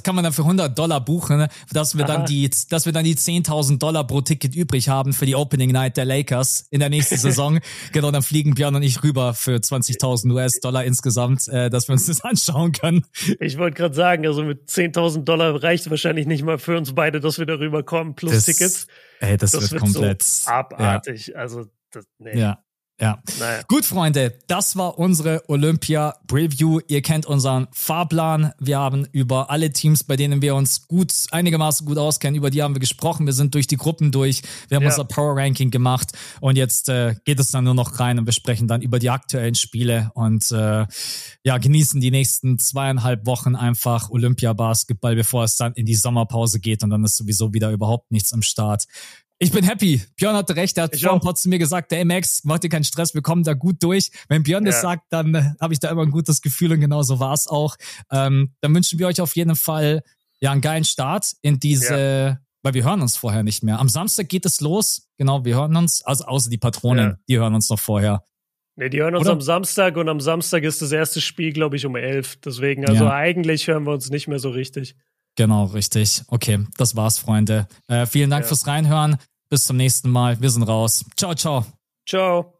S2: $100 buchen, dass wir dann die $10.000 pro Ticket übrig haben für die Opening Night der Lakers in der nächsten Saison. Genau, dann fliegen Björn und ich rüber für $20.000 insgesamt, dass wir uns das anschauen können.
S3: Ich wollte gerade sagen, also mit $10.000 reicht wahrscheinlich nicht mal für uns beide, dass wir darüber kommen, plus Tickets.
S2: Ey, das wird komplett
S3: so abartig. Ja. Also, nee.
S2: Ja. Naja. Gut, Freunde, das war unsere Olympia-Preview. Ihr kennt unseren Fahrplan. Wir haben über alle Teams, bei denen wir uns einigermaßen gut auskennen, über die haben wir gesprochen. Wir sind durch die Gruppen durch. Wir haben unser Power-Ranking gemacht und jetzt geht es dann nur noch rein und wir sprechen dann über die aktuellen Spiele und genießen die nächsten 2,5 Wochen einfach Olympia-Basketball, bevor es dann in die Sommerpause geht und dann ist sowieso wieder überhaupt nichts am Start. Ich bin happy. Björn hatte recht. Er hat vor dem Pod zu mir gesagt, der Max, mach dir keinen Stress, wir kommen da gut durch. Wenn Björn das sagt, dann habe ich da immer ein gutes Gefühl und genau so war es auch. Dann wünschen wir euch auf jeden Fall einen geilen Start in diese, weil wir hören uns vorher nicht mehr. Am Samstag geht es los. Genau, wir hören uns, also außer die Patronen, die hören uns noch vorher.
S3: Nee, die hören uns am Samstag und am Samstag ist das erste Spiel, glaube ich, um 11. Deswegen, eigentlich hören wir uns nicht mehr so richtig.
S2: Genau, richtig. Okay, das war's, Freunde. Vielen Dank fürs Reinhören. Bis zum nächsten Mal. Wir sind raus. Ciao, ciao.
S3: Ciao.